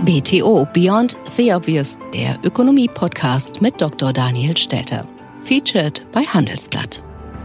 BTO Beyond the Obvious, der Ökonomie-Podcast mit Dr. Daniel Stelter. Featured bei Handelsblatt.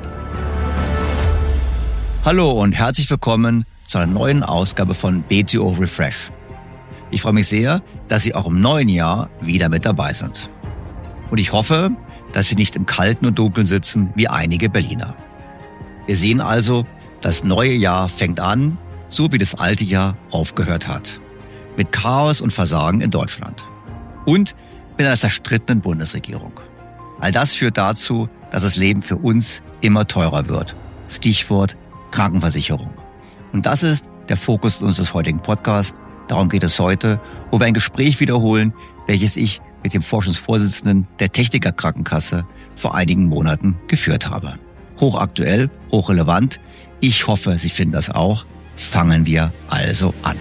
Hallo und herzlich willkommen zu einer neuen Ausgabe von BTO Refresh. Ich freue mich sehr, dass Sie auch im neuen Jahr wieder mit dabei sind. Und ich hoffe, dass Sie nicht im Kalten und Dunkeln sitzen wie einige Berliner. Wir sehen also, das neue Jahr fängt an, so wie das alte Jahr aufgehört hat. Mit Chaos und Versagen in Deutschland. Und mit einer zerstrittenen Bundesregierung. All das führt dazu, dass das Leben für uns immer teurer wird. Stichwort Krankenversicherung. Und das ist der Fokus unseres heutigen Podcasts. Darum geht es heute, wo wir ein Gespräch wiederholen, welches ich mit dem Forschungsvorsitzenden der Techniker Krankenkasse vor einigen Monaten geführt habe. Hochaktuell, hochrelevant. Ich hoffe, Sie finden das auch. Fangen wir also an.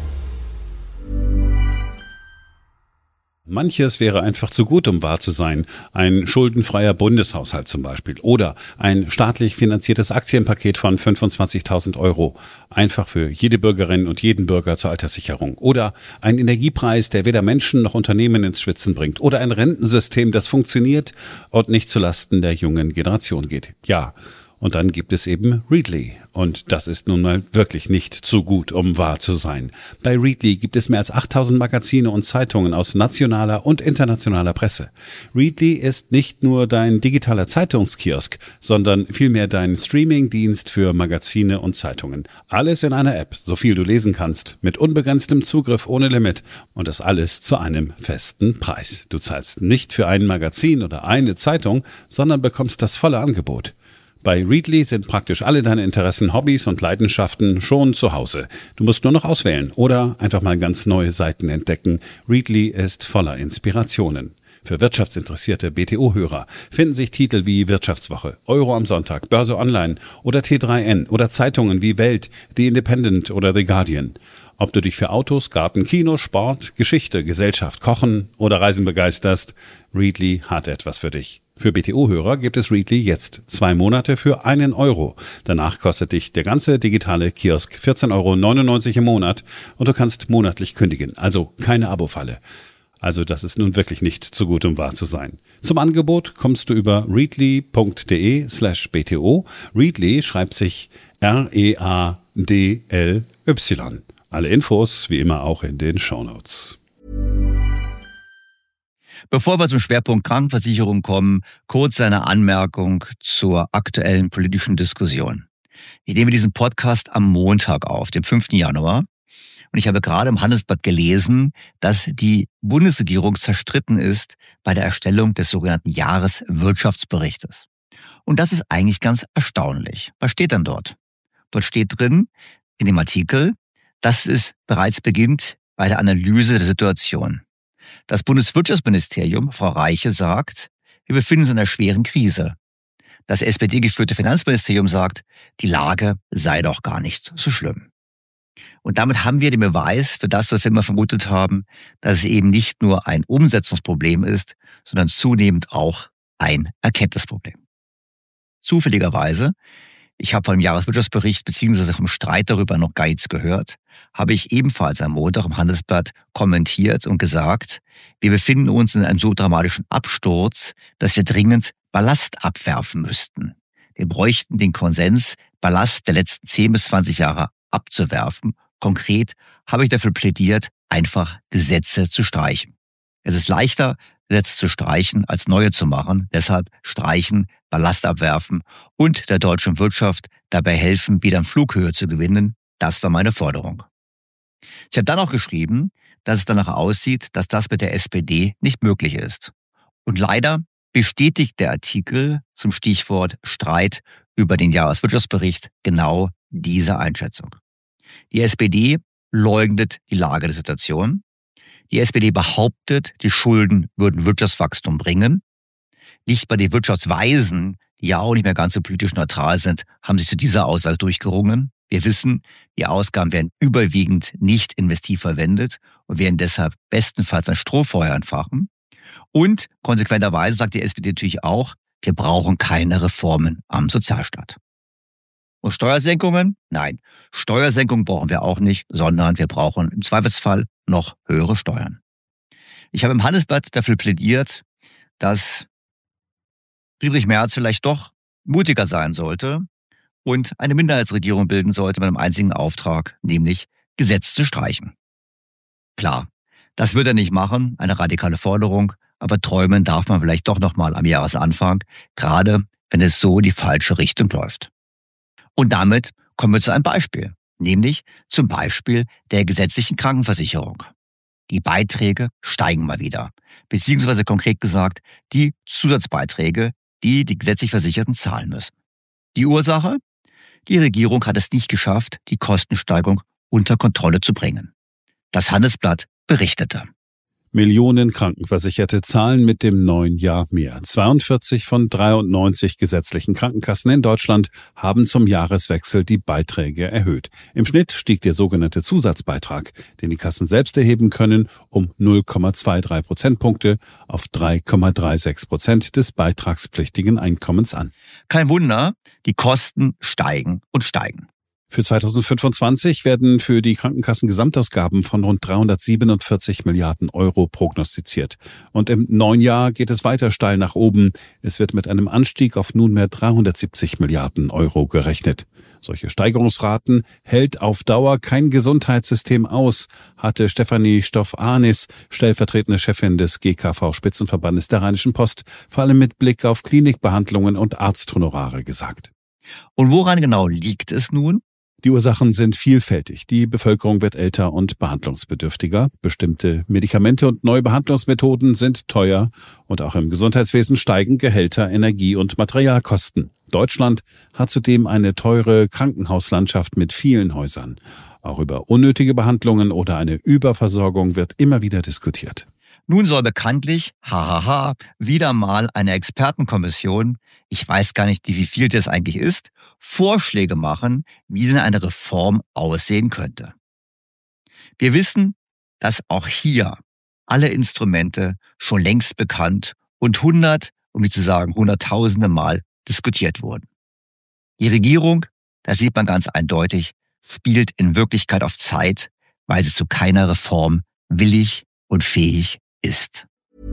Manches wäre einfach zu gut, um wahr zu sein. Ein schuldenfreier Bundeshaushalt zum Beispiel. Oder ein staatlich finanziertes Aktienpaket von 25.000 Euro. Einfach für jede Bürgerin und jeden Bürger zur Alterssicherung. Oder ein Energiepreis, der weder Menschen noch Unternehmen ins Schwitzen bringt. Oder ein Rentensystem, das funktioniert und nicht zulasten der jungen Generation geht. Ja. Und dann gibt es eben Readly. Und das ist nun mal wirklich nicht zu gut, um wahr zu sein. Bei Readly gibt es mehr als 8.000 Magazine und Zeitungen aus nationaler und internationaler Presse. Readly ist nicht nur dein digitaler Zeitungskiosk, sondern vielmehr dein Streamingdienst für Magazine und Zeitungen. Alles in einer App, so viel du lesen kannst, mit unbegrenztem Zugriff ohne Limit. Und das alles zu einem festen Preis. Du zahlst nicht für ein Magazin oder eine Zeitung, sondern bekommst das volle Angebot. Bei Readly sind praktisch alle deine Interessen, Hobbys und Leidenschaften schon zu Hause. Du musst nur noch auswählen oder einfach mal ganz neue Seiten entdecken. Readly ist voller Inspirationen. Für wirtschaftsinteressierte BTO-Hörer finden sich Titel wie Wirtschaftswoche, Euro am Sonntag, Börse Online oder T3N oder Zeitungen wie Welt, The Independent oder The Guardian. Ob du dich für Autos, Garten, Kino, Sport, Geschichte, Gesellschaft, Kochen oder Reisen begeisterst, Readly hat etwas für dich. Für BTO-Hörer gibt es Readly jetzt 2 Monate für 1 Euro. Danach kostet dich der ganze digitale Kiosk 14,99 € im Monat und du kannst monatlich kündigen, also keine Abo-Falle. Also das ist nun wirklich nicht zu gut, um wahr zu sein. Zum Angebot kommst du über readly.de/bto. Readly schreibt sich R-E-A-D-L-Y. Alle Infos wie immer auch in den Shownotes. Bevor wir zum Schwerpunkt Krankenversicherung kommen, kurz eine Anmerkung zur aktuellen politischen Diskussion. Ich nehme diesen Podcast am Montag auf, dem 5. Januar. Und ich habe gerade im Handelsblatt gelesen, dass die Bundesregierung zerstritten ist bei der Erstellung des sogenannten Jahreswirtschaftsberichtes. Und das ist eigentlich ganz erstaunlich. Was steht dann dort? Dort steht drin, in dem Artikel, dass es bereits beginnt bei der Analyse der Situation. Das Bundeswirtschaftsministerium, Frau Reiche, sagt, wir befinden uns in einer schweren Krise. Das SPD-geführte Finanzministerium sagt, die Lage sei doch gar nicht so schlimm. Und damit haben wir den Beweis für das, was wir immer vermutet haben, dass es eben nicht nur ein Umsetzungsproblem ist, sondern zunehmend auch ein Erkenntnisproblem. Zufälligerweise, ich habe von dem Jahreswirtschaftsbericht bzw. vom Streit darüber noch gar nichts gehört, habe ich ebenfalls am Montag im Handelsblatt kommentiert und gesagt, wir befinden uns in einem so dramatischen Absturz, dass wir dringend Ballast abwerfen müssten. Wir bräuchten den Konsens, Ballast der letzten 10 bis 20 Jahre abzuwerfen. Konkret habe ich dafür plädiert, einfach Gesetze zu streichen. Es ist leichter, Gesetze zu streichen, als neue zu machen. Deshalb streichen, Ballast abwerfen und der deutschen Wirtschaft dabei helfen, wieder an Flughöhe zu gewinnen. Das war meine Forderung. Ich habe dann auch geschrieben, dass es danach aussieht, dass das mit der SPD nicht möglich ist. Und leider bestätigt der Artikel zum Stichwort Streit über den Jahreswirtschaftsbericht genau diese Einschätzung. Die SPD leugnet die Lage der Situation. Die SPD behauptet, die Schulden würden Wirtschaftswachstum bringen. Nicht bei den Wirtschaftsweisen, die ja auch nicht mehr ganz so politisch neutral sind, haben sich zu dieser Aussage durchgerungen. Wir wissen, die Ausgaben werden überwiegend nicht investiv verwendet und werden deshalb bestenfalls ein Strohfeuer entfachen. Und konsequenterweise sagt die SPD natürlich auch, wir brauchen keine Reformen am Sozialstaat. Und Steuersenkungen? Nein, Steuersenkungen brauchen wir auch nicht, sondern wir brauchen im Zweifelsfall noch höhere Steuern. Ich habe im Handelsblatt dafür plädiert, dass Friedrich Merz vielleicht doch mutiger sein sollte und eine Minderheitsregierung bilden sollte mit einem einzigen Auftrag, nämlich Gesetz zu streichen. Klar, das wird er nicht machen, eine radikale Forderung, aber träumen darf man vielleicht doch nochmal am Jahresanfang, gerade wenn es so in die falsche Richtung läuft. Und damit kommen wir zu einem Beispiel, nämlich zum Beispiel der gesetzlichen Krankenversicherung. Die Beiträge steigen mal wieder, beziehungsweise konkret gesagt die Zusatzbeiträge, die die gesetzlich Versicherten zahlen müssen. Die Ursache? Die Regierung hat es nicht geschafft, die Kostensteigerung unter Kontrolle zu bringen. Das Handelsblatt berichtete. Millionen Krankenversicherte zahlen mit dem neuen Jahr mehr. 42 von 93 gesetzlichen Krankenkassen in Deutschland haben zum Jahreswechsel die Beiträge erhöht. Im Schnitt stieg der sogenannte Zusatzbeitrag, den die Kassen selbst erheben können, um 0,23 Prozentpunkte auf 3,36% des beitragspflichtigen Einkommens an. Kein Wunder, die Kosten steigen und steigen. Für 2025 werden für die Krankenkassen Gesamtausgaben von rund 347 Milliarden Euro prognostiziert. Und im neuen Jahr geht es weiter steil nach oben. Es wird mit einem Anstieg auf nunmehr 370 Milliarden Euro gerechnet. Solche Steigerungsraten hält auf Dauer kein Gesundheitssystem aus, hatte Stefanie Stoff-Arnis, stellvertretende Chefin des GKV-Spitzenverbandes der Rheinischen Post, vor allem mit Blick auf Klinikbehandlungen und Arzthonorare gesagt. Und woran genau liegt es nun? Die Ursachen sind vielfältig. Die Bevölkerung wird älter und behandlungsbedürftiger. Bestimmte Medikamente und neue Behandlungsmethoden sind teuer. Und auch im Gesundheitswesen steigen Gehälter, Energie- und Materialkosten. Deutschland hat zudem eine teure Krankenhauslandschaft mit vielen Häusern. Auch über unnötige Behandlungen oder eine Überversorgung wird immer wieder diskutiert. Nun soll bekanntlich, wieder mal eine Expertenkommission, ich weiß gar nicht, wie viel das eigentlich ist, Vorschläge machen, wie denn eine Reform aussehen könnte. Wir wissen, dass auch hier alle Instrumente schon längst bekannt und um nicht zu sagen hunderttausende Mal diskutiert wurden. Die Regierung, das sieht man ganz eindeutig, spielt in Wirklichkeit auf Zeit, weil sie zu keiner Reform willig und fähig ist.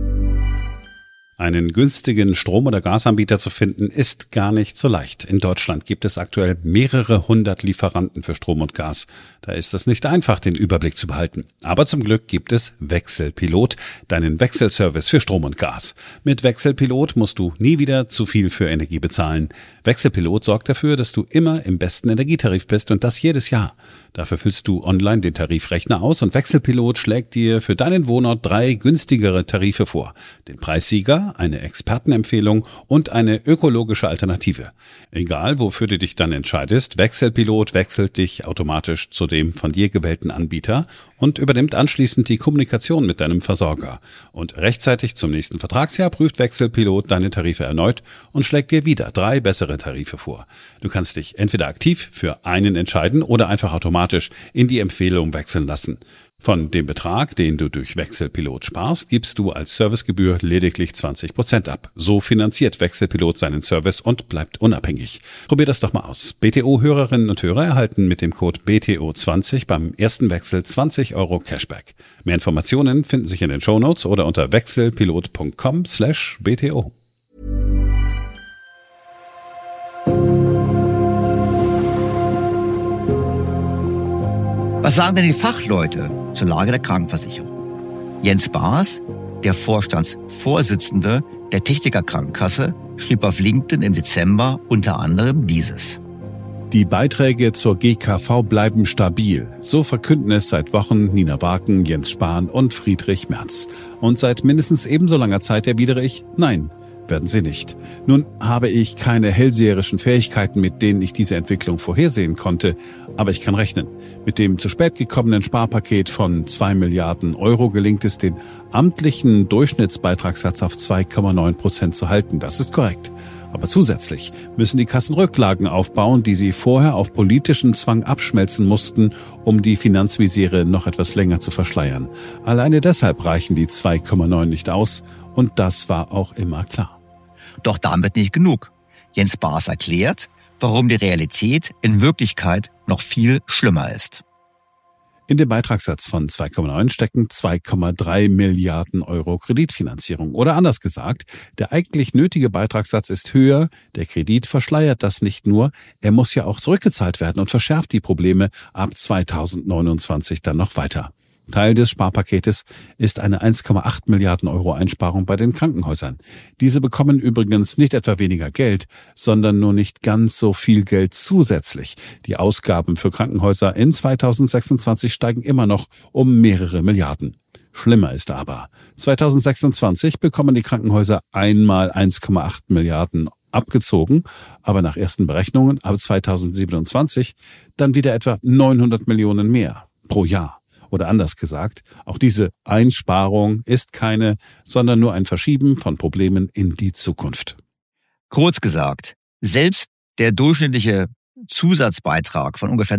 Einen günstigen Strom- oder Gasanbieter zu finden, ist gar nicht so leicht. In Deutschland gibt es aktuell mehrere hundert Lieferanten für Strom und Gas. Da ist es nicht einfach, den Überblick zu behalten. Aber zum Glück gibt es Wechselpilot, deinen Wechselservice für Strom und Gas. Mit Wechselpilot musst du nie wieder zu viel für Energie bezahlen. Wechselpilot sorgt dafür, dass du immer im besten Energietarif bist und das jedes Jahr. Dafür füllst du online den Tarifrechner aus und Wechselpilot schlägt dir für deinen Wohnort 3 günstigere Tarife vor. Den Preissieger, eine Expertenempfehlung und eine ökologische Alternative. Egal, wofür du dich dann entscheidest, Wechselpilot wechselt dich automatisch zu dem von dir gewählten Anbieter und übernimmt anschließend die Kommunikation mit deinem Versorger. Und rechtzeitig zum nächsten Vertragsjahr prüft Wechselpilot deine Tarife erneut und schlägt dir wieder 3 bessere Tarife vor. Du kannst dich entweder aktiv für einen entscheiden oder einfach automatisch in die Empfehlung wechseln lassen. Von dem Betrag, den du durch Wechselpilot sparst, gibst du als Servicegebühr lediglich 20% ab. So finanziert Wechselpilot seinen Service und bleibt unabhängig. Probier das doch mal aus. BTO-Hörerinnen und Hörer erhalten mit dem Code BTO20 beim ersten Wechsel 20 € Cashback. Mehr Informationen finden sich in den Shownotes oder unter wechselpilot.com/BTO. Was sagen denn die Fachleute zur Lage der Krankenversicherung? Jens Baas, der Vorstandsvorsitzende der Techniker Krankenkasse, schrieb auf LinkedIn im Dezember unter anderem dieses. Die Beiträge zur GKV bleiben stabil. So verkünden es seit Wochen Nina Waken, Jens Spahn und Friedrich Merz. Und seit mindestens ebenso langer Zeit erwidere ich, nein, werden sie nicht. Nun habe ich keine hellseherischen Fähigkeiten, mit denen ich diese Entwicklung vorhersehen konnte, aber ich kann rechnen. Mit dem zu spät gekommenen Sparpaket von 2 Milliarden Euro gelingt es, den amtlichen Durchschnittsbeitragssatz auf 2,9% zu halten. Das ist korrekt. Aber zusätzlich müssen die Kassen Rücklagen aufbauen, die sie vorher auf politischen Zwang abschmelzen mussten, um die Finanzmisere noch etwas länger zu verschleiern. Alleine deshalb reichen die 2,9 nicht aus und das war auch immer klar. Doch damit nicht genug. Jens Baas erklärt, warum die Realität in Wirklichkeit noch viel schlimmer ist. In dem Beitragssatz von 2,9 stecken 2,3 Milliarden Euro Kreditfinanzierung. Oder anders gesagt, der eigentlich nötige Beitragssatz ist höher, der Kredit verschleiert das nicht nur, er muss ja auch zurückgezahlt werden und verschärft die Probleme ab 2029 dann noch weiter. Teil des Sparpaketes ist eine 1,8 Milliarden Euro Einsparung bei den Krankenhäusern. Diese bekommen übrigens nicht etwa weniger Geld, sondern nur nicht ganz so viel Geld zusätzlich. Die Ausgaben für Krankenhäuser in 2026 steigen immer noch um mehrere Milliarden. Schlimmer ist aber, 2026 bekommen die Krankenhäuser einmal 1,8 Milliarden abgezogen, aber nach ersten Berechnungen ab 2027 dann wieder etwa 900 Millionen mehr pro Jahr. Oder anders gesagt, auch diese Einsparung ist keine, sondern nur ein Verschieben von Problemen in die Zukunft. Kurz gesagt, selbst der durchschnittliche Zusatzbeitrag von ungefähr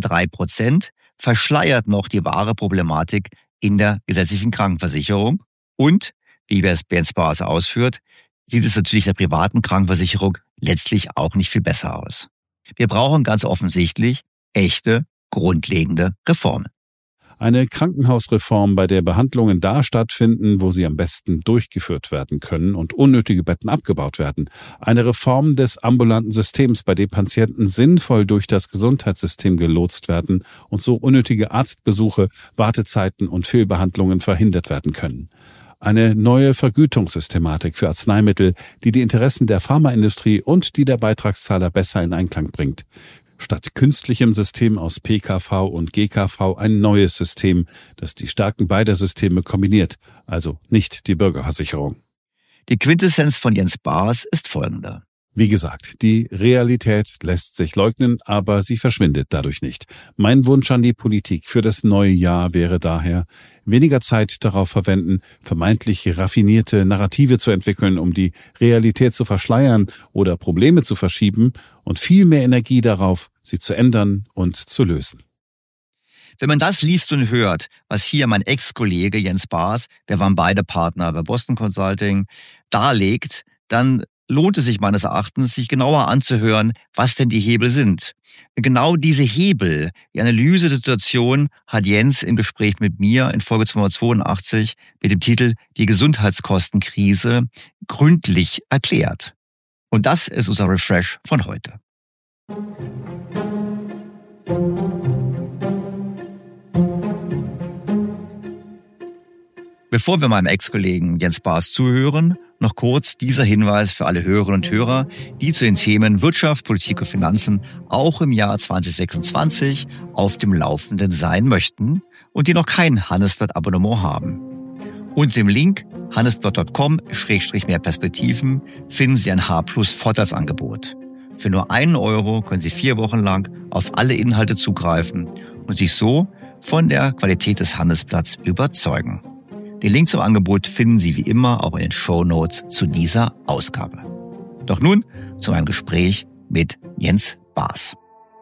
3% verschleiert noch die wahre Problematik in der gesetzlichen Krankenversicherung. Und, wie Jens Baas ausführt, sieht es natürlich der privaten Krankenversicherung letztlich auch nicht viel besser aus. Wir brauchen ganz offensichtlich echte, grundlegende Reformen. Eine Krankenhausreform, bei der Behandlungen da stattfinden, wo sie am besten durchgeführt werden können und unnötige Betten abgebaut werden. Eine Reform des ambulanten Systems, bei dem Patienten sinnvoll durch das Gesundheitssystem gelotst werden und so unnötige Arztbesuche, Wartezeiten und Fehlbehandlungen verhindert werden können. Eine neue Vergütungssystematik für Arzneimittel, die die Interessen der Pharmaindustrie und die der Beitragszahler besser in Einklang bringt. Statt künstlichem System aus PKV und GKV ein neues System, das die Stärken beider Systeme kombiniert, also nicht die Bürgerversicherung. Die Quintessenz von Jens Baas ist folgende. Wie gesagt, die Realität lässt sich leugnen, aber sie verschwindet dadurch nicht. Mein Wunsch an die Politik für das neue Jahr wäre daher, weniger Zeit darauf verwenden, vermeintlich raffinierte Narrative zu entwickeln, um die Realität zu verschleiern oder Probleme zu verschieben, und viel mehr Energie darauf, sie zu ändern und zu lösen. Wenn man das liest und hört, was hier mein Ex-Kollege Jens Baas, wir waren beide Partner bei Boston Consulting, darlegt, dann lohnt es sich meines Erachtens, sich genauer anzuhören, was denn die Hebel sind. Genau diese Hebel, die Analyse der Situation, hat Jens im Gespräch mit mir in Folge 282 mit dem Titel Die Gesundheitskostenkrise gründlich erklärt. Und das ist unser Refresh von heute. Bevor wir meinem Ex-Kollegen Jens Baas zuhören, noch kurz dieser Hinweis für alle Hörerinnen und Hörer, die zu den Themen Wirtschaft, Politik und Finanzen auch im Jahr 2026 auf dem Laufenden sein möchten und die noch kein Handelsblatt-Abonnement haben. Unter dem Link handelsblatt.com/mehr Perspektiven finden Sie ein H+-Vorteilsangebot. Für nur 1 Euro können Sie 4 Wochen lang auf alle Inhalte zugreifen und sich so von der Qualität des Handelsblatts überzeugen. Den Link zum Angebot finden Sie wie immer auch in den Shownotes zu dieser Ausgabe. Doch nun zu einem Gespräch mit Jens Baas.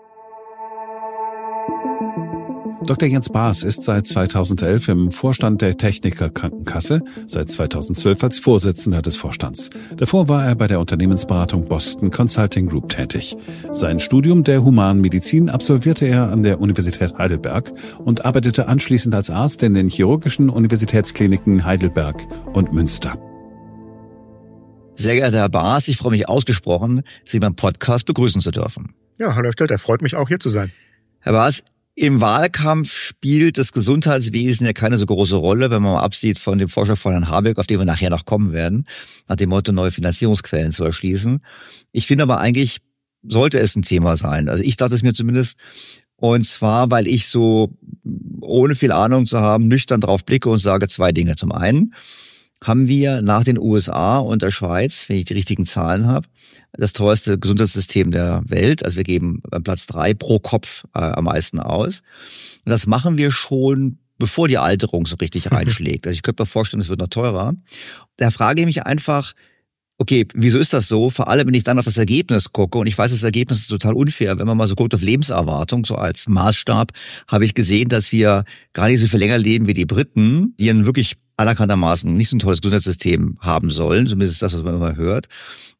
Dr. Jens Baas ist seit 2011 im Vorstand der Techniker Krankenkasse, seit 2012 als Vorsitzender des Vorstands. Davor war er bei der Unternehmensberatung Boston Consulting Group tätig. Sein Studium der Humanmedizin absolvierte er an der Universität Heidelberg und arbeitete anschließend als Arzt in den chirurgischen Universitätskliniken Heidelberg und Münster. Sehr geehrter Herr Baas, ich freue mich ausgesprochen, Sie beim Podcast begrüßen zu dürfen. Ja, hallo Herr Stelter, freut mich auch hier zu sein. Herr Baas, im Wahlkampf spielt das Gesundheitswesen ja keine so große Rolle, wenn man mal absieht von dem Vorschlag von Herrn Habeck, auf den wir nachher noch kommen werden, nach dem Motto, neue Finanzierungsquellen zu erschließen. Ich finde aber eigentlich, sollte es ein Thema sein. Also ich dachte es mir zumindest, und zwar, weil ich so, ohne viel Ahnung zu haben, nüchtern drauf blicke und sage 2 Dinge. Zum einen haben wir nach den USA und der Schweiz, wenn ich die richtigen Zahlen habe, das teuerste Gesundheitssystem der Welt. Also wir geben Platz 3 pro Kopf am meisten aus. Und das machen wir schon, bevor die Alterung so richtig einschlägt. Also ich könnte mir vorstellen, es wird noch teurer. Da frage ich mich einfach, okay, wieso ist das so? Vor allem, wenn ich dann auf das Ergebnis gucke, und ich weiß, das Ergebnis ist total unfair, wenn man mal so guckt auf Lebenserwartung, so als Maßstab, habe ich gesehen, dass wir gar nicht so viel länger leben wie die Briten, die ein wirklich anerkanntermaßen nicht so ein tolles Gesundheitssystem haben sollen, zumindest das, was man immer hört.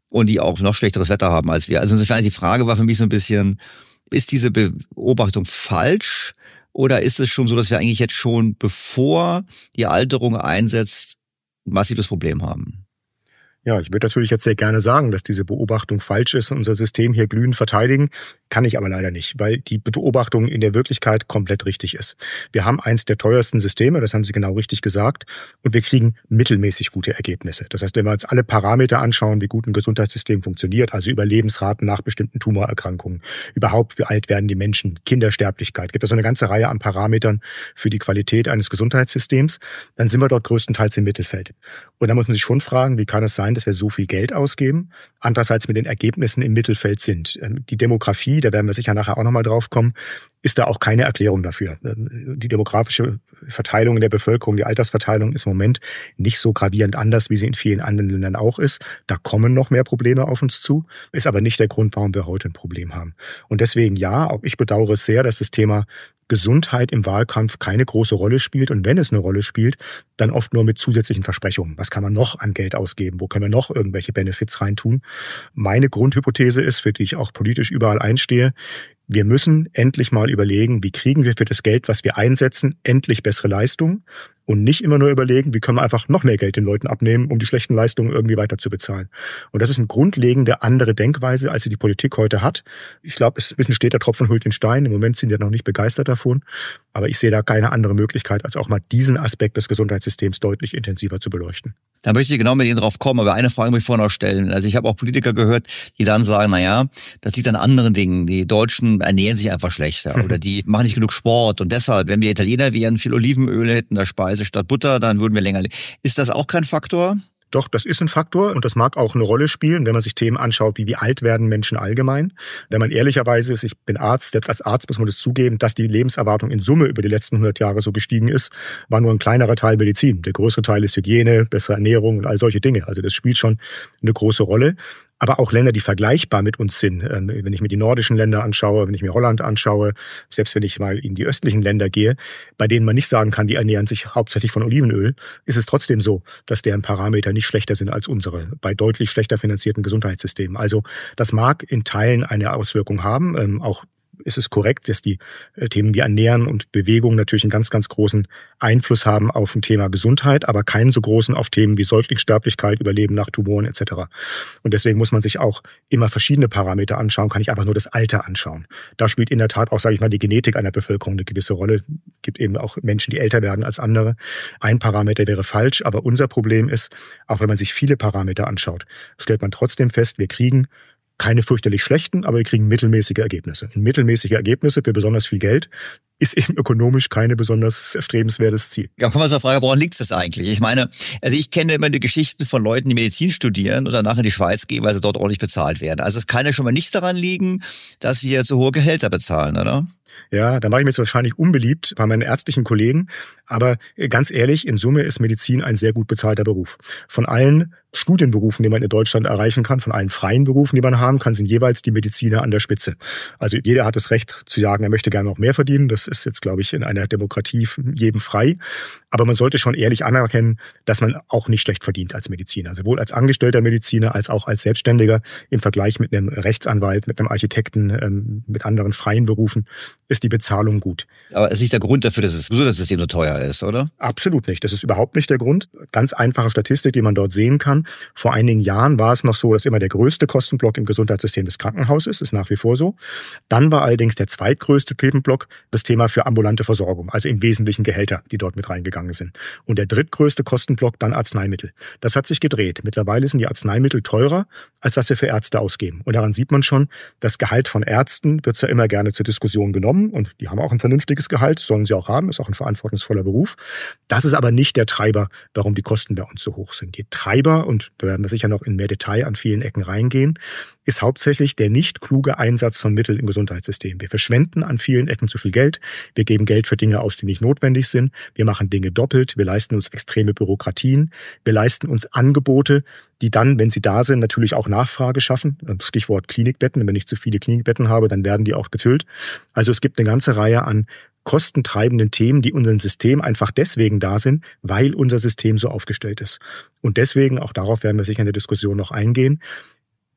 und die auch noch schlechteres Wetter haben als wir. Also insofern die Frage war für mich so ein bisschen, ist diese Beobachtung falsch oder ist es schon so, dass wir eigentlich jetzt schon, bevor die Alterung einsetzt, ein massives Problem haben? Ja, ich würde natürlich jetzt sehr gerne sagen, dass diese Beobachtung falsch ist und unser System hier glühend verteidigen. Kann ich aber leider nicht, weil die Beobachtung in der Wirklichkeit komplett richtig ist. Wir haben eins der teuersten Systeme, das haben Sie genau richtig gesagt, und wir kriegen mittelmäßig gute Ergebnisse. Das heißt, wenn wir uns alle Parameter anschauen, wie gut ein Gesundheitssystem funktioniert, also Überlebensraten nach bestimmten Tumorerkrankungen, überhaupt wie alt werden die Menschen, Kindersterblichkeit, gibt es so eine ganze Reihe an Parametern für die Qualität eines Gesundheitssystems, dann sind wir dort größtenteils im Mittelfeld. Und da muss man sich schon fragen, wie kann es sein, dass wir so viel Geld ausgeben, andererseits mit den Ergebnissen im Mittelfeld sind. Die Demografie, da werden wir sicher nachher auch nochmal drauf kommen, ist da auch keine Erklärung dafür. Die demografische Verteilung in der Bevölkerung, die Altersverteilung ist im Moment nicht so gravierend anders, wie sie in vielen anderen Ländern auch ist. Da kommen noch mehr Probleme auf uns zu, ist aber nicht der Grund, warum wir heute ein Problem haben. Und deswegen ja, auch ich bedauere es sehr, dass das Thema Gesundheit im Wahlkampf keine große Rolle spielt und wenn es eine Rolle spielt, dann oft nur mit zusätzlichen Versprechungen. Was kann man noch an Geld ausgeben? Wo können wir noch irgendwelche Benefits reintun? Meine Grundhypothese ist, für die ich auch politisch überall einstehe, wir müssen endlich mal überlegen, wie kriegen wir für das Geld, was wir einsetzen, endlich bessere Leistungen und nicht immer nur überlegen, wie können wir einfach noch mehr Geld den Leuten abnehmen, um die schlechten Leistungen irgendwie weiter zu bezahlen. Und das ist eine grundlegende andere Denkweise, als sie die Politik heute hat. Ich glaube, es ist ein bisschen steter Tropfen hüllt den Stein. Im Moment sind wir noch nicht begeistert davon. Aber ich sehe da keine andere Möglichkeit, als auch mal diesen Aspekt des Gesundheitssystems deutlich intensiver zu beleuchten. Da möchte ich genau mit Ihnen drauf kommen, aber eine Frage muss ich vorher noch stellen. Also ich habe auch Politiker gehört, die dann sagen, naja, das liegt an anderen Dingen. Die Deutschen ernähren sich einfach schlechter oder die machen nicht genug Sport und deshalb, wenn wir Italiener wären, viel Olivenöl hätten, der Speise statt Butter, dann würden wir länger leben. Ist das auch kein Faktor? Doch, das ist ein Faktor und das mag auch eine Rolle spielen, wenn man sich Themen anschaut, wie alt werden Menschen allgemein. Wenn man ehrlicherweise ist, ich bin Arzt, selbst als Arzt muss man das zugeben, dass die Lebenserwartung in Summe über die letzten 100 Jahre so gestiegen ist, war nur ein kleinerer Teil Medizin. Der größere Teil ist Hygiene, bessere Ernährung und all solche Dinge. Also das spielt schon eine große Rolle. Aber auch Länder, die vergleichbar mit uns sind. Wenn ich mir die nordischen Länder anschaue, wenn ich mir Holland anschaue, selbst wenn ich mal in die östlichen Länder gehe, bei denen man nicht sagen kann, die ernähren sich hauptsächlich von Olivenöl, ist es trotzdem so, dass deren Parameter nicht schlechter sind als unsere, bei deutlich schlechter finanzierten Gesundheitssystemen. Also das mag in Teilen eine Auswirkung haben, auch ist es korrekt, dass die Themen wie Ernähren und Bewegung natürlich einen ganz, ganz großen Einfluss haben auf ein Thema Gesundheit, aber keinen so großen auf Themen wie Säuglingssterblichkeit, Überleben nach Tumoren etc. Und deswegen muss man sich auch immer verschiedene Parameter anschauen, kann ich einfach nur das Alter anschauen. Da spielt in der Tat auch, sage ich mal, die Genetik einer Bevölkerung eine gewisse Rolle. Es gibt eben auch Menschen, die älter werden als andere. Ein Parameter wäre falsch, aber unser Problem ist, auch wenn man sich viele Parameter anschaut, stellt man trotzdem fest, wir kriegen keine fürchterlich schlechten, aber wir kriegen mittelmäßige Ergebnisse. Und mittelmäßige Ergebnisse für besonders viel Geld ist eben ökonomisch keine besonders erstrebenswertes Ziel. Ja, kommen wir zur Frage, woran liegt es eigentlich? Ich meine, also ich kenne immer die Geschichten von Leuten, die Medizin studieren und danach in die Schweiz gehen, weil sie dort ordentlich bezahlt werden. Also es kann ja schon mal nicht daran liegen, dass wir zu hohe Gehälter bezahlen, oder? Ja, da mache ich mir jetzt wahrscheinlich unbeliebt bei meinen ärztlichen Kollegen. Aber ganz ehrlich, in Summe ist Medizin ein sehr gut bezahlter Beruf. Von allen Studienberufen, die man in Deutschland erreichen kann, von allen freien Berufen, die man haben kann, sind jeweils die Mediziner an der Spitze. Also jeder hat das Recht zu sagen, er möchte gerne noch mehr verdienen. Das ist jetzt, glaube ich, in einer Demokratie jedem frei. Aber man sollte schon ehrlich anerkennen, dass man auch nicht schlecht verdient als Mediziner. Sowohl als angestellter Mediziner als auch als Selbstständiger im Vergleich mit einem Rechtsanwalt, mit einem Architekten, mit anderen freien Berufen ist die Bezahlung gut. Aber es ist nicht der Grund dafür, dass das Gesundheitssystem so teuer ist, oder? Absolut nicht. Das ist überhaupt nicht der Grund. Ganz einfache Statistik, die man dort sehen kann. Vor einigen Jahren war es noch so, dass immer der größte Kostenblock im Gesundheitssystem das Krankenhaus ist nach wie vor so. Dann war allerdings der zweitgrößte Themenblock das Thema für ambulante Versorgung, also im Wesentlichen Gehälter, die dort mit reingegangen sind. Und der drittgrößte Kostenblock dann Arzneimittel. Das hat sich gedreht. Mittlerweile sind die Arzneimittel teurer, als was wir für Ärzte ausgeben. Und daran sieht man schon, das Gehalt von Ärzten wird ja immer gerne zur Diskussion genommen. Und die haben auch ein vernünftiges Gehalt, sollen sie auch haben, ist auch ein verantwortungsvoller Beruf. Das ist aber nicht der Treiber, warum die Kosten bei uns so hoch sind. Die Treiber, und da werden wir sicher noch in mehr Detail an vielen Ecken reingehen, ist hauptsächlich der nicht kluge Einsatz von Mitteln im Gesundheitssystem. Wir verschwenden an vielen Ecken zu viel Geld. Wir geben Geld für Dinge aus, die nicht notwendig sind. Wir machen Dinge doppelt. Wir leisten uns extreme Bürokratien. Wir leisten uns Angebote, die dann, wenn sie da sind, natürlich auch Nachfrage schaffen. Stichwort Klinikbetten. Wenn ich zu viele Klinikbetten habe, dann werden die auch gefüllt. Also es gibt eine ganze Reihe an kostentreibenden Themen, die unserem System einfach deswegen da sind, weil unser System so aufgestellt ist. Und deswegen, auch darauf werden wir sicher in der Diskussion noch eingehen,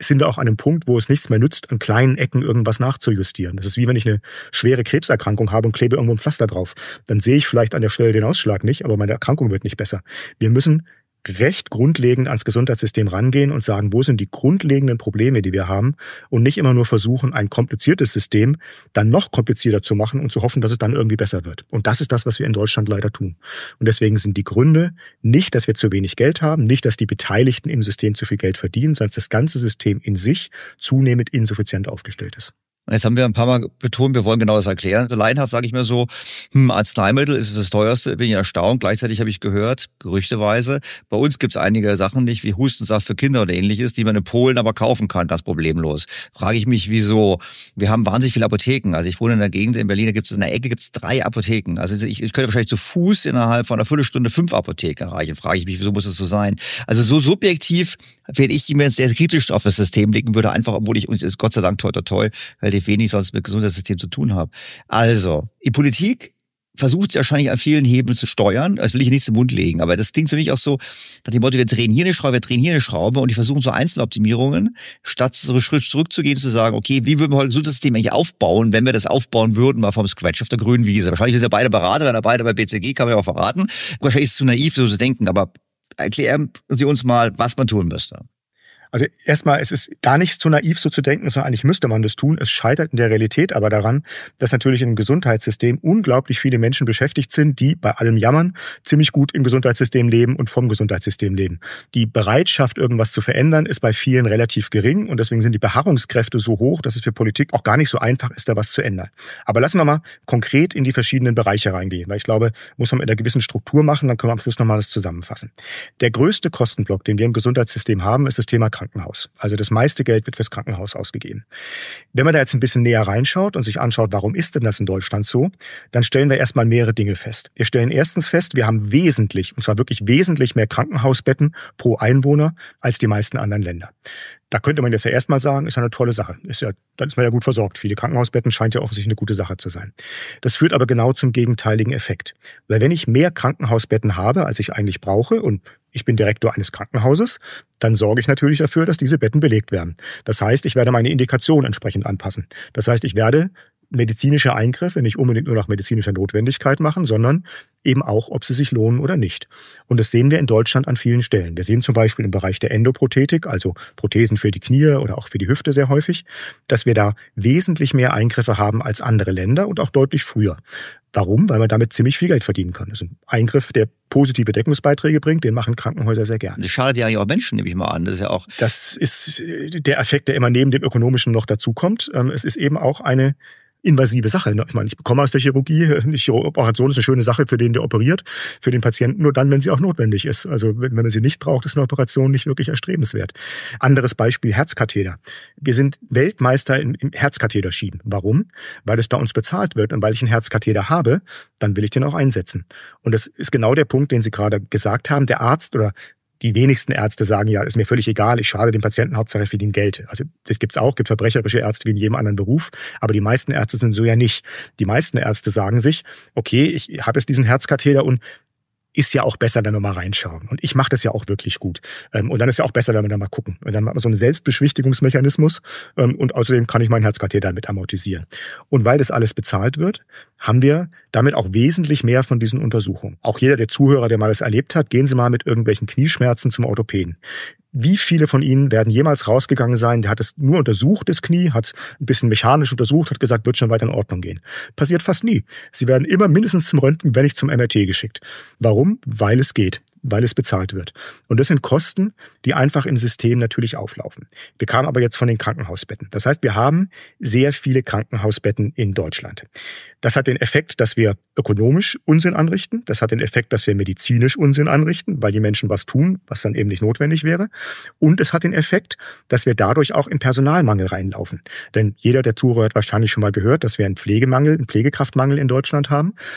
sind wir auch an einem Punkt, wo es nichts mehr nützt, an kleinen Ecken irgendwas nachzujustieren. Das ist wie wenn ich eine schwere Krebserkrankung habe und klebe irgendwo ein Pflaster drauf. Dann sehe ich vielleicht an der Stelle den Ausschlag nicht, aber meine Erkrankung wird nicht besser. Wir müssen recht grundlegend ans Gesundheitssystem rangehen und sagen, wo sind die grundlegenden Probleme, die wir haben, und nicht immer nur versuchen, ein kompliziertes System dann noch komplizierter zu machen und zu hoffen, dass es dann irgendwie besser wird. Und das ist das, was wir in Deutschland leider tun. Und deswegen sind die Gründe nicht, dass wir zu wenig Geld haben, nicht, dass die Beteiligten im System zu viel Geld verdienen, sondern dass das ganze System in sich zunehmend insuffizient aufgestellt ist. Und jetzt haben wir ein paar Mal betont, wir wollen genau das erklären. So laienhaft sage ich mir so, Arzneimittel ist es das teuerste, bin ich erstaunt. Gleichzeitig habe ich gehört, gerüchteweise, bei uns gibt es einige Sachen nicht, wie Hustensaft für Kinder oder ähnliches, die man in Polen aber kaufen kann, ganz problemlos. Frage ich mich, wieso? Wir haben wahnsinnig viele Apotheken. Also ich wohne in der Gegend in Berlin, in der Ecke gibt es 3 Apotheken. Also ich könnte wahrscheinlich zu Fuß innerhalb von einer Viertelstunde 5 Apotheken erreichen. Frage ich mich, wieso muss es so sein? Also so subjektiv, wenn ich mir sehr kritisch auf das System blicken würde, einfach, obwohl ich uns Gott sei Dank toi, relativ wenig sonst mit Gesundheitssystem zu tun habe. Also, die Politik versucht wahrscheinlich an vielen Hebeln zu steuern. Das will ich nicht im Mund legen, aber das klingt für mich auch so, nach dem Motto, wir drehen hier eine Schraube und die versuchen so Einzeloptimierungen, statt so einen Schritt zurückzugehen und zu sagen, okay, wie würden wir heute ein Gesundheitssystem eigentlich aufbauen, wenn wir das aufbauen würden, mal vom Scratch auf der grünen Wiese. Wahrscheinlich sind ja beide Berater, wenn er beide bei BCG, kann man ja auch verraten. Wahrscheinlich ist es zu naiv, so zu denken, aber erklären Sie uns mal, was man tun müsste. Also erstmal, es ist gar nicht so naiv, so zu denken, sondern eigentlich müsste man das tun. Es scheitert in der Realität aber daran, dass natürlich im Gesundheitssystem unglaublich viele Menschen beschäftigt sind, die bei allem Jammern ziemlich gut im Gesundheitssystem leben und vom Gesundheitssystem leben. Die Bereitschaft, irgendwas zu verändern, ist bei vielen relativ gering und deswegen sind die Beharrungskräfte so hoch, dass es für Politik auch gar nicht so einfach ist, da was zu ändern. Aber lassen wir mal konkret in die verschiedenen Bereiche reingehen, weil ich glaube, muss man mit einer gewissen Struktur machen, dann können wir am Schluss nochmal das zusammenfassen. Der größte Kostenblock, den wir im Gesundheitssystem haben, ist das Thema Krankenhaus. Also das meiste Geld wird fürs Krankenhaus ausgegeben. Wenn man da jetzt ein bisschen näher reinschaut und sich anschaut, warum ist denn das in Deutschland so, dann stellen wir erstmal mehrere Dinge fest. Wir stellen erstens fest, wir haben wesentlich, und zwar wirklich wesentlich mehr Krankenhausbetten pro Einwohner als die meisten anderen Länder. Da könnte man jetzt ja erstmal sagen, ist ja eine tolle Sache. Dann ist man ja gut versorgt. Viele Krankenhausbetten scheint ja offensichtlich eine gute Sache zu sein. Das führt aber genau zum gegenteiligen Effekt. Weil wenn ich mehr Krankenhausbetten habe, als ich eigentlich brauche, und ich bin Direktor eines Krankenhauses, dann sorge ich natürlich dafür, dass diese Betten belegt werden. Das heißt, ich werde meine Indikation entsprechend anpassen. Das heißt, ich werde medizinische Eingriffe nicht unbedingt nur nach medizinischer Notwendigkeit machen, sondern eben auch, ob sie sich lohnen oder nicht. Und das sehen wir in Deutschland an vielen Stellen. Wir sehen zum Beispiel im Bereich der Endoprothetik, also Prothesen für die Knie oder auch für die Hüfte sehr häufig, dass wir da wesentlich mehr Eingriffe haben als andere Länder und auch deutlich früher. Warum? Weil man damit ziemlich viel Geld verdienen kann. Das ist ein Eingriff, der positive Deckungsbeiträge bringt, den machen Krankenhäuser sehr gerne. Das schadet ja eigentlich auch Menschen, nehme ich mal an. Das ist ja auch. Das ist der Effekt, der immer neben dem Ökonomischen noch dazukommt. Es ist eben auch eine invasive Sache. Ich meine, ich komme aus der Chirurgie. Die Operation ist eine schöne Sache für den, der operiert, für den Patienten nur dann, wenn sie auch notwendig ist. Also wenn man sie nicht braucht, ist eine Operation nicht wirklich erstrebenswert. Anderes Beispiel, Herzkatheter. Wir sind Weltmeister im Herzkatheter schieben. Warum? Weil es bei uns bezahlt wird und weil ich einen Herzkatheter habe, dann will ich den auch einsetzen. Und das ist genau der Punkt, den Sie gerade gesagt haben. Der Arzt oder die wenigsten Ärzte sagen, ja, ist mir völlig egal, ich schade dem Patienten, Hauptsache ich verdiene Geld. Also das gibt's auch, gibt verbrecherische Ärzte wie in jedem anderen Beruf, aber die meisten Ärzte sind so ja nicht. Die meisten Ärzte sagen sich, okay, ich habe jetzt diesen Herzkatheter und ist ja auch besser, wenn wir mal reinschauen. Und ich mache das ja auch wirklich gut. Und dann ist ja auch besser, wenn wir da mal gucken. Und dann hat man so einen Selbstbeschwichtigungsmechanismus und außerdem kann ich meinen Herzkatheter mit amortisieren. Und weil das alles bezahlt wird, haben wir damit auch wesentlich mehr von diesen Untersuchungen. Auch jeder der Zuhörer, der mal das erlebt hat, gehen Sie mal mit irgendwelchen Knieschmerzen zum Orthopäden. Wie viele von Ihnen werden jemals rausgegangen sein, der hat es nur untersucht, das Knie, hat ein bisschen mechanisch untersucht, hat gesagt, wird schon weiter in Ordnung gehen. Passiert fast nie. Sie werden immer mindestens zum Röntgen, wenn nicht zum MRT geschickt. Warum? Weil es geht. Weil es bezahlt wird. Und das sind Kosten, die einfach im System natürlich auflaufen. Wir kamen aber jetzt von den Krankenhausbetten. Das heißt, wir haben sehr viele Krankenhausbetten in Deutschland. Das hat den Effekt, dass wir ökonomisch Unsinn anrichten. Das hat den Effekt, dass wir medizinisch Unsinn anrichten, weil die Menschen was tun, was dann eben nicht notwendig wäre. Und es hat den Effekt, dass wir dadurch auch in Personalmangel reinlaufen. Denn jeder der Zuhörer hat wahrscheinlich schon mal gehört, dass wir einen Pflegemangel, einen Pflegekraftmangel in Deutschland haben.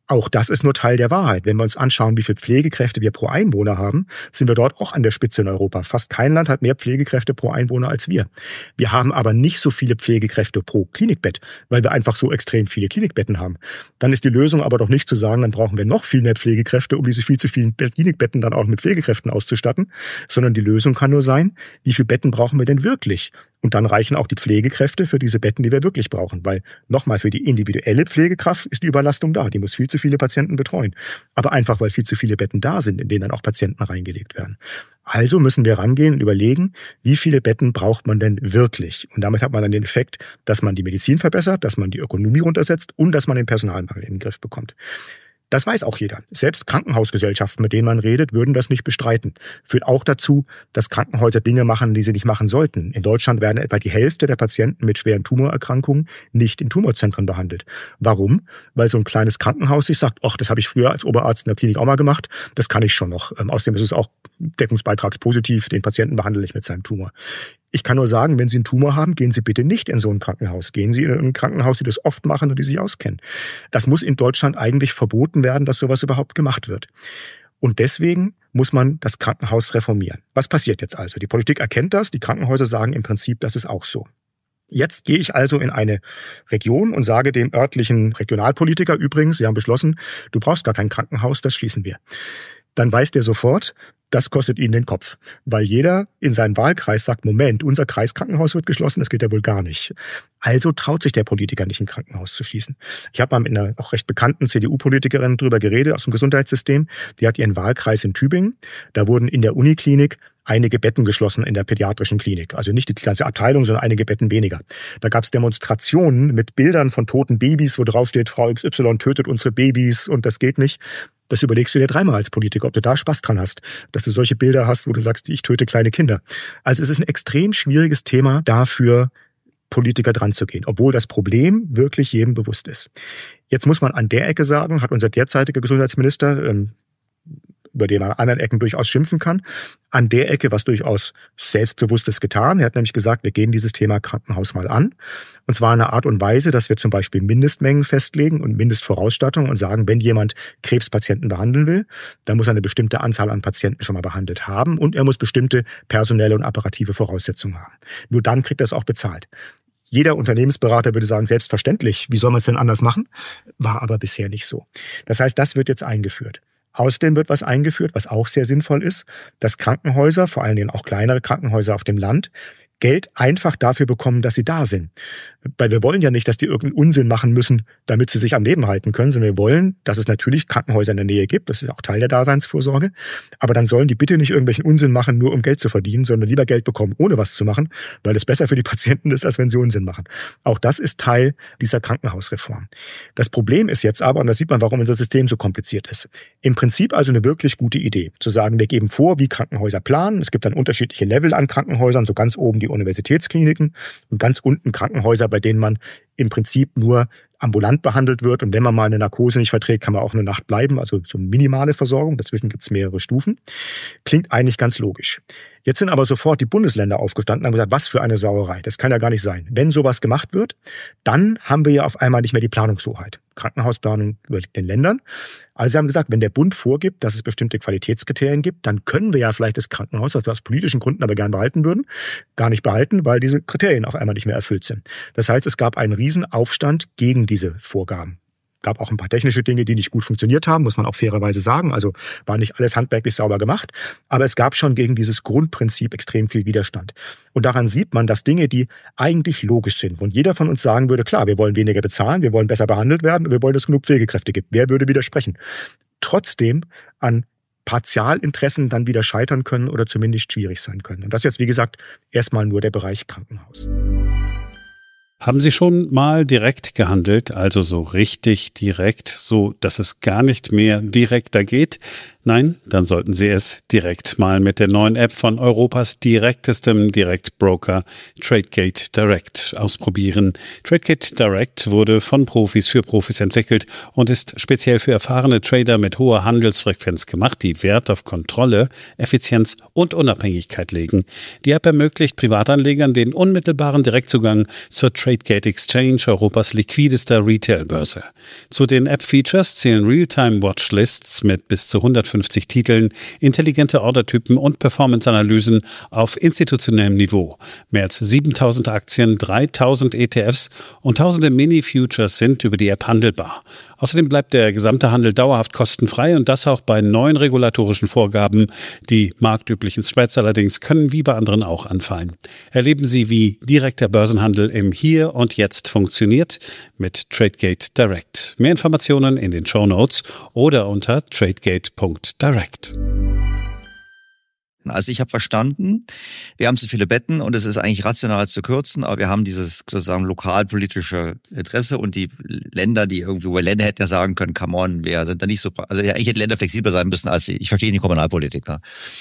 Auch das ist nur Teil der Wahrheit. Wenn wir uns anschauen, wie viele Pflegekräfte wir pro Einwohner haben, sind wir dort auch an der Spitze in Europa. Fast kein Land hat mehr Pflegekräfte pro Einwohner als wir. Wir haben aber nicht so viele Pflegekräfte pro Klinikbett, weil wir einfach so extrem viele Klinikbetten haben. Dann ist die Lösung aber doch nicht zu sagen, dann brauchen wir noch viel mehr Pflegekräfte, um diese viel zu vielen Klinikbetten dann auch mit Pflegekräften auszustatten, sondern die Lösung kann nur sein, wie viele Betten brauchen wir denn wirklich? Und dann reichen auch die Pflegekräfte für diese Betten, die wir wirklich brauchen. Weil nochmal, für die individuelle Pflegekraft ist die Überlastung da. Die muss viel zu viele Patienten betreuen. Aber einfach, weil viel zu viele Betten da sind, in denen dann auch Patienten reingelegt werden. Also müssen wir rangehen und überlegen, wie viele Betten braucht man denn wirklich? Und damit hat man dann den Effekt, dass man die Medizin verbessert, dass man die Ökonomie runtersetzt und dass man den Personalmangel in den Griff bekommt. Das weiß auch jeder. Selbst Krankenhausgesellschaften, mit denen man redet, würden das nicht bestreiten. Führt auch dazu, dass Krankenhäuser Dinge machen, die sie nicht machen sollten. In Deutschland werden etwa die Hälfte der Patienten mit schweren Tumorerkrankungen nicht in Tumorzentren behandelt. Warum? Weil so ein kleines Krankenhaus sich sagt, ach, das habe ich früher als Oberarzt in der Klinik auch mal gemacht, das kann ich schon noch. Außerdem ist es auch deckungsbeitragspositiv, den Patienten behandle ich mit seinem Tumor. Ich kann nur sagen, wenn Sie einen Tumor haben, gehen Sie bitte nicht in so ein Krankenhaus. Gehen Sie in ein Krankenhaus, die das oft machen und die sich auskennen. Das muss in Deutschland eigentlich verboten werden, dass sowas überhaupt gemacht wird. Und deswegen muss man das Krankenhaus reformieren. Was passiert jetzt also? Die Politik erkennt das, die Krankenhäuser sagen im Prinzip, das ist auch so. Jetzt gehe ich also in eine Region und sage dem örtlichen Regionalpolitiker übrigens, Sie haben beschlossen, du brauchst gar kein Krankenhaus, das schließen wir. Dann weiß der sofort, das kostet Ihnen den Kopf. Weil jeder in seinem Wahlkreis sagt, Moment, unser Kreiskrankenhaus wird geschlossen, das geht ja wohl gar nicht. Also traut sich der Politiker nicht, ein Krankenhaus zu schließen. Ich habe mal mit einer auch recht bekannten CDU-Politikerin drüber geredet, aus dem Gesundheitssystem. Die hat ihren Wahlkreis in Tübingen. Da wurden in der Uniklinik einige Betten geschlossen in der pädiatrischen Klinik. Also nicht die ganze Abteilung, sondern einige Betten weniger. Da gab es Demonstrationen mit Bildern von toten Babys, wo drauf steht, Frau XY tötet unsere Babys und das geht nicht. Das überlegst du dir dreimal als Politiker, ob du da Spaß dran hast, dass du solche Bilder hast, wo du sagst, ich töte kleine Kinder. Also es ist ein extrem schwieriges Thema, dafür Politiker dran zu gehen, obwohl das Problem wirklich jedem bewusst ist. Jetzt muss man an der Ecke sagen, hat unser derzeitiger Gesundheitsminister, über den man an anderen Ecken durchaus schimpfen kann, an der Ecke was durchaus Selbstbewusstes getan. Er hat nämlich gesagt, wir gehen dieses Thema Krankenhaus mal an. Und zwar in einer Art und Weise, dass wir zum Beispiel Mindestmengen festlegen und Mindestvorausstattung und sagen, wenn jemand Krebspatienten behandeln will, dann muss er eine bestimmte Anzahl an Patienten schon mal behandelt haben und er muss bestimmte personelle und apparative Voraussetzungen haben. Nur dann kriegt er es auch bezahlt. Jeder Unternehmensberater würde sagen, selbstverständlich, wie soll man es denn anders machen? War aber bisher nicht so. Das heißt, das wird jetzt eingeführt. Außerdem wird was eingeführt, was auch sehr sinnvoll ist, dass Krankenhäuser, vor allen Dingen auch kleinere Krankenhäuser auf dem Land, Geld einfach dafür bekommen, dass sie da sind. Weil wir wollen ja nicht, dass die irgendeinen Unsinn machen müssen, damit sie sich am Leben halten können, sondern wir wollen, dass es natürlich Krankenhäuser in der Nähe gibt. Das ist auch Teil der Daseinsvorsorge. Aber dann sollen die bitte nicht irgendwelchen Unsinn machen, nur um Geld zu verdienen, sondern lieber Geld bekommen, ohne was zu machen, weil es besser für die Patienten ist, als wenn sie Unsinn machen. Auch das ist Teil dieser Krankenhausreform. Das Problem ist jetzt aber, und da sieht man, warum unser System so kompliziert ist, im Prinzip also eine wirklich gute Idee, zu sagen, wir geben vor, wie Krankenhäuser planen. Es gibt dann unterschiedliche Level an Krankenhäusern, so ganz oben die Universitätskliniken und ganz unten Krankenhäuser, bei denen man im Prinzip nur ambulant behandelt wird. Und wenn man mal eine Narkose nicht verträgt, kann man auch eine Nacht bleiben, also so eine minimale Versorgung. Dazwischen gibt es mehrere Stufen. Klingt eigentlich ganz logisch. Jetzt sind aber sofort die Bundesländer aufgestanden und haben gesagt, was für eine Sauerei. Das kann ja gar nicht sein. Wenn sowas gemacht wird, dann haben wir ja auf einmal nicht mehr die Planungshoheit. Krankenhausplanung überliegt den Ländern. Also sie haben gesagt, wenn der Bund vorgibt, dass es bestimmte Qualitätskriterien gibt, dann können wir ja vielleicht das Krankenhaus, das wir aus politischen Gründen aber gern behalten würden, gar nicht behalten, weil diese Kriterien auf einmal nicht mehr erfüllt sind. Das heißt, es gab einen riesen Aufstand gegen diese Vorgaben. Gab auch ein paar technische Dinge, die nicht gut funktioniert haben, muss man auch fairerweise sagen. Also war nicht alles handwerklich sauber gemacht. Aber es gab schon gegen dieses Grundprinzip extrem viel Widerstand. Und daran sieht man, dass Dinge, die eigentlich logisch sind, und jeder von uns sagen würde, klar, wir wollen weniger bezahlen, wir wollen besser behandelt werden und wir wollen, dass es genug Pflegekräfte gibt. Wer würde widersprechen? Trotzdem an Partialinteressen dann wieder scheitern können oder zumindest schwierig sein können. Und das ist jetzt, wie gesagt, erstmal nur der Bereich Krankenhaus. Haben Sie schon mal direkt gehandelt, also so richtig direkt, so dass es gar nicht mehr direkter geht? Nein, dann sollten Sie es direkt mal mit der neuen App von Europas direktestem Direktbroker Tradegate Direct ausprobieren. Tradegate Direct wurde von Profis für Profis entwickelt und ist speziell für erfahrene Trader mit hoher Handelsfrequenz gemacht, die Wert auf Kontrolle, Effizienz und Unabhängigkeit legen. Die App ermöglicht Privatanlegern den unmittelbaren Direktzugang zur Tradegate Exchange, Europas liquidester Retailbörse. Zu den App-Features zählen Realtime-Watchlists mit bis zu 150 Titeln, intelligente Ordertypen und Performance-Analysen auf institutionellem Niveau. Mehr als 7000 Aktien, 3000 ETFs und tausende Mini-Futures sind über die App handelbar. Außerdem bleibt der gesamte Handel dauerhaft kostenfrei und das auch bei neuen regulatorischen Vorgaben. Die marktüblichen Spreads allerdings können wie bei anderen auch anfallen. Erleben Sie, wie direkter Börsenhandel im Hier und Jetzt funktioniert mit Tradegate Direct. Mehr Informationen in den Shownotes oder unter tradegate.direct. Also ich habe verstanden, wir haben zu viele Betten und es ist eigentlich rational zu kürzen, aber wir haben dieses sozusagen lokalpolitische Interesse und die Länder, die irgendwie, wo Länder hätten ja sagen können, come on, wir sind da nicht so, also ja, ich hätte Länder flexibler sein müssen als ich verstehe die Kommunalpolitiker.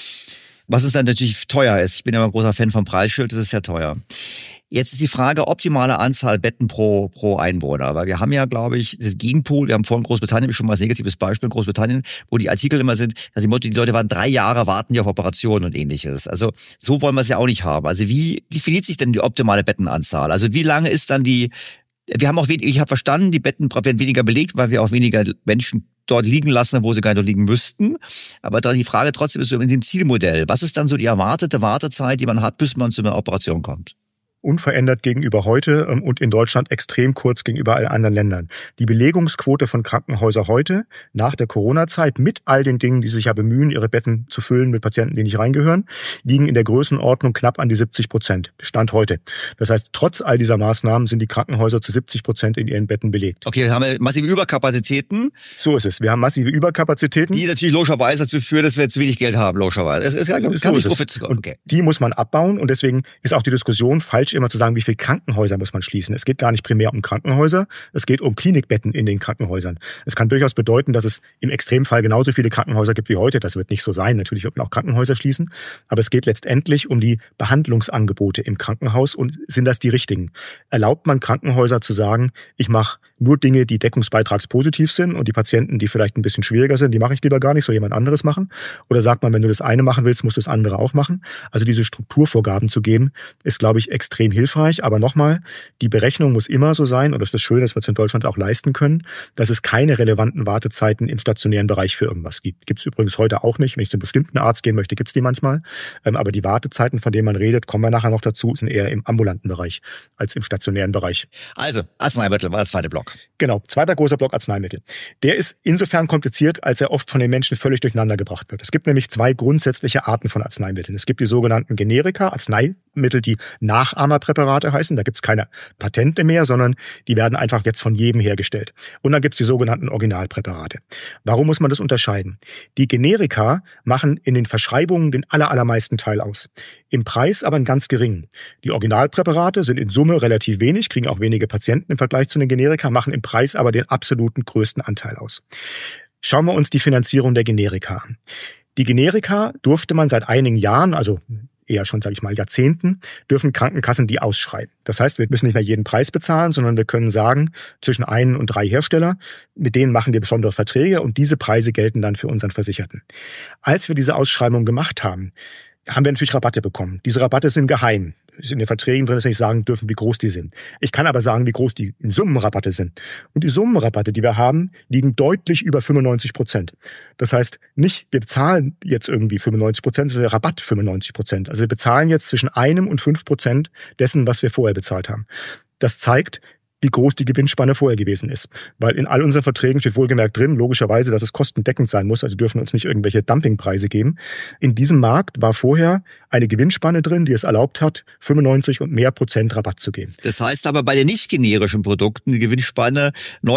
Was es dann natürlich teuer ist, ich bin ja immer ein großer Fan vom Preisschild, das ist ja teuer. Jetzt ist die Frage, optimale Anzahl Betten pro Einwohner. Weil wir haben ja, glaube ich, das Gegenpool, wir haben vorhin Großbritannien, schon mal als negatives Beispiel in Großbritannien, wo die Artikel immer sind, dass die Leute waren 3 Jahre, warten ja auf Operationen und ähnliches. Also so wollen wir es ja auch nicht haben. Also wie definiert sich denn die optimale Bettenanzahl? Also wie lange ist dann wir haben auch ich habe verstanden, die Betten werden weniger belegt, weil wir auch weniger Menschen dort liegen lassen, wo sie gar nicht liegen müssten. Aber da die Frage trotzdem ist so in diesem Zielmodell, was ist dann so die erwartete Wartezeit, die man hat, bis man zu einer Operation kommt? Unverändert gegenüber heute und in Deutschland extrem kurz gegenüber allen anderen Ländern. Die Belegungsquote von Krankenhäusern heute, nach der Corona-Zeit, mit all den Dingen, die sich ja bemühen, ihre Betten zu füllen mit Patienten, die nicht reingehören, liegen in der Größenordnung knapp an die 70%. Stand heute. Das heißt, trotz all dieser Maßnahmen sind die Krankenhäuser zu 70% in ihren Betten belegt. Okay, wir haben massive Überkapazitäten. So ist es. Wir haben massive Überkapazitäten. Die natürlich logischerweise dazu führen, dass wir zu wenig Geld haben, logischerweise. Es kann nicht Profit. Okay. Die muss man abbauen und deswegen ist auch die Diskussion falsch, immer zu sagen, wie viele Krankenhäuser muss man schließen. Es geht gar nicht primär um Krankenhäuser, es geht um Klinikbetten in den Krankenhäusern. Es kann durchaus bedeuten, dass es im Extremfall genauso viele Krankenhäuser gibt wie heute. Das wird nicht so sein. Natürlich wird man auch Krankenhäuser schließen. Aber es geht letztendlich um die Behandlungsangebote im Krankenhaus und sind das die richtigen? Erlaubt man Krankenhäuser zu sagen, ich mache nur Dinge, die deckungsbeitragspositiv sind und die Patienten, die vielleicht ein bisschen schwieriger sind, die mache ich lieber gar nicht, soll jemand anderes machen? Oder sagt man, wenn du das eine machen willst, musst du das andere auch machen? Also diese Strukturvorgaben zu geben, ist, glaube ich, extrem hilfreich. Aber nochmal, die Berechnung muss immer so sein, und das ist das Schöne, dass wir es in Deutschland auch leisten können, dass es keine relevanten Wartezeiten im stationären Bereich für irgendwas gibt. Gibt es übrigens heute auch nicht. Wenn ich zu einem bestimmten Arzt gehen möchte, gibt es die manchmal. Aber die Wartezeiten, von denen man redet, kommen wir nachher noch dazu, sind eher im ambulanten Bereich als im stationären Bereich. Also, Arzneimittel war der zweite Block. Genau, zweiter großer Block Arzneimittel. Der ist insofern kompliziert, als er oft von den Menschen völlig durcheinander gebracht wird. Es gibt nämlich 2 grundsätzliche Arten von Arzneimitteln. Es gibt die sogenannten Generika, Arzneimittel, die Nachahmerpräparate heißen. Da gibt es keine Patente mehr, sondern die werden einfach jetzt von jedem hergestellt. Und dann gibt es die sogenannten Originalpräparate. Warum muss man das unterscheiden? Die Generika machen in den Verschreibungen den allermeisten Teil aus. Im Preis aber einen ganz geringen. Die Originalpräparate sind in Summe relativ wenig, kriegen auch wenige Patienten im Vergleich zu den Generika, machen im Preis aber den absoluten größten Anteil aus. Schauen wir uns die Finanzierung der Generika an. Die Generika durfte man seit einigen Jahren, also eher schon, sage ich mal, Jahrzehnten, dürfen Krankenkassen die ausschreiben. Das heißt, wir müssen nicht mehr jeden Preis bezahlen, sondern wir können sagen, zwischen 1 und 3 Hersteller, mit denen machen wir besondere Verträge und diese Preise gelten dann für unseren Versicherten. Als wir diese Ausschreibung gemacht haben wir natürlich Rabatte bekommen. Diese Rabatte sind geheim. Ist in den Verträgen drin, dass wir nicht sagen dürfen, wie groß die sind. Ich kann aber sagen, wie groß die Summenrabatte sind. Und die Summenrabatte, die wir haben, liegen deutlich über 95%. Das heißt, nicht, wir bezahlen jetzt irgendwie 95%, sondern der Rabatt 95%. Also wir bezahlen jetzt zwischen 1 und 5% dessen, was wir vorher bezahlt haben. Das zeigt, wie groß die Gewinnspanne vorher gewesen ist. Weil in all unseren Verträgen steht wohlgemerkt drin, logischerweise, dass es kostendeckend sein muss, also dürfen uns nicht irgendwelche Dumpingpreise geben. In diesem Markt war vorher eine Gewinnspanne drin, die es erlaubt hat, 95 und mehr Prozent Rabatt zu geben. Das heißt aber bei den nicht generischen Produkten, die Gewinnspanne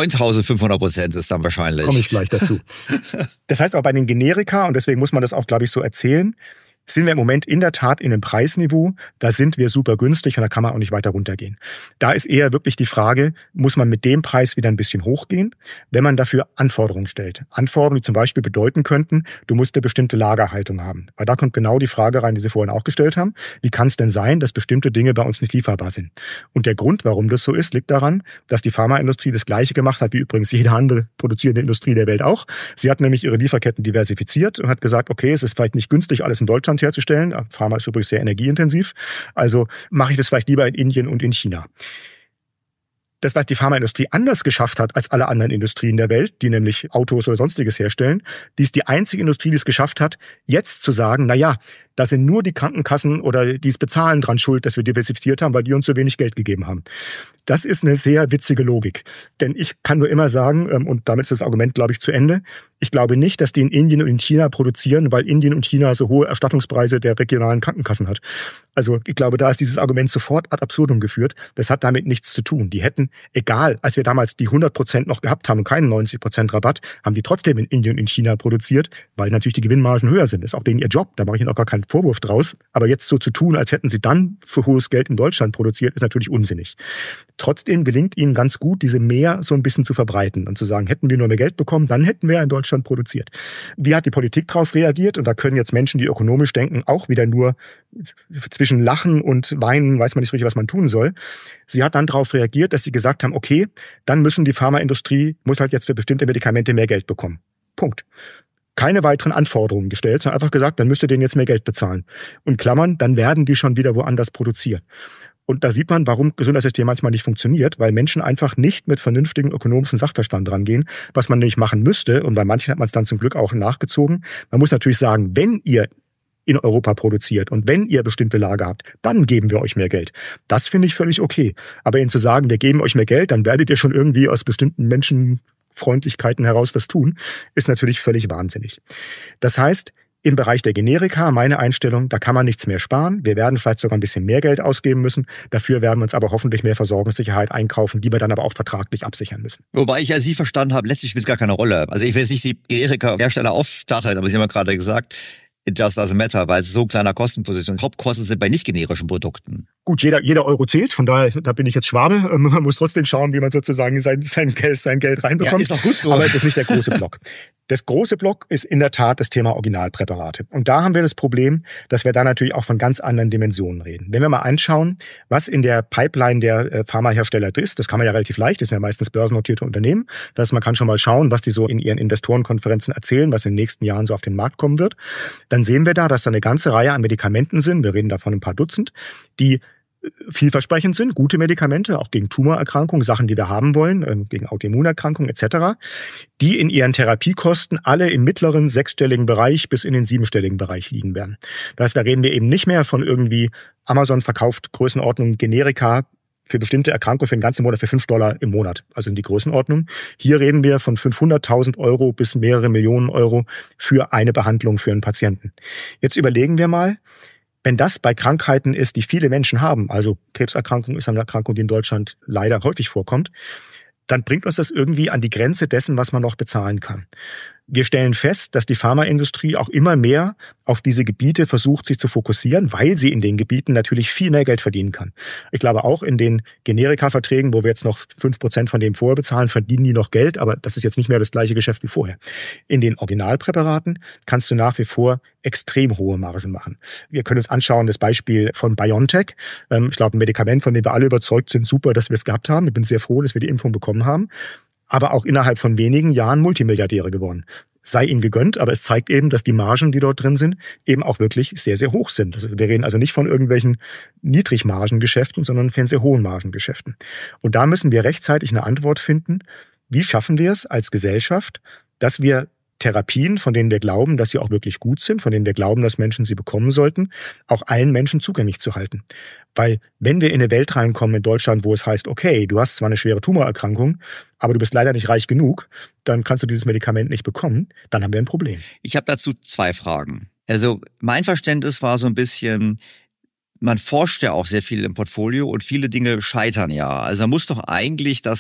9.500% ist dann wahrscheinlich. Komme ich gleich dazu. Das heißt aber bei den Generika, und deswegen muss man das auch, glaube ich, so erzählen, sind wir im Moment in der Tat in einem Preisniveau, da sind wir super günstig und da kann man auch nicht weiter runtergehen. Da ist eher wirklich die Frage, muss man mit dem Preis wieder ein bisschen hochgehen, wenn man dafür Anforderungen stellt. Anforderungen, die zum Beispiel bedeuten könnten, du musst eine bestimmte Lagerhaltung haben. Weil da kommt genau die Frage rein, die Sie vorhin auch gestellt haben. Wie kann es denn sein, dass bestimmte Dinge bei uns nicht lieferbar sind? Und der Grund, warum das so ist, liegt daran, dass die Pharmaindustrie das Gleiche gemacht hat, wie übrigens jede andere produzierende Industrie der Welt auch. Sie hat nämlich ihre Lieferketten diversifiziert und hat gesagt, okay, es ist vielleicht nicht günstig, alles in Deutschland herzustellen. Pharma ist übrigens sehr energieintensiv. Also mache ich das vielleicht lieber in Indien und in China. Das, was die Pharmaindustrie anders geschafft hat als alle anderen Industrien der Welt, die nämlich Autos oder Sonstiges herstellen, die ist die einzige Industrie, die es geschafft hat, jetzt zu sagen, na ja, da sind nur die Krankenkassen oder die es bezahlen dran schuld, dass wir diversifiziert haben, weil die uns so wenig Geld gegeben haben. Das ist eine sehr witzige Logik. Denn ich kann nur immer sagen, und damit ist das Argument, glaube ich, zu Ende, ich glaube nicht, dass die in Indien und in China produzieren, weil Indien und China so hohe Erstattungspreise der regionalen Krankenkassen hat. Also ich glaube, da ist dieses Argument sofort ad absurdum geführt. Das hat damit nichts zu tun. Die hätten, egal, als wir damals die 100% noch gehabt haben und keinen 90% Rabatt, haben die trotzdem in Indien und in China produziert, weil natürlich die Gewinnmargen höher sind. Das ist auch denen ihr Job, da mache ich ihnen auch gar keinen Vorwurf draus. Aber jetzt so zu tun, als hätten sie dann für hohes Geld in Deutschland produziert, ist natürlich unsinnig. Trotzdem gelingt ihnen ganz gut, diese mehr so ein bisschen zu verbreiten und zu sagen, hätten wir nur mehr Geld bekommen, dann hätten wir in Deutschland produziert. Wie hat die Politik darauf reagiert? Und da können jetzt Menschen, die ökonomisch denken, auch wieder nur zwischen Lachen und Weinen, weiß man nicht richtig, was man tun soll. Sie hat dann darauf reagiert, dass sie gesagt haben, okay, dann müssen die Pharmaindustrie, muss halt jetzt für bestimmte Medikamente mehr Geld bekommen. Punkt. Keine weiteren Anforderungen gestellt, sondern einfach gesagt, dann müsst ihr denen jetzt mehr Geld bezahlen. Und Klammern, dann werden die schon wieder woanders produziert. Und da sieht man, warum Gesundheitssystem manchmal nicht funktioniert, weil Menschen einfach nicht mit vernünftigem ökonomischen Sachverstand rangehen, was man nämlich machen müsste. Und bei manchen hat man es dann zum Glück auch nachgezogen. Man muss natürlich sagen, wenn ihr in Europa produziert und wenn ihr bestimmte Lager habt, dann geben wir euch mehr Geld. Das finde ich völlig okay. Aber ihnen zu sagen, wir geben euch mehr Geld, dann werdet ihr schon irgendwie aus bestimmten Menschenfreundlichkeiten heraus was tun, ist natürlich völlig wahnsinnig. Das heißt, im Bereich der Generika, meine Einstellung, da kann man nichts mehr sparen. Wir werden vielleicht sogar ein bisschen mehr Geld ausgeben müssen. Dafür werden wir uns aber hoffentlich mehr Versorgungssicherheit einkaufen, die wir dann aber auch vertraglich absichern müssen. Wobei ich ja Sie verstanden habe, letztlich spielt es gar keine Rolle. Also ich will jetzt nicht die Generika-Hersteller aufstacheln, aber Sie haben ja gerade gesagt, it just doesn't matter, weil es so kleiner Kostenposition. Hauptkosten sind bei nicht generischen Produkten. Gut, jeder Euro zählt, von daher, da bin ich jetzt Schwabe. Man muss trotzdem schauen, wie man sozusagen sein Geld reinbekommt. Ja, ist doch gut so. Aber es ist nicht der große Block. Das große Block ist in der Tat das Thema Originalpräparate. Und da haben wir das Problem, dass wir da natürlich auch von ganz anderen Dimensionen reden. Wenn wir mal anschauen, was in der Pipeline der Pharmahersteller ist, das kann man ja relativ leicht, das sind ja meistens börsennotierte Unternehmen. Das heißt, man kann schon mal schauen, was die so in ihren Investorenkonferenzen erzählen, was in den nächsten Jahren so auf den Markt kommen wird. Dann sehen wir da, dass da eine ganze Reihe an Medikamenten sind, wir reden davon ein paar Dutzend, die vielversprechend sind, gute Medikamente, auch gegen Tumorerkrankungen, Sachen, die wir haben wollen, gegen Autoimmunerkrankungen etc., die in ihren Therapiekosten alle im mittleren sechsstelligen Bereich bis in den siebenstelligen Bereich liegen werden. Das heißt, da reden wir eben nicht mehr von irgendwie Amazon verkauft Größenordnung Generika für bestimmte Erkrankungen für den ganzen Monat für $5 im Monat, also in die Größenordnung. Hier reden wir von 500.000 € bis mehrere Millionen Euro für eine Behandlung für einen Patienten. Jetzt überlegen wir mal, wenn das bei Krankheiten ist, die viele Menschen haben, also Krebserkrankung ist eine Erkrankung, die in Deutschland leider häufig vorkommt, dann bringt uns das irgendwie an die Grenze dessen, was man noch bezahlen kann. Wir stellen fest, dass die Pharmaindustrie auch immer mehr auf diese Gebiete versucht, sich zu fokussieren, weil sie in den Gebieten natürlich viel mehr Geld verdienen kann. Ich glaube, auch in den Generika-Verträgen, wo wir jetzt noch 5% von dem vorher bezahlen, verdienen die noch Geld, aber das ist jetzt nicht mehr das gleiche Geschäft wie vorher. In den Originalpräparaten kannst du nach wie vor extrem hohe Margen machen. Wir können uns anschauen, das Beispiel von BioNTech. Ich glaube, ein Medikament, von dem wir alle überzeugt sind, super, dass wir es gehabt haben. Ich bin sehr froh, dass wir die Impfung bekommen haben. Aber auch innerhalb von wenigen Jahren Multimilliardäre geworden. Sei ihnen gegönnt, aber es zeigt eben, dass die Margen, die dort drin sind, eben auch wirklich sehr, sehr hoch sind. Wir reden also nicht von irgendwelchen Niedrigmargengeschäften, sondern von sehr hohen Margengeschäften. Und da müssen wir rechtzeitig eine Antwort finden. Wie schaffen wir es als Gesellschaft, dass wir Therapien, von denen wir glauben, dass sie auch wirklich gut sind, von denen wir glauben, dass Menschen sie bekommen sollten, auch allen Menschen zugänglich zu halten. Weil wenn wir in eine Welt reinkommen in Deutschland, wo es heißt, okay, du hast zwar eine schwere Tumorerkrankung, aber du bist leider nicht reich genug, dann kannst du dieses Medikament nicht bekommen, dann haben wir ein Problem. Ich habe dazu 2 Fragen. Also mein Verständnis war so ein bisschen, man forscht ja auch sehr viel im Portfolio und viele Dinge scheitern ja. Also man muss doch eigentlich das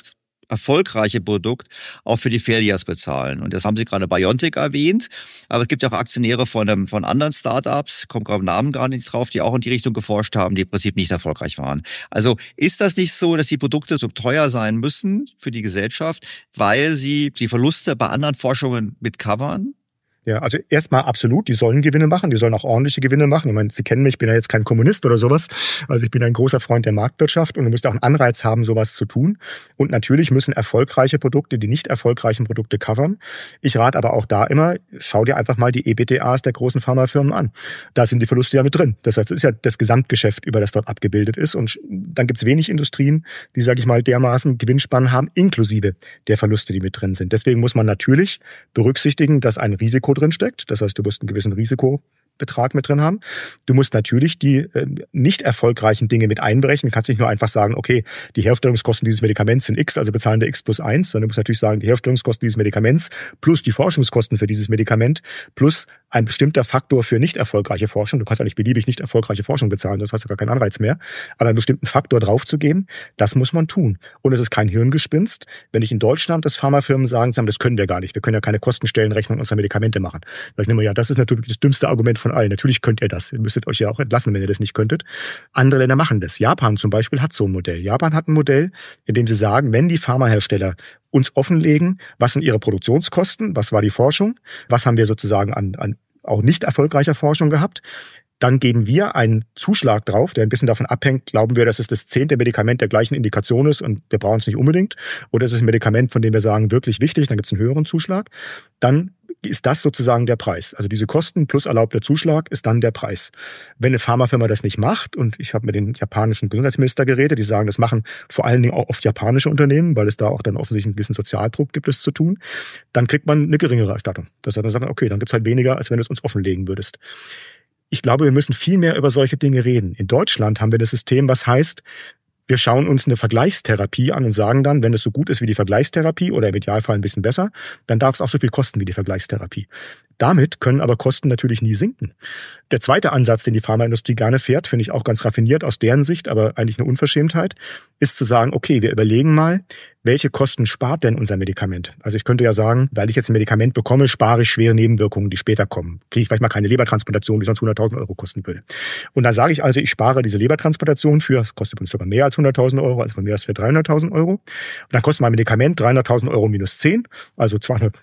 erfolgreiche Produkt auch für die Failures bezahlen. Und das haben Sie gerade BioNTech erwähnt, aber es gibt ja auch Aktionäre von anderen Startups, kommt gerade Namen gar nicht drauf, die auch in die Richtung geforscht haben, die im Prinzip nicht erfolgreich waren. Also ist das nicht so, dass die Produkte so teuer sein müssen für die Gesellschaft, weil sie die Verluste bei anderen Forschungen mit covern? Ja, also erstmal absolut, die sollen Gewinne machen, die sollen auch ordentliche Gewinne machen. Ich meine, Sie kennen mich, ich bin ja jetzt kein Kommunist oder sowas. Also ich bin ein großer Freund der Marktwirtschaft und du musst auch einen Anreiz haben, sowas zu tun. Und natürlich müssen erfolgreiche Produkte die nicht erfolgreichen Produkte covern. Ich rate aber auch da immer, schau dir einfach mal die EBITDAs der großen Pharmafirmen an. Da sind die Verluste ja mit drin. Das heißt, es ist ja das Gesamtgeschäft, über das dort abgebildet ist. Und dann gibt es wenig Industrien, die, sage ich mal, dermaßen Gewinnspannen haben, inklusive der Verluste, die mit drin sind. Deswegen muss man natürlich berücksichtigen, dass ein Risiko drin steckt. Das heißt, du musst einen gewissen Risikobetrag mit drin haben. Du musst natürlich die nicht erfolgreichen Dinge mit einberechnen. Du kannst nicht nur einfach sagen, okay, die Herstellungskosten dieses Medikaments sind X, also bezahlen wir X plus 1, sondern du musst natürlich sagen, die Herstellungskosten dieses Medikaments plus die Forschungskosten für dieses Medikament plus ein bestimmter Faktor für nicht erfolgreiche Forschung. Du kannst ja nicht beliebig nicht erfolgreiche Forschung bezahlen, das hast du gar keinen Anreiz mehr. Aber einen bestimmten Faktor draufzugeben, das muss man tun. Und es ist kein Hirngespinst, wenn ich in Deutschland, dass Pharmafirmen sagen, das können wir gar nicht. Wir können ja keine Kostenstellenrechnung unserer Medikamente machen. Da ich nehme, ja, das ist natürlich das dümmste Argument von allen. Natürlich könnt ihr das. Ihr müsstet euch ja auch entlassen, wenn ihr das nicht könntet. Andere Länder machen das. Japan zum Beispiel hat so ein Modell. Japan hat ein Modell, in dem sie sagen, wenn die Pharmahersteller uns offenlegen, was sind ihre Produktionskosten, was war die Forschung, was haben wir sozusagen an auch nicht erfolgreicher Forschung gehabt, dann geben wir einen Zuschlag drauf, der ein bisschen davon abhängt, glauben wir, dass es das 10. Medikament der gleichen Indikation ist und wir brauchen es nicht unbedingt, oder ist es ein Medikament, von dem wir sagen, wirklich wichtig, dann gibt es einen höheren Zuschlag, dann ist das sozusagen der Preis. Also diese Kosten plus erlaubter Zuschlag ist dann der Preis. Wenn eine Pharmafirma das nicht macht, und ich habe mit den japanischen Gesundheitsminister geredet, die sagen, das machen vor allen Dingen auch oft japanische Unternehmen, weil es da auch dann offensichtlich einen gewissen Sozialdruck gibt, es zu tun, dann kriegt man eine geringere Erstattung. Das heißt, dann sagt man, okay, dann gibt es halt weniger, als wenn du es uns offenlegen würdest. Ich glaube, wir müssen viel mehr über solche Dinge reden. In Deutschland haben wir das System, was heißt, wir schauen uns eine Vergleichstherapie an und sagen dann, wenn es so gut ist wie die Vergleichstherapie oder im Idealfall ein bisschen besser, dann darf es auch so viel kosten wie die Vergleichstherapie. Damit können aber Kosten natürlich nie sinken. Der zweite Ansatz, den die Pharmaindustrie gerne fährt, finde ich auch ganz raffiniert aus deren Sicht, aber eigentlich eine Unverschämtheit, ist zu sagen, okay, wir überlegen mal, welche Kosten spart denn unser Medikament? Also ich könnte ja sagen, weil ich jetzt ein Medikament bekomme, spare ich schwere Nebenwirkungen, die später kommen. Kriege ich vielleicht mal keine Lebertransplantation, die sonst 100.000 Euro kosten würde. Und dann sage ich also, ich spare diese Lebertransplantation für, das kostet übrigens sogar mehr als 100.000 Euro, also von mir aus für 300.000 Euro. Und dann kostet mein Medikament 300.000 Euro minus 10, also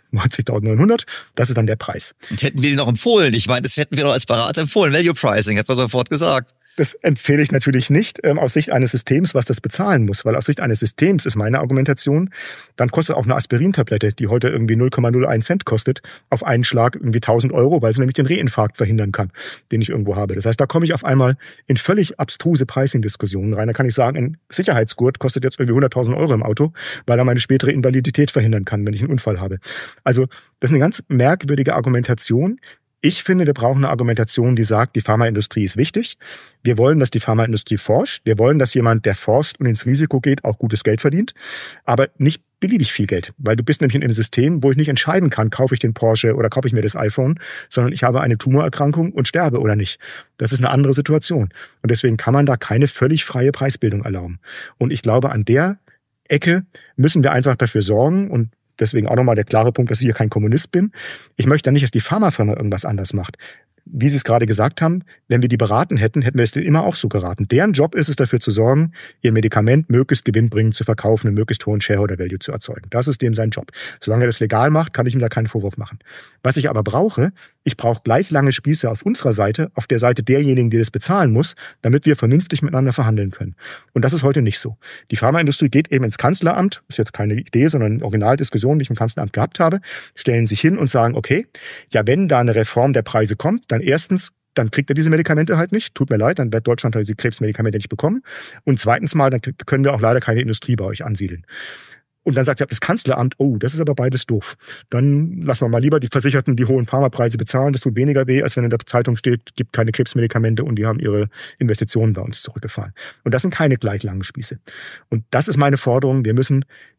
290.900. Das ist dann der Preis. Und hätten wir den auch empfohlen? Ich meine, das hätten wir doch als Berater empfohlen. Value Pricing, hat man sofort gesagt. Das empfehle ich natürlich nicht aus Sicht eines Systems, was das bezahlen muss. Weil aus Sicht eines Systems ist meine Argumentation, dann kostet auch eine Aspirintablette, die heute irgendwie 0,01 Cent kostet, auf einen Schlag irgendwie 1.000 Euro, weil sie nämlich den Reinfarkt verhindern kann, den ich irgendwo habe. Das heißt, da komme ich auf einmal in völlig abstruse Pricing-Diskussionen rein. Da kann ich sagen, ein Sicherheitsgurt kostet jetzt irgendwie 100.000 Euro im Auto, weil er meine spätere Invalidität verhindern kann, wenn ich einen Unfall habe. Also das ist eine ganz merkwürdige Argumentation. Ich finde, wir brauchen eine Argumentation, die sagt, die Pharmaindustrie ist wichtig. Wir wollen, dass die Pharmaindustrie forscht. Wir wollen, dass jemand, der forscht und ins Risiko geht, auch gutes Geld verdient. Aber nicht beliebig viel Geld. Weil du bist nämlich in einem System, wo ich nicht entscheiden kann, kaufe ich den Porsche oder kaufe ich mir das iPhone, sondern ich habe eine Tumorerkrankung und sterbe oder nicht. Das ist eine andere Situation. Und deswegen kann man da keine völlig freie Preisbildung erlauben. Und ich glaube, an der Ecke müssen wir einfach dafür sorgen, und deswegen auch nochmal der klare Punkt, dass ich hier kein Kommunist bin. Ich möchte nicht, dass die Pharmafirma irgendwas anders macht. Wie Sie es gerade gesagt haben, wenn wir die beraten hätten, hätten wir es denen immer auch so geraten. Deren Job ist es, dafür zu sorgen, ihr Medikament möglichst gewinnbringend zu verkaufen und möglichst hohen Shareholder-Value zu erzeugen. Das ist dem sein Job. Solange er das legal macht, kann ich ihm da keinen Vorwurf machen. Was ich aber brauche, ich brauche gleich lange Spieße auf unserer Seite, auf der Seite derjenigen, die das bezahlen muss, damit wir vernünftig miteinander verhandeln können. Und das ist heute nicht so. Die Pharmaindustrie geht eben ins Kanzleramt, ist jetzt keine Idee, sondern eine Originaldiskussion, die ich im Kanzleramt gehabt habe, stellen sich hin und sagen, okay, ja, wenn da eine Reform der Preise kommt, dann erstens, dann kriegt er diese Medikamente halt nicht. Tut mir leid, dann wird Deutschland diese Krebsmedikamente nicht bekommen. Und zweitens mal, dann können wir auch leider keine Industrie bei euch ansiedeln. Und dann sagt das Kanzleramt, oh, das ist aber beides doof. Dann lassen wir mal lieber die Versicherten die hohen Pharmapreise bezahlen. Das tut weniger weh, als wenn in der Zeitung steht, gibt keine Krebsmedikamente und die haben ihre Investitionen bei uns zurückgefahren. Und das sind keine gleich langen Spieße. Und das ist meine Forderung. Wir müssen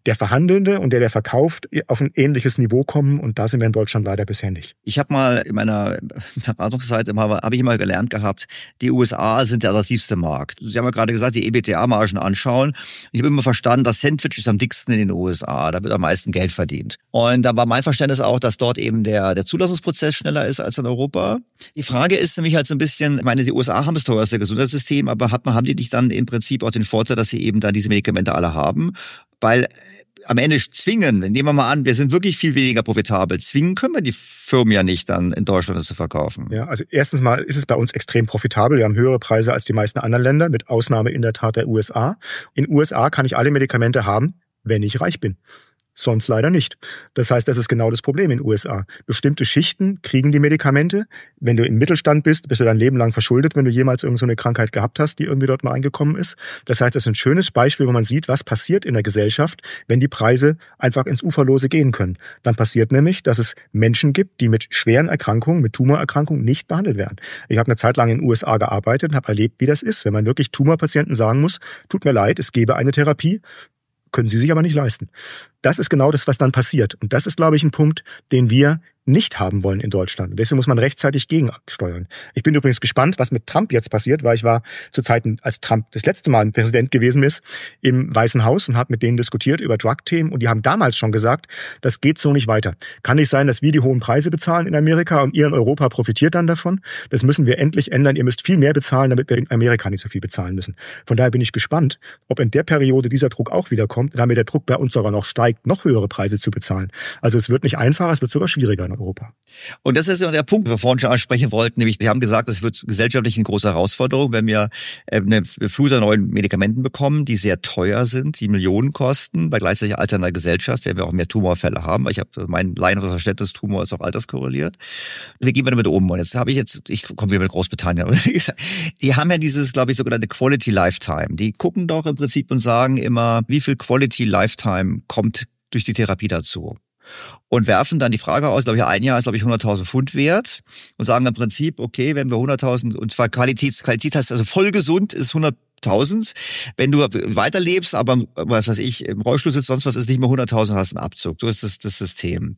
der Verhandelnde und der verkauft, auf ein ähnliches Niveau kommen. Und da sind wir in Deutschland leider bisher nicht. Ich habe mal in meiner Beratungszeit habe ich immer gelernt gehabt, die USA sind der attraktivste Markt. Sie haben ja gerade gesagt, die EBITDA-Margen anschauen. Ich habe immer verstanden, das Sandwich ist am dicksten in den USA. Da wird am meisten Geld verdient. Und da war mein Verständnis auch, dass dort eben der Zulassungsprozess schneller ist als in Europa. Die Frage ist für mich halt so ein bisschen, ich meine, die USA haben das teuerste Gesundheitssystem, aber haben die nicht dann im Prinzip auch den Vorteil, dass sie eben da diese Medikamente alle haben? Weil am Ende zwingen, nehmen wir mal an, wir sind wirklich viel weniger profitabel. Zwingen können wir die Firmen ja nicht dann in Deutschland das zu verkaufen. Ja, also erstens mal ist es bei uns extrem profitabel. Wir haben höhere Preise als die meisten anderen Länder, mit Ausnahme in der Tat der USA. In USA kann ich alle Medikamente haben, wenn ich reich bin. Sonst leider nicht. Das heißt, das ist genau das Problem in den USA. Bestimmte Schichten kriegen die Medikamente. Wenn du im Mittelstand bist du dein Leben lang verschuldet, wenn du jemals irgend so eine Krankheit gehabt hast, die irgendwie dort mal eingekommen ist. Das heißt, das ist ein schönes Beispiel, wo man sieht, was passiert in der Gesellschaft, wenn die Preise einfach ins Uferlose gehen können. Dann passiert nämlich, dass es Menschen gibt, die mit schweren Erkrankungen, mit Tumorerkrankungen nicht behandelt werden. Ich habe eine Zeit lang in den USA gearbeitet und habe erlebt, wie das ist, wenn man wirklich Tumorpatienten sagen muss, tut mir leid, es gäbe eine Therapie, können sie sich aber nicht leisten. Das ist genau das, was dann passiert. Und das ist, glaube ich, ein Punkt, den wir nicht haben wollen in Deutschland. Deswegen muss man rechtzeitig gegensteuern. Ich bin übrigens gespannt, was mit Trump jetzt passiert, weil ich war zu Zeiten, als Trump das letzte Mal Präsident gewesen ist, im Weißen Haus und habe mit denen diskutiert über Drug-Themen. Und die haben damals schon gesagt, das geht so nicht weiter. Kann nicht sein, dass wir die hohen Preise bezahlen in Amerika und ihr in Europa profitiert dann davon. Das müssen wir endlich ändern. Ihr müsst viel mehr bezahlen, damit wir in Amerika nicht so viel bezahlen müssen. Von daher bin ich gespannt, ob in der Periode dieser Druck auch wieder kommt, damit der Druck bei uns sogar noch steigt, noch höhere Preise zu bezahlen. Also es wird nicht einfacher, es wird sogar schwieriger in Europa. Und das ist ja der Punkt, den wir vorhin schon ansprechen wollten, nämlich Sie haben gesagt, es wird gesellschaftlich eine große Herausforderung, wenn wir eine Flut an neuen Medikamenten bekommen, die sehr teuer sind, die Millionen kosten, bei gleichzeitig alternder Gesellschaft, werden wir auch mehr Tumorfälle haben. Ich habe mein Laienverständnis, Tumor ist auch alterskorreliert. Wie gehen wir damit um? Und ich komme wieder mit Großbritannien. Die haben ja dieses, glaube ich, sogenannte Quality Lifetime. Die gucken doch im Prinzip und sagen immer, wie viel Quality Lifetime kommt durch die Therapie dazu. Und werfen dann die Frage aus, glaube ich, ein Jahr ist, glaube ich, 100.000 Pfund wert und sagen im Prinzip, okay, wenn wir 100.000, und zwar Qualität heißt also voll gesund ist 100.000. Wenn du weiterlebst, aber was weiß ich, im Rollstuhl sitzt, sonst was ist nicht mehr 100.000, hast einen Abzug. So ist das System.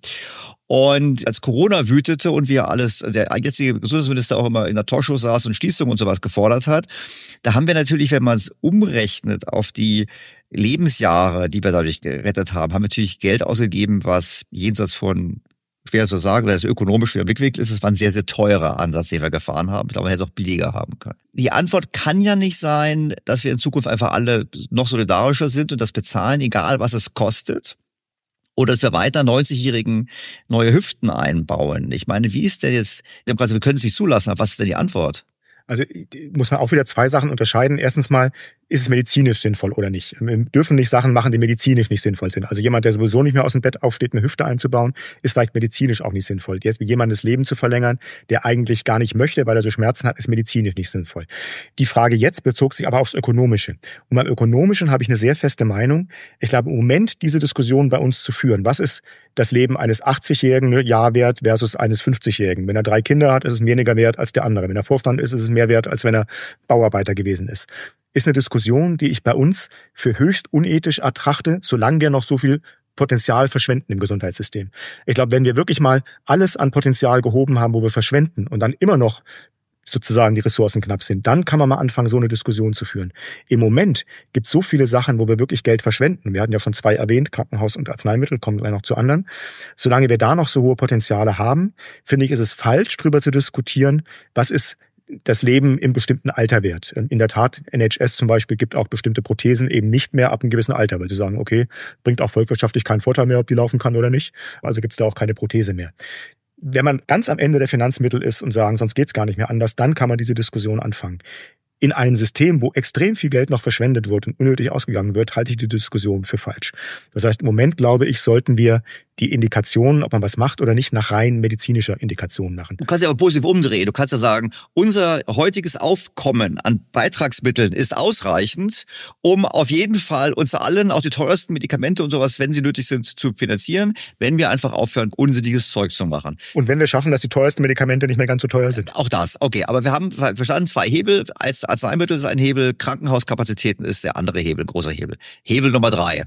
Und als Corona wütete und wir der jetzige Gesundheitsminister auch immer in der Talkshow saß und Schließungen und sowas gefordert hat, da haben wir natürlich, wenn man es umrechnet auf die Lebensjahre, die wir dadurch gerettet haben, haben wir natürlich Geld ausgegeben, was jenseits von, schwer zu sagen, weil es ökonomisch wieder wegwickelt ist, es war ein sehr, sehr teurer Ansatz, den wir gefahren haben. Ich glaube, man hätte es auch billiger haben können. Die Antwort kann ja nicht sein, dass wir in Zukunft einfach alle noch solidarischer sind und das bezahlen, egal was es kostet. Oder dass wir weiter 90-Jährigen neue Hüften einbauen. Ich meine, wie ist denn jetzt, wir können es nicht zulassen, aber was ist denn die Antwort? Also muss man auch wieder zwei Sachen unterscheiden. Erstens mal, ist es medizinisch sinnvoll oder nicht? Wir dürfen nicht Sachen machen, die medizinisch nicht sinnvoll sind. Also jemand, der sowieso nicht mehr aus dem Bett aufsteht, eine Hüfte einzubauen, ist vielleicht medizinisch auch nicht sinnvoll. Jetzt jemandes Leben zu verlängern, der eigentlich gar nicht möchte, weil er so Schmerzen hat, ist medizinisch nicht sinnvoll. Die Frage jetzt bezog sich aber aufs Ökonomische. Und beim Ökonomischen habe ich eine sehr feste Meinung. Ich glaube, im Moment diese Diskussion bei uns zu führen, was ist das Leben eines 80-jährigen Jahr wert versus eines 50-jährigen? Wenn er 3 Kinder hat, ist es weniger wert als der andere. Wenn er Vorstand ist es mehr wert, als wenn er Bauarbeiter gewesen ist. Ist eine Diskussion, die ich bei uns für höchst unethisch ertrachte, solange wir noch so viel Potenzial verschwenden im Gesundheitssystem. Ich glaube, wenn wir wirklich mal alles an Potenzial gehoben haben, wo wir verschwenden und dann immer noch sozusagen die Ressourcen knapp sind, dann kann man mal anfangen, so eine Diskussion zu führen. Im Moment gibt es so viele Sachen, wo wir wirklich Geld verschwenden. Wir hatten ja schon 2 erwähnt, Krankenhaus und Arzneimittel, kommen gleich noch zu anderen. Solange wir da noch so hohe Potenziale haben, finde ich, ist es falsch, darüber zu diskutieren, was ist das Leben im bestimmten Alter wert. In der Tat, NHS zum Beispiel gibt auch bestimmte Prothesen eben nicht mehr ab einem gewissen Alter, weil sie sagen, okay, bringt auch volkswirtschaftlich keinen Vorteil mehr, ob die laufen kann oder nicht. Also gibt es da auch keine Prothese mehr. Wenn man ganz am Ende der Finanzmittel ist und sagen, sonst geht's gar nicht mehr anders, dann kann man diese Diskussion anfangen. In einem System, wo extrem viel Geld noch verschwendet wird und unnötig ausgegangen wird, halte ich die Diskussion für falsch. Das heißt, im Moment, glaube ich, sollten wir die Indikationen, ob man was macht oder nicht, nach rein medizinischer Indikation machen. Du kannst ja aber positiv umdrehen. Du kannst ja sagen, unser heutiges Aufkommen an Beitragsmitteln ist ausreichend, um auf jeden Fall uns allen auch die teuersten Medikamente und sowas, wenn sie nötig sind, zu finanzieren, wenn wir einfach aufhören, unsinniges Zeug zu machen. Und wenn wir schaffen, dass die teuersten Medikamente nicht mehr ganz so teuer sind. Auch das, okay. Aber wir haben verstanden, 2 Hebel. Als Arzneimittel ist ein Hebel, Krankenhauskapazitäten ist der andere Hebel, großer Hebel. Hebel Nummer 3.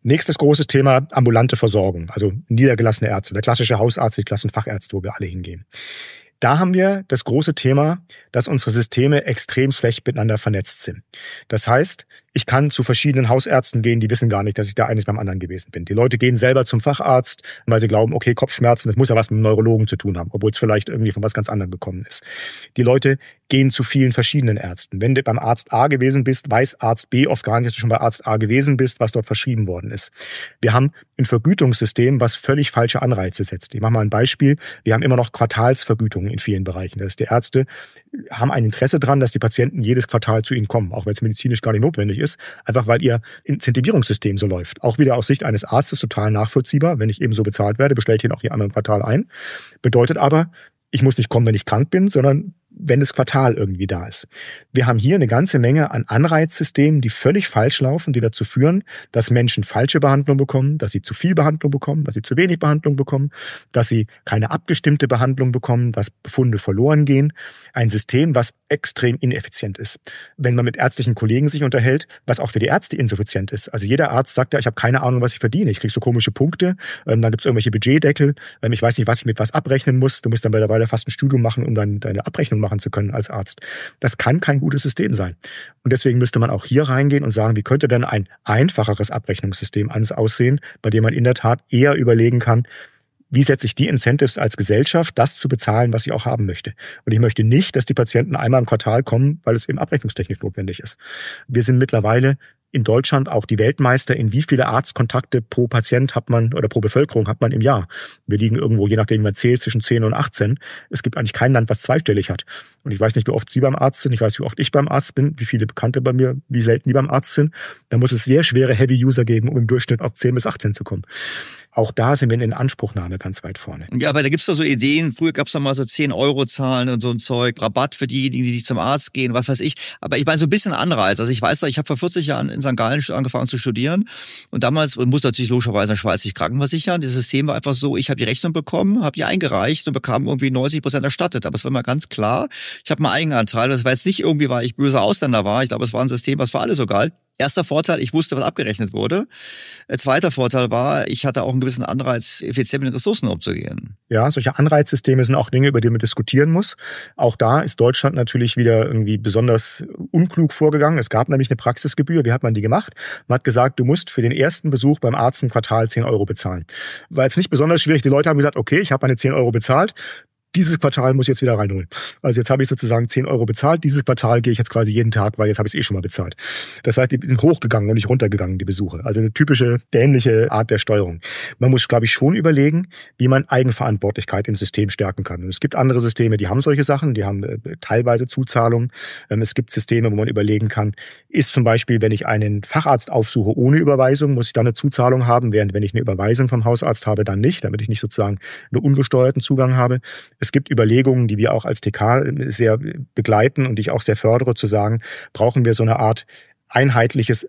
Nächstes großes Thema, ambulante Versorgung, also niedergelassene Ärzte, der klassische Hausarzt, die klassischen Fachärzte, wo wir alle hingehen. Da haben wir das große Thema, dass unsere Systeme extrem schlecht miteinander vernetzt sind. Das heißt, ich kann zu verschiedenen Hausärzten gehen, die wissen gar nicht, dass ich da eigentlich beim anderen gewesen bin. Die Leute gehen selber zum Facharzt, weil sie glauben, okay, Kopfschmerzen, das muss ja was mit dem Neurologen zu tun haben, obwohl es vielleicht irgendwie von was ganz anderem gekommen ist. Die Leute gehen zu vielen verschiedenen Ärzten. Wenn du beim Arzt A gewesen bist, weiß Arzt B oft gar nicht, dass du schon bei Arzt A gewesen bist, was dort verschrieben worden ist. Wir haben ein Vergütungssystem, was völlig falsche Anreize setzt. Ich mache mal ein Beispiel. Wir haben immer noch Quartalsvergütungen in vielen Bereichen. Das heißt, die Ärzte haben ein Interesse daran, dass die Patienten jedes Quartal zu ihnen kommen, auch wenn es medizinisch gar nicht notwendig ist, einfach weil ihr Incentivierungssystem so läuft. Auch wieder aus Sicht eines Arztes total nachvollziehbar. Wenn ich eben so bezahlt werde, bestelle ich ihn auch die anderen Quartal ein. Bedeutet aber, ich muss nicht kommen, wenn ich krank bin, sondern wenn das Quartal irgendwie da ist. Wir haben hier eine ganze Menge an Anreizsystemen, die völlig falsch laufen, die dazu führen, dass Menschen falsche Behandlung bekommen, dass sie zu viel Behandlung bekommen, dass sie zu wenig Behandlung bekommen, dass sie keine abgestimmte Behandlung bekommen, dass Befunde verloren gehen. Ein System, was extrem ineffizient ist. Wenn man mit ärztlichen Kollegen sich unterhält, was auch für die Ärzte insuffizient ist. Also jeder Arzt sagt ja, ich habe keine Ahnung, was ich verdiene. Ich kriege so komische Punkte, dann gibt es irgendwelche Budgetdeckel, ich weiß nicht, was ich mit was abrechnen muss. Du musst dann bei der Weile fast ein Studium machen, um dann deine Abrechnung machen zu können als Arzt. Das kann kein gutes System sein. Und deswegen müsste man auch hier reingehen und sagen, wie könnte denn ein einfacheres Abrechnungssystem aussehen, bei dem man in der Tat eher überlegen kann, wie setze ich die Incentives als Gesellschaft, das zu bezahlen, was ich auch haben möchte. Und ich möchte nicht, dass die Patienten einmal im Quartal kommen, weil es eben abrechnungstechnisch notwendig ist. Wir sind mittlerweile in Deutschland auch die Weltmeister in wie viele Arztkontakte pro Patient hat man oder pro Bevölkerung hat man im Jahr. Wir liegen irgendwo, je nachdem wie man zählt, zwischen 10 und 18. Es gibt eigentlich kein Land, was zweistellig hat. Und ich weiß nicht, wie oft Sie beim Arzt sind. Ich weiß, wie oft ich beim Arzt bin, wie viele Bekannte bei mir, wie selten die beim Arzt sind. Da muss es sehr schwere Heavy-User geben, um im Durchschnitt auf 10 bis 18 zu kommen. Auch da sind wir in der Inanspruchnahme ganz weit vorne. Ja, aber da gibt's doch so Ideen. Früher gab's doch mal so 10-Euro-Zahlen und so ein Zeug. Rabatt für diejenigen, die nicht zum Arzt gehen, was weiß ich. Aber ich meine, so ein bisschen Anreiz. Also ich weiß doch, ich habe vor 40 Jahren in St. Gallen angefangen zu studieren. Und damals musste natürlich logischerweise in der Schweiz sich krankenversichern. Das System war einfach so, ich habe die Rechnung bekommen, habe die eingereicht und bekam irgendwie 90% erstattet. Aber es war mal ganz klar, ich habe einen Eigenanteil. Das war jetzt nicht irgendwie, weil ich böser Ausländer war. Ich glaube, es war ein System, was für alle so galt. Erster Vorteil, ich wusste, was abgerechnet wurde. Zweiter Vorteil war, ich hatte auch einen gewissen Anreiz, effizient mit den Ressourcen umzugehen. Ja, solche Anreizsysteme sind auch Dinge, über die man diskutieren muss. Auch da ist Deutschland natürlich wieder irgendwie besonders unklug vorgegangen. Es gab nämlich eine Praxisgebühr. Wie hat man die gemacht? Man hat gesagt, du musst für den ersten Besuch beim Arzt im Quartal 10 Euro bezahlen. War jetzt nicht besonders schwierig. Die Leute haben gesagt, okay, ich habe meine 10 Euro bezahlt. Dieses Quartal muss ich jetzt wieder reinholen. Also jetzt habe ich sozusagen 10 Euro bezahlt. Dieses Quartal gehe ich jetzt quasi jeden Tag, weil jetzt habe ich es schon mal bezahlt. Das heißt, die sind hochgegangen und nicht runtergegangen, die Besuche. Also eine typische dämliche Art der Steuerung. Man muss, glaube ich, schon überlegen, wie man Eigenverantwortlichkeit im System stärken kann. Und es gibt andere Systeme, die haben solche Sachen, die haben teilweise Zuzahlungen. Es gibt Systeme, wo man überlegen kann, ist zum Beispiel, wenn ich einen Facharzt aufsuche ohne Überweisung, muss ich dann eine Zuzahlung haben, während wenn ich eine Überweisung vom Hausarzt habe, dann nicht, damit ich nicht sozusagen einen ungesteuerten Zugang habe. Es gibt Überlegungen, die wir auch als TK sehr begleiten und die ich auch sehr fördere, zu sagen, brauchen wir so eine Art einheitliches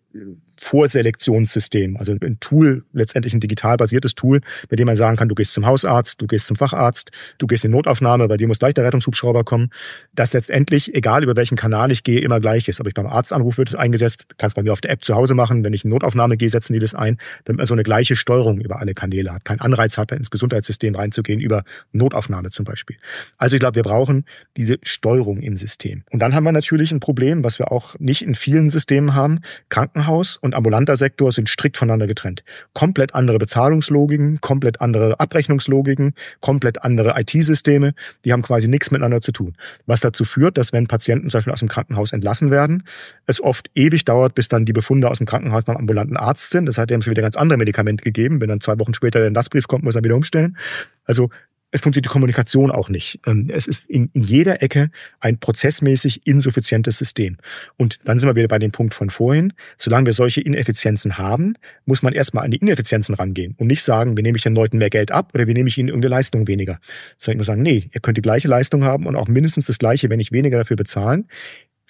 Vorselektionssystem, also ein Tool, letztendlich ein digital basiertes Tool, mit dem man sagen kann, du gehst zum Hausarzt, du gehst zum Facharzt, du gehst in Notaufnahme, bei dir muss gleich der Rettungshubschrauber kommen, dass letztendlich, egal über welchen Kanal ich gehe, immer gleich ist. Ob ich beim Arzt anrufe, wird es eingesetzt, kann es bei mir auf der App zu Hause machen, wenn ich in Notaufnahme gehe, setzen die das ein, damit man so eine gleiche Steuerung über alle Kanäle hat, keinen Anreiz hat, ins Gesundheitssystem reinzugehen, über Notaufnahme zum Beispiel. Also ich glaube, wir brauchen diese Steuerung im System. Und dann haben wir natürlich ein Problem, was wir auch nicht in vielen Systemen haben. Krankenhaus und ambulanter Sektor sind strikt voneinander getrennt. Komplett andere Bezahlungslogiken, komplett andere Abrechnungslogiken, komplett andere IT-Systeme, die haben quasi nichts miteinander zu tun. Was dazu führt, dass wenn Patienten zum Beispiel aus dem Krankenhaus entlassen werden, es oft ewig dauert, bis dann die Befunde aus dem Krankenhaus beim ambulanten Arzt sind. Das hat dem schon wieder ganz andere Medikamente gegeben. Wenn dann 2 Wochen später der Entlassbrief kommt, muss er wieder umstellen. Also es funktioniert die Kommunikation auch nicht. Es ist in jeder Ecke ein prozessmäßig insuffizientes System. Und dann sind wir wieder bei dem Punkt von vorhin. Solange wir solche Ineffizienzen haben, muss man erstmal an die Ineffizienzen rangehen und nicht sagen, wie nehme ich den Leuten mehr Geld ab oder wie nehme ich ihnen irgendeine Leistung weniger. Sondern ich muss sagen, nee, ihr könnt die gleiche Leistung haben und auch mindestens das Gleiche, wenn nicht weniger dafür bezahlen.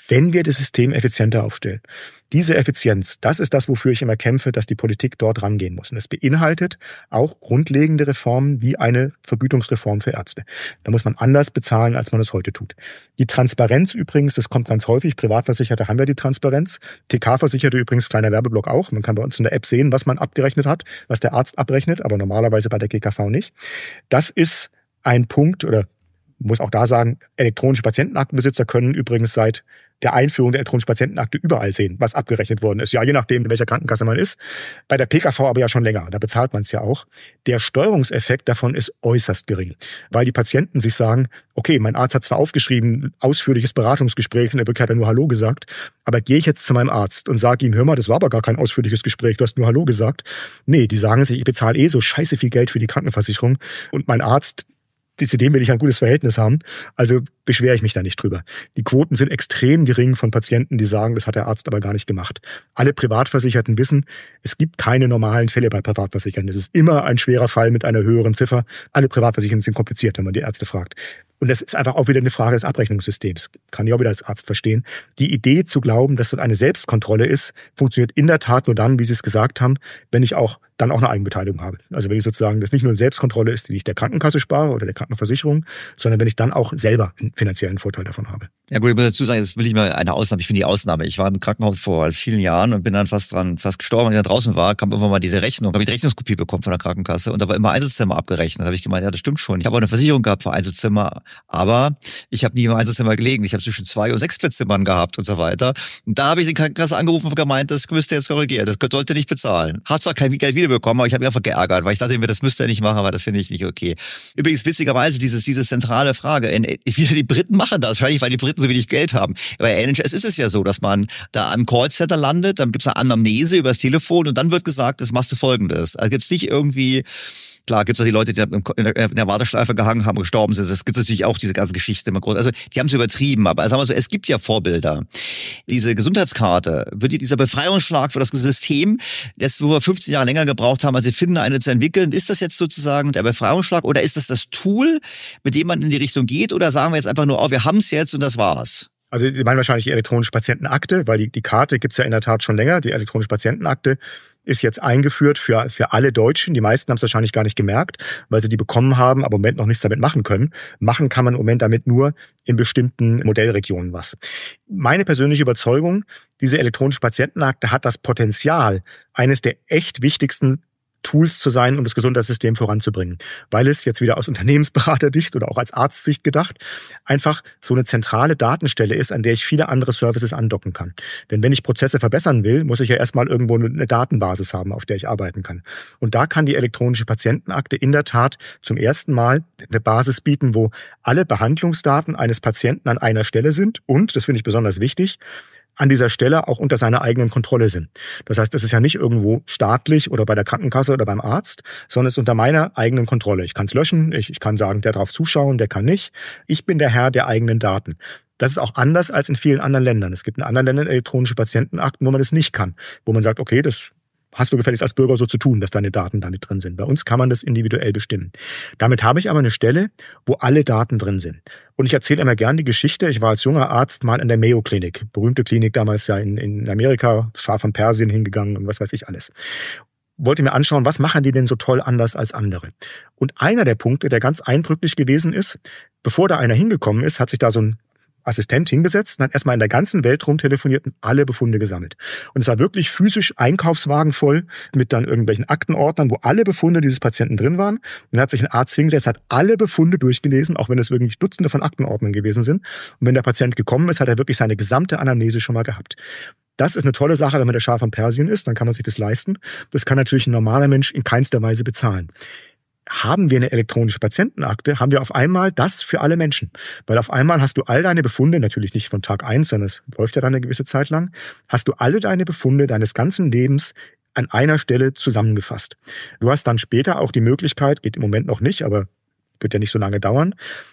wenn wir das System effizienter aufstellen. Diese Effizienz, das ist das, wofür ich immer kämpfe, dass die Politik dort rangehen muss. Und es beinhaltet auch grundlegende Reformen wie eine Vergütungsreform für Ärzte. Da muss man anders bezahlen, als man es heute tut. Die Transparenz übrigens, das kommt ganz häufig. Privatversicherte haben ja die Transparenz. TK-Versicherte übrigens, kleiner Werbeblock auch. Man kann bei uns in der App sehen, was man abgerechnet hat, was der Arzt abrechnet, aber normalerweise bei der GKV nicht. Das ist ein Punkt, oder muss auch da sagen, elektronische Patientenaktenbesitzer können übrigens seit der Einführung der elektronischen Patientenakte überall sehen, was abgerechnet worden ist. Ja, je nachdem, in welcher Krankenkasse man ist. Bei der PKV aber ja schon länger. Da bezahlt man es ja auch. Der Steuerungseffekt davon ist äußerst gering, weil die Patienten sich sagen, okay, mein Arzt hat zwar aufgeschrieben, ausführliches Beratungsgespräch, und er hat ja nur Hallo gesagt, aber gehe ich jetzt zu meinem Arzt und sage ihm, hör mal, das war aber gar kein ausführliches Gespräch, du hast nur Hallo gesagt. Nee, die sagen sich, ich bezahle so scheiße viel Geld für die Krankenversicherung und mein Arzt, zu dem will ich ein gutes Verhältnis haben, also beschwere ich mich da nicht drüber. Die Quoten sind extrem gering von Patienten, die sagen, das hat der Arzt aber gar nicht gemacht. Alle Privatversicherten wissen, es gibt keine normalen Fälle bei Privatversicherten. Es ist immer ein schwerer Fall mit einer höheren Ziffer. Alle Privatversicherten sind kompliziert, wenn man die Ärzte fragt. Und das ist einfach auch wieder eine Frage des Abrechnungssystems. Kann ich auch wieder als Arzt verstehen. Die Idee zu glauben, dass dort eine Selbstkontrolle ist, funktioniert in der Tat nur dann, wie Sie es gesagt haben, wenn ich auch dann auch eine Eigenbeteiligung habe. Also wenn ich sozusagen, das nicht nur eine Selbstkontrolle ist, die ich der Krankenkasse spare oder der Krankenversicherung, sondern wenn ich dann auch selber einen finanziellen Vorteil davon habe. Ja gut, ich muss dazu sagen, jetzt will ich mal eine Ausnahme. Ich finde die Ausnahme. Ich war im Krankenhaus vor vielen Jahren und bin dann fast gestorben. Als ich da draußen war, kam irgendwann mal diese Rechnung. Habe ich die Rechnungskopie bekommen von der Krankenkasse und da war immer Einzelzimmer abgerechnet. Da habe ich gemeint, ja, das stimmt schon. Ich habe auch eine Versicherung gehabt für Einzelzimmer, aber ich habe nie im Einzelzimmer gelegen. Ich habe zwischen 2 und 6 Bettzimmern gehabt und so weiter. Und da habe ich die Krankenkasse angerufen und gemeint, das müsst ihr jetzt korrigieren. Das sollte nicht bezahlen. Hat zwar kein Geld wiederbekommen, aber ich habe mich einfach geärgert, weil ich dachte, das müsst ihr nicht machen, aber das finde ich nicht okay. Übrigens, witzigerweise, diese zentrale Frage, wieder die Briten machen das, wahrscheinlich, weil die Briten so wenig Geld haben. Bei NHS ist es ja so, dass man da am Callcenter landet, dann gibt es eine Anamnese übers Telefon und dann wird gesagt, das machst du Folgendes. Also gibt es nicht irgendwie, klar, gibt es auch die Leute, die in der Warteschleife gehangen haben, gestorben sind. Das gibt es natürlich auch, diese ganze Geschichte. Also die haben es übertrieben, aber sagen wir so, es gibt ja Vorbilder. Diese Gesundheitskarte, dieser Befreiungsschlag für das System, das, wo wir 15 Jahre länger gebraucht haben, als sie finden, eine zu entwickeln, ist das jetzt sozusagen der Befreiungsschlag oder ist das Tool, mit dem man in die Richtung geht, oder sagen wir jetzt einfach nur, oh, wir haben es jetzt und das war's? Also Sie meinen wahrscheinlich die elektronische Patientenakte, weil die Karte gibt's ja in der Tat schon länger. Die elektronische Patientenakte ist jetzt eingeführt für alle Deutschen. Die meisten haben es wahrscheinlich gar nicht gemerkt, weil sie die bekommen haben, aber im Moment noch nichts damit machen können. Machen kann man im Moment damit nur in bestimmten Modellregionen was. Meine persönliche Überzeugung, diese elektronische Patientenakte hat das Potenzial, eines der echt wichtigsten Tools zu sein, um das Gesundheitssystem voranzubringen. Weil es jetzt wieder aus Unternehmensberatersicht oder auch als Arztsicht gedacht, einfach so eine zentrale Datenstelle ist, an der ich viele andere Services andocken kann. Denn wenn ich Prozesse verbessern will, muss ich ja erstmal irgendwo eine Datenbasis haben, auf der ich arbeiten kann. Und da kann die elektronische Patientenakte in der Tat zum ersten Mal eine Basis bieten, wo alle Behandlungsdaten eines Patienten an einer Stelle sind und, das finde ich besonders wichtig, an dieser Stelle auch unter seiner eigenen Kontrolle sind. Das heißt, es ist ja nicht irgendwo staatlich oder bei der Krankenkasse oder beim Arzt, sondern es ist unter meiner eigenen Kontrolle. Ich kann es löschen, ich kann sagen, der darf zuschauen, der kann nicht. Ich bin der Herr der eigenen Daten. Das ist auch anders als in vielen anderen Ländern. Es gibt in anderen Ländern elektronische Patientenakten, wo man das nicht kann. Wo man sagt, okay, das hast du gefälligst als Bürger so zu tun, dass deine Daten damit drin sind. Bei uns kann man das individuell bestimmen. Damit habe ich aber eine Stelle, wo alle Daten drin sind. Und ich erzähle immer gern die Geschichte. Ich war als junger Arzt mal in der Mayo Klinik. Berühmte Klinik damals ja in Amerika, Schah von Persien hingegangen und was weiß ich alles. Wollte mir anschauen, was machen die denn so toll anders als andere? Und einer der Punkte, der ganz eindrücklich gewesen ist, bevor da einer hingekommen ist, hat sich da so ein Assistent hingesetzt und hat erstmal in der ganzen Welt rumtelefoniert und alle Befunde gesammelt. Und es war wirklich physisch Einkaufswagen voll mit dann irgendwelchen Aktenordnern, wo alle Befunde dieses Patienten drin waren. Und dann hat sich ein Arzt hingesetzt, hat alle Befunde durchgelesen, auch wenn es wirklich Dutzende von Aktenordnern gewesen sind. Und wenn der Patient gekommen ist, hat er wirklich seine gesamte Anamnese schon mal gehabt. Das ist eine tolle Sache, wenn man der Schah von Persien ist, dann kann man sich das leisten. Das kann natürlich ein normaler Mensch in keinster Weise bezahlen. Haben wir eine elektronische Patientenakte, haben wir auf einmal das für alle Menschen. Weil auf einmal hast du all deine Befunde, natürlich nicht von Tag 1, sondern es läuft ja dann eine gewisse Zeit lang, hast du alle deine Befunde deines ganzen Lebens an einer Stelle zusammengefasst. Du hast dann später auch die Möglichkeit, geht im Moment noch nicht, aber wird ja nicht so lange dauern,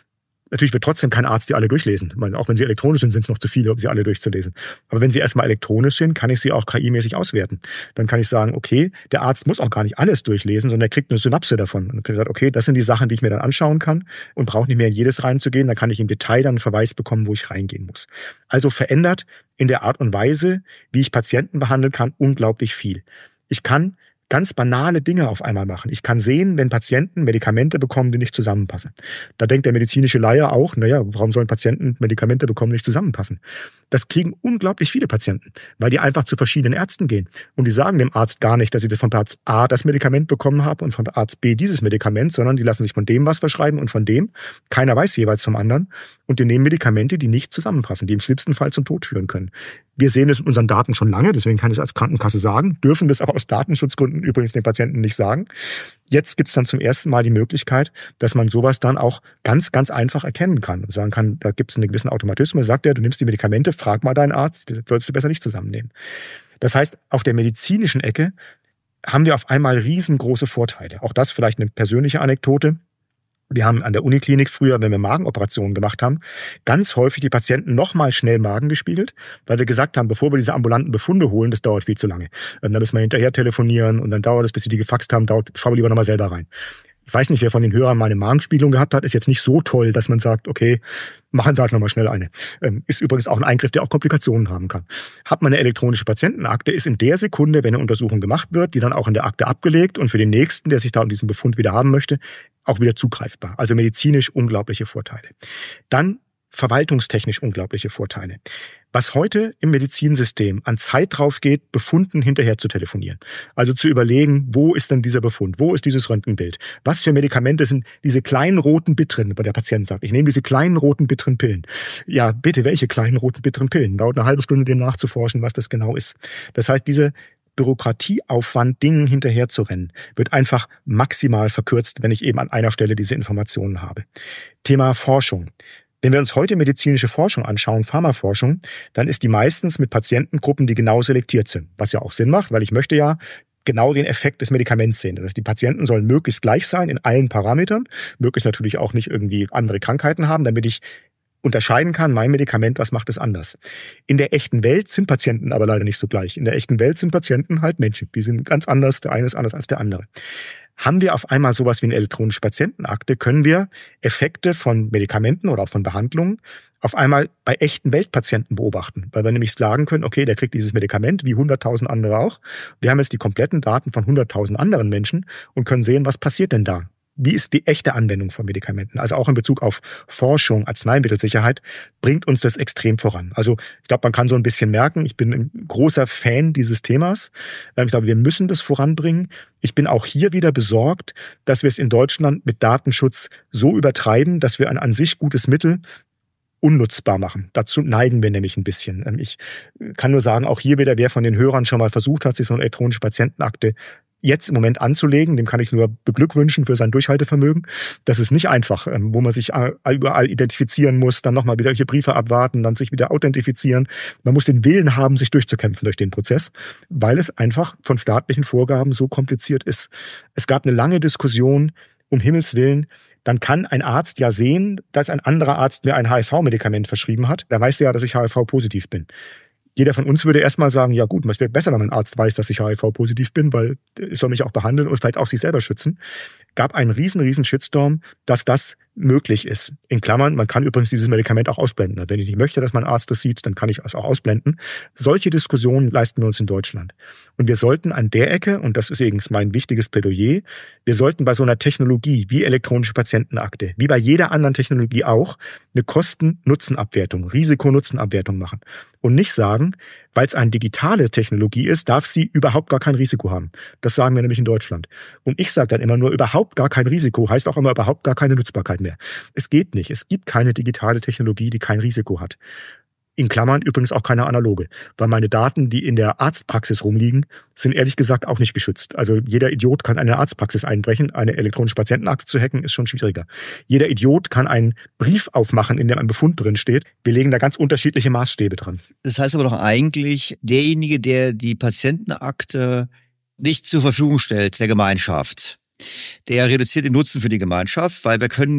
Natürlich wird trotzdem kein Arzt die alle durchlesen. Ich meine, auch wenn sie elektronisch sind, sind es noch zu viele, um sie alle durchzulesen. Aber wenn sie erstmal elektronisch sind, kann ich sie auch KI-mäßig auswerten. Dann kann ich sagen, okay, der Arzt muss auch gar nicht alles durchlesen, sondern er kriegt eine Synapse davon. Und dann kann ich sagen, okay, das sind die Sachen, die ich mir dann anschauen kann und brauche nicht mehr in jedes reinzugehen. Dann kann ich im Detail dann einen Verweis bekommen, wo ich reingehen muss. Also verändert in der Art und Weise, wie ich Patienten behandeln kann, unglaublich viel. Ich kann ganz banale Dinge auf einmal machen. Ich kann sehen, wenn Patienten Medikamente bekommen, die nicht zusammenpassen. Da denkt der medizinische Laie auch, warum sollen Patienten Medikamente bekommen, die nicht zusammenpassen? Das kriegen unglaublich viele Patienten, weil die einfach zu verschiedenen Ärzten gehen. Und die sagen dem Arzt gar nicht, dass sie von Arzt A das Medikament bekommen haben und von Arzt B dieses Medikament, sondern die lassen sich von dem was verschreiben und von dem. Keiner weiß jeweils vom anderen. Und die nehmen Medikamente, die nicht zusammenpassen, die im schlimmsten Fall zum Tod führen können. Wir sehen es in unseren Daten schon lange, deswegen kann ich es als Krankenkasse sagen, dürfen das aber aus Datenschutzgründen übrigens den Patienten nicht sagen. Jetzt gibt es dann zum ersten Mal die Möglichkeit, dass man sowas dann auch ganz, ganz einfach erkennen kann und sagen kann, da gibt es einen gewissen Automatismus, sagt er, du nimmst die Medikamente, frag mal deinen Arzt, das sollst du besser nicht zusammennehmen. Das heißt, auf der medizinischen Ecke haben wir auf einmal riesengroße Vorteile. Auch das vielleicht eine persönliche Anekdote. Wir haben an der Uniklinik früher, wenn wir Magenoperationen gemacht haben, ganz häufig die Patienten nochmal schnell Magen gespiegelt, weil wir gesagt haben, bevor wir diese ambulanten Befunde holen, das dauert viel zu lange. Dann müssen wir hinterher telefonieren und dann dauert es, bis sie die gefaxt haben, schauen wir lieber nochmal selber rein. Ich weiß nicht, wer von den Hörern mal eine Magenspiegelung gehabt hat, ist jetzt nicht so toll, dass man sagt, okay, machen Sie halt nochmal schnell eine. Ist übrigens auch ein Eingriff, der auch Komplikationen haben kann. Hat man eine elektronische Patientenakte, ist in der Sekunde, wenn eine Untersuchung gemacht wird, die dann auch in der Akte abgelegt und für den Nächsten, der sich da diesen Befund wieder haben möchte, auch wieder zugreifbar. Also medizinisch unglaubliche Vorteile. Dann verwaltungstechnisch unglaubliche Vorteile. Was heute im Medizinsystem an Zeit drauf geht, Befunden hinterher zu telefonieren. Also zu überlegen, wo ist denn dieser Befund? Wo ist dieses Röntgenbild? Was für Medikamente sind diese kleinen roten bitteren, wo der Patient sagt, ich nehme diese kleinen roten bitteren Pillen. Ja, bitte, welche kleinen roten bitteren Pillen? Dauert eine halbe Stunde, dem nachzuforschen, was das genau ist. Das heißt, diese Bürokratieaufwand, Dingen hinterher zu rennen, wird einfach maximal verkürzt, wenn ich eben an einer Stelle diese Informationen habe. Thema Forschung. Wenn wir uns heute medizinische Forschung anschauen, Pharmaforschung, dann ist die meistens mit Patientengruppen, die genau selektiert sind. Was ja auch Sinn macht, weil ich möchte ja genau den Effekt des Medikaments sehen. Das heißt, die Patienten sollen möglichst gleich sein in allen Parametern, möglichst natürlich auch nicht irgendwie andere Krankheiten haben, damit ich unterscheiden kann, mein Medikament, was macht es anders. In der echten Welt sind Patienten aber leider nicht so gleich. In der echten Welt sind Patienten halt Menschen. Die sind ganz anders, der eine ist anders als der andere. Haben wir auf einmal sowas wie eine elektronische Patientenakte, können wir Effekte von Medikamenten oder auch von Behandlungen auf einmal bei echten Weltpatienten beobachten. Weil wir nämlich sagen können, okay, der kriegt dieses Medikament, wie 100.000 andere auch. Wir haben jetzt die kompletten Daten von 100.000 anderen Menschen und können sehen, was passiert denn da. Wie ist die echte Anwendung von Medikamenten? Also auch in Bezug auf Forschung, Arzneimittelsicherheit bringt uns das extrem voran. Also ich glaube, man kann so ein bisschen merken, ich bin ein großer Fan dieses Themas. Ich glaube, wir müssen das voranbringen. Ich bin auch hier wieder besorgt, dass wir es in Deutschland mit Datenschutz so übertreiben, dass wir ein an sich gutes Mittel unnutzbar machen. Dazu neigen wir nämlich ein bisschen. Ich kann nur sagen, auch hier wieder, wer von den Hörern schon mal versucht hat, sich so eine elektronische Patientenakte jetzt im Moment anzulegen, dem kann ich nur beglückwünschen für sein Durchhaltevermögen. Das ist nicht einfach, wo man sich überall identifizieren muss, dann nochmal wieder hier Briefe abwarten, dann sich wieder authentifizieren. Man muss den Willen haben, sich durchzukämpfen durch den Prozess, weil es einfach von staatlichen Vorgaben so kompliziert ist. Es gab eine lange Diskussion, um Himmels Willen, dann kann ein Arzt ja sehen, dass ein anderer Arzt mir ein HIV-Medikament verschrieben hat. Der weiß ja, dass ich HIV-positiv bin. Jeder von uns würde erstmal sagen, ja gut, es wäre besser, wenn mein Arzt weiß, dass ich HIV-positiv bin, weil er soll mich auch behandeln und vielleicht auch sich selber schützen. Gab einen riesen Shitstorm, dass das möglich ist. In Klammern, man kann übrigens dieses Medikament auch ausblenden. Wenn ich nicht möchte, dass mein Arzt das sieht, dann kann ich es auch ausblenden. Solche Diskussionen leisten wir uns in Deutschland. Und wir sollten an der Ecke, und das ist übrigens mein wichtiges Plädoyer, wir sollten bei so einer Technologie wie elektronische Patientenakte, wie bei jeder anderen Technologie auch, eine Kosten-Nutzen-Abwertung, Risiko-Nutzen-Abwertung machen. Und nicht sagen, weil es eine digitale Technologie ist, darf sie überhaupt gar kein Risiko haben. Das sagen wir nämlich in Deutschland. Und ich sage dann immer nur, überhaupt gar kein Risiko heißt auch immer überhaupt gar keine Nutzbarkeit mehr. Es geht nicht. Es gibt keine digitale Technologie, die kein Risiko hat. In Klammern übrigens auch keine analoge. Weil meine Daten, die in der Arztpraxis rumliegen, sind ehrlich gesagt auch nicht geschützt. Also jeder Idiot kann eine Arztpraxis einbrechen. Eine elektronische Patientenakte zu hacken, ist schon schwieriger. Jeder Idiot kann einen Brief aufmachen, in dem ein Befund drin steht. Wir legen da ganz unterschiedliche Maßstäbe dran. Das heißt aber doch eigentlich, derjenige, der die Patientenakte nicht zur Verfügung stellt, der Gemeinschaft, der reduziert den Nutzen für die Gemeinschaft, weil wir können nicht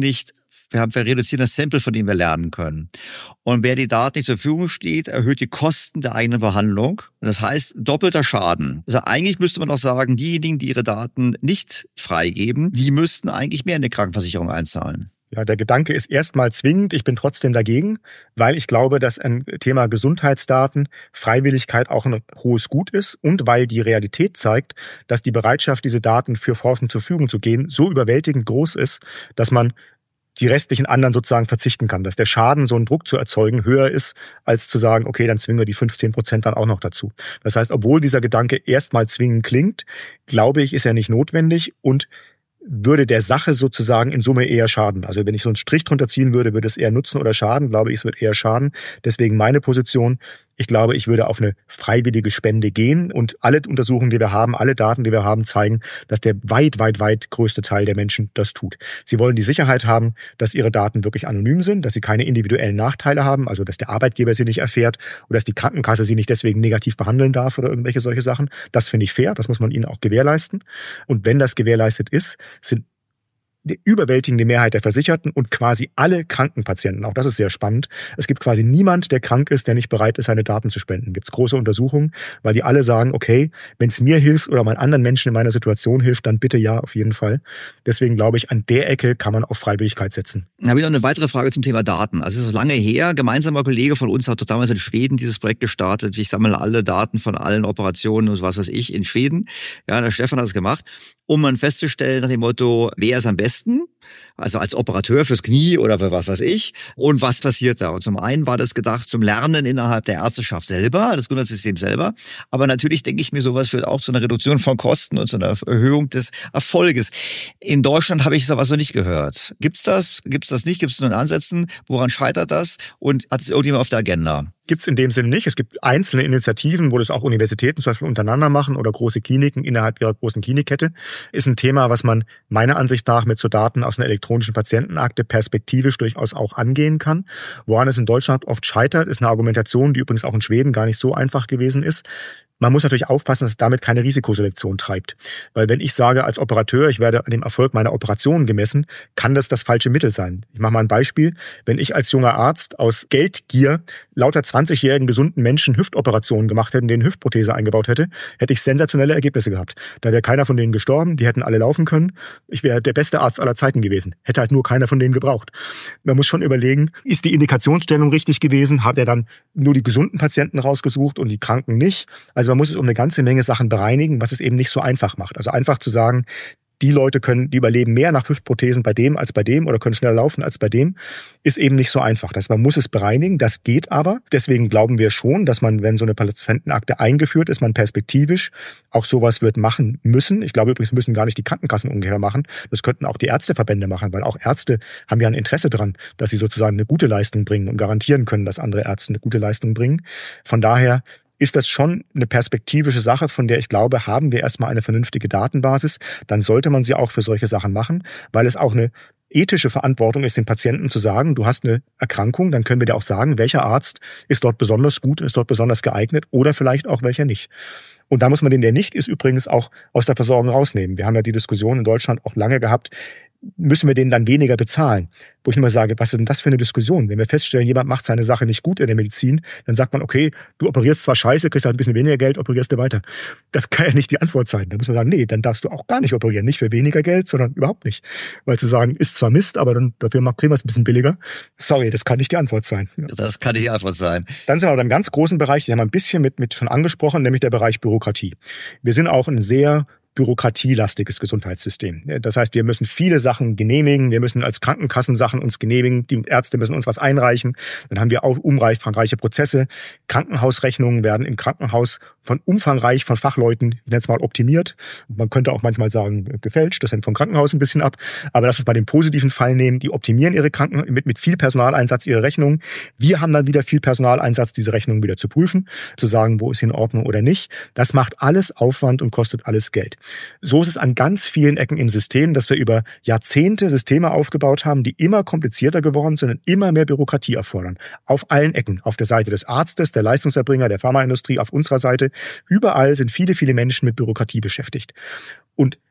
Wir reduzieren das Sample, von dem wir lernen können. Und wer die Daten nicht zur Verfügung steht, erhöht die Kosten der eigenen Behandlung. Das heißt, doppelter Schaden. Also eigentlich müsste man auch sagen, diejenigen, die ihre Daten nicht freigeben, die müssten eigentlich mehr in die Krankenversicherung einzahlen. Ja, der Gedanke ist erstmal zwingend. Ich bin trotzdem dagegen, weil ich glaube, dass ein Thema Gesundheitsdaten, Freiwilligkeit auch ein hohes Gut ist und weil die Realität zeigt, dass die Bereitschaft, diese Daten für Forschung zur Verfügung zu gehen, so überwältigend groß ist, dass man die restlichen anderen sozusagen verzichten kann, dass der Schaden, so einen Druck zu erzeugen, höher ist, als zu sagen, okay, dann zwingen wir die 15% dann auch noch dazu. Das heißt, obwohl dieser Gedanke erstmal zwingend klingt, glaube ich, ist er nicht notwendig und würde der Sache sozusagen in Summe eher schaden. Also wenn ich so einen Strich drunter ziehen würde, würde es eher nutzen oder schaden, glaube ich, es wird eher schaden. Deswegen meine Position, ich glaube, ich würde auf eine freiwillige Spende gehen und alle Untersuchungen, die wir haben, alle Daten, die wir haben, zeigen, dass der weit größte Teil der Menschen das tut. Sie wollen die Sicherheit haben, dass ihre Daten wirklich anonym sind, dass sie keine individuellen Nachteile haben, also dass der Arbeitgeber sie nicht erfährt oder dass die Krankenkasse sie nicht deswegen negativ behandeln darf oder irgendwelche solche Sachen. Das finde ich fair, das muss man ihnen auch gewährleisten. Und wenn das gewährleistet ist, sind die überwältigende Mehrheit der Versicherten und quasi alle Krankenpatienten, auch das ist sehr spannend. Es gibt quasi niemand, der krank ist, der nicht bereit ist, seine Daten zu spenden. Gibt es große Untersuchungen, weil die alle sagen, okay, wenn es mir hilft oder meinen anderen Menschen in meiner Situation hilft, dann bitte ja, auf jeden Fall. Deswegen glaube ich, an der Ecke kann man auf Freiwilligkeit setzen. Da habe ich noch eine weitere Frage zum Thema Daten. Also es ist lange her, ein gemeinsamer Kollege von uns hat damals in Schweden dieses Projekt gestartet. Ich sammle alle Daten von allen Operationen und was weiß ich in Schweden. Ja, der Stefan hat es gemacht, um dann festzustellen nach dem Motto, wer ist am besten? Also als Operateur fürs Knie oder für was weiß ich. Und was passiert da? Und zum einen war das gedacht zum Lernen innerhalb der Ärzteschaft selber, das Gesundheitssystem selber. Aber natürlich denke ich mir, sowas führt auch zu einer Reduktion von Kosten und zu einer Erhöhung des Erfolges. In Deutschland habe ich sowas noch nicht gehört. Gibt's das? Gibt's das nicht? Gibt's nur in Ansätzen? Woran scheitert das? Und hat es irgendjemand auf der Agenda? Gibt es in dem Sinne nicht. Es gibt einzelne Initiativen, wo das auch Universitäten zum Beispiel untereinander machen oder große Kliniken innerhalb ihrer großen Klinikkette. Ist ein Thema, was man meiner Ansicht nach mit so Daten aus einer elektronischen Patientenakte perspektivisch durchaus auch angehen kann. Woran es in Deutschland oft scheitert, ist eine Argumentation, die übrigens auch in Schweden gar nicht so einfach gewesen ist. Man muss natürlich aufpassen, dass es damit keine Risikoselektion treibt. Weil wenn ich sage als Operateur, ich werde an dem Erfolg meiner Operationen gemessen, kann das falsche Mittel sein. Ich mache mal ein Beispiel. Wenn ich als junger Arzt aus Geldgier lauter 20-jährigen gesunden Menschen Hüftoperationen gemacht hätte, denen Hüftprothese eingebaut hätte, hätte ich sensationelle Ergebnisse gehabt. Da wäre keiner von denen gestorben, die hätten alle laufen können. Ich wäre der beste Arzt aller Zeiten gewesen. Hätte halt nur keiner von denen gebraucht. Man muss schon überlegen, ist die Indikationsstellung richtig gewesen? Hat er dann nur die gesunden Patienten rausgesucht und die Kranken nicht? Also man muss es um eine ganze Menge Sachen bereinigen, was es eben nicht so einfach macht. Also einfach zu sagen, die Leute die überleben mehr nach Hüftprothesen bei dem als bei dem oder können schneller laufen als bei dem, ist eben nicht so einfach. Das heißt, man muss es bereinigen, das geht aber. Deswegen glauben wir schon, dass man, wenn so eine Patientenakte eingeführt ist, man perspektivisch auch sowas wird machen müssen. Ich glaube übrigens, müssen gar nicht die Krankenkassen ungefähr machen. Das könnten auch die Ärzteverbände machen, weil auch Ärzte haben ja ein Interesse daran, dass sie sozusagen eine gute Leistung bringen und garantieren können, dass andere Ärzte eine gute Leistung bringen. Von daher ist das schon eine perspektivische Sache, von der ich glaube, haben wir erstmal eine vernünftige Datenbasis, dann sollte man sie auch für solche Sachen machen, weil es auch eine ethische Verantwortung ist, den Patienten zu sagen, du hast eine Erkrankung, dann können wir dir auch sagen, welcher Arzt ist dort besonders gut, ist dort besonders geeignet oder vielleicht auch welcher nicht. Und da muss man den, der nicht ist, übrigens auch aus der Versorgung rausnehmen. Wir haben ja die Diskussion in Deutschland auch lange gehabt, müssen wir denen dann weniger bezahlen? Wo ich immer sage, was ist denn das für eine Diskussion? Wenn wir feststellen, jemand macht seine Sache nicht gut in der Medizin, dann sagt man, okay, du operierst zwar scheiße, kriegst halt ein bisschen weniger Geld, operierst du weiter. Das kann ja nicht die Antwort sein. Da muss man sagen, nee, dann darfst du auch gar nicht operieren. Nicht für weniger Geld, sondern überhaupt nicht. Weil zu sagen, ist zwar Mist, aber dann dafür kriegen wir es ein bisschen billiger. Sorry, das kann nicht die Antwort sein. Ja. Das kann nicht die Antwort sein. Dann sind wir aber im ganz großen Bereich, den haben wir ein bisschen mit schon angesprochen, nämlich der Bereich Bürokratie. Wir sind auch ein sehr bürokratielastiges Gesundheitssystem. Das heißt, wir müssen viele Sachen genehmigen, wir müssen als Krankenkassen Sachen uns genehmigen, die Ärzte müssen uns was einreichen, dann haben wir auch umfangreiche Prozesse. Krankenhausrechnungen werden im Krankenhaus umfangreich von Fachleuten, ich nenne es mal, optimiert. Man könnte auch manchmal sagen, gefälscht, das hängt vom Krankenhaus ein bisschen ab, aber lass uns mal den positiven Fall nehmen, die optimieren ihre mit viel Personaleinsatz ihre Rechnungen. Wir haben dann wieder viel Personaleinsatz, diese Rechnungen wieder zu prüfen, zu sagen, wo ist sie in Ordnung oder nicht. Das macht alles Aufwand und kostet alles Geld. So ist es an ganz vielen Ecken im System, dass wir über Jahrzehnte Systeme aufgebaut haben, die immer komplizierter geworden sind und immer mehr Bürokratie erfordern. Auf allen Ecken. Auf der Seite des Arztes, der Leistungserbringer, der Pharmaindustrie, auf unserer Seite. Überall sind viele, viele Menschen mit Bürokratie beschäftigt. Und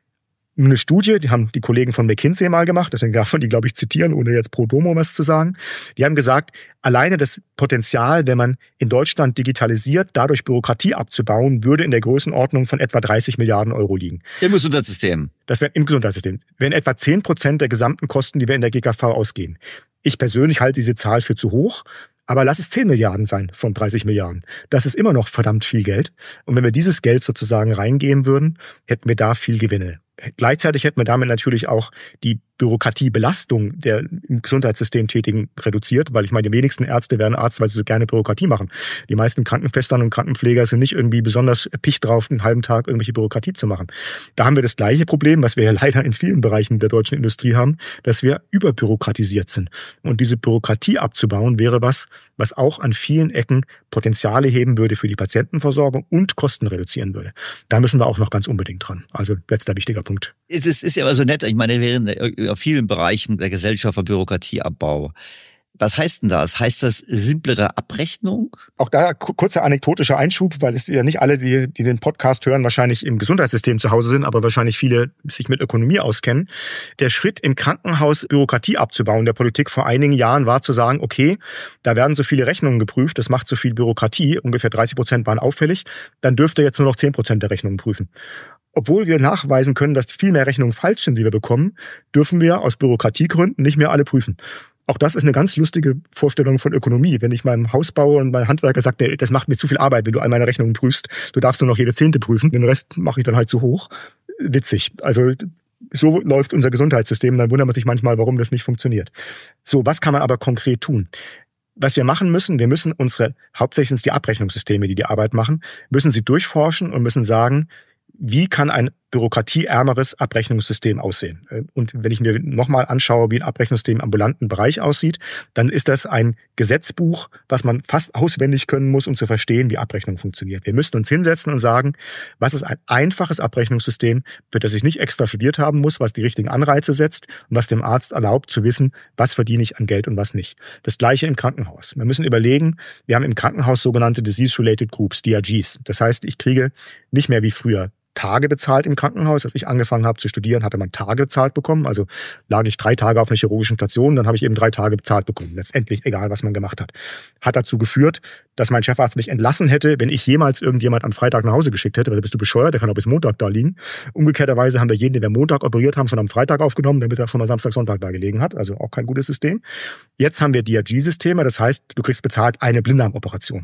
eine Studie, die haben die Kollegen von McKinsey mal gemacht, deswegen darf man die, glaube ich, zitieren, ohne jetzt pro domo was zu sagen. Die haben gesagt, alleine das Potenzial, wenn man in Deutschland digitalisiert, dadurch Bürokratie abzubauen, würde in der Größenordnung von etwa 30 Milliarden Euro liegen. Im Gesundheitssystem. Das wäre im Gesundheitssystem. Wären etwa 10% der gesamten Kosten, die wir in der GKV ausgeben. Ich persönlich halte diese Zahl für zu hoch. Aber lass es 10 Milliarden sein von 30 Milliarden. Das ist immer noch verdammt viel Geld. Und wenn wir dieses Geld sozusagen reingeben würden, hätten wir da viel Gewinne. Gleichzeitig hätten wir damit natürlich auch die Bürokratiebelastung der im Gesundheitssystem Tätigen reduziert, weil ich meine, die wenigsten Ärzte werden Arzt, weil sie so gerne Bürokratie machen. Die meisten Krankenschwestern und Krankenpfleger sind nicht irgendwie besonders picht drauf, einen halben Tag irgendwelche Bürokratie zu machen. Da haben wir das gleiche Problem, was wir ja leider in vielen Bereichen der deutschen Industrie haben, dass wir überbürokratisiert sind. Und diese Bürokratie abzubauen wäre was auch an vielen Ecken Potenziale heben würde für die Patientenversorgung und Kosten reduzieren würde. Da müssen wir auch noch ganz unbedingt dran. Also letzter wichtiger Punkt. Es ist ja aber so nett, ich meine, während auf vielen Bereichen der Gesellschaft für Bürokratieabbau. Was heißt denn das? Heißt das simplere Abrechnung? Auch da kurzer anekdotischer Einschub, weil es ja nicht alle, die den Podcast hören, wahrscheinlich im Gesundheitssystem zu Hause sind, aber wahrscheinlich viele sich mit Ökonomie auskennen. Der Schritt im Krankenhaus Bürokratie abzubauen der Politik vor einigen Jahren war zu sagen, okay, da werden so viele Rechnungen geprüft, das macht so viel Bürokratie, ungefähr 30% waren auffällig, dann dürfte jetzt nur noch 10% der Rechnungen prüfen. Obwohl wir nachweisen können, dass viel mehr Rechnungen falsch sind, die wir bekommen, dürfen wir aus Bürokratiegründen nicht mehr alle prüfen. Auch das ist eine ganz lustige Vorstellung von Ökonomie. Wenn ich meinem Hausbauer und meinem Handwerker sage, nee, das macht mir zu viel Arbeit, wenn du all meine Rechnungen prüfst, du darfst nur noch jede 10. prüfen, den Rest mache ich dann halt zu hoch. Witzig. Also so läuft unser Gesundheitssystem, dann wundert man sich manchmal, warum das nicht funktioniert. So, was kann man aber konkret tun? Was wir machen müssen, wir müssen hauptsächlich die Abrechnungssysteme, die Arbeit machen, müssen sie durchforschen und müssen sagen, wie kann ein bürokratieärmeres Abrechnungssystem aussehen? Und wenn ich mir nochmal anschaue, wie ein Abrechnungssystem im ambulanten Bereich aussieht, dann ist das ein Gesetzbuch, was man fast auswendig können muss, um zu verstehen, wie Abrechnung funktioniert. Wir müssten uns hinsetzen und sagen, was ist ein einfaches Abrechnungssystem, für das ich nicht extra studiert haben muss, was die richtigen Anreize setzt und was dem Arzt erlaubt zu wissen, was verdiene ich an Geld und was nicht. Das Gleiche im Krankenhaus. Wir müssen überlegen, wir haben im Krankenhaus sogenannte Disease-Related Groups, DRGs. Das heißt, ich kriege nicht mehr wie früher Tage bezahlt im Krankenhaus. Als ich angefangen habe zu studieren, hatte man Tage bezahlt bekommen. Also lag ich 3 Tage auf einer chirurgischen Station, dann habe ich eben 3 Tage bezahlt bekommen. Letztendlich egal, was man gemacht hat. Hat dazu geführt, dass mein Chefarzt mich entlassen hätte, wenn ich jemals irgendjemand am Freitag nach Hause geschickt hätte. Weil bist du bescheuert, der kann auch bis Montag da liegen. Umgekehrterweise haben wir jeden, den wir Montag operiert haben, schon am Freitag aufgenommen, damit er schon mal Samstag, Sonntag da gelegen hat. Also auch kein gutes System. Jetzt haben wir DRG-Systeme, das heißt, du kriegst bezahlt eine Blinddarmoperation.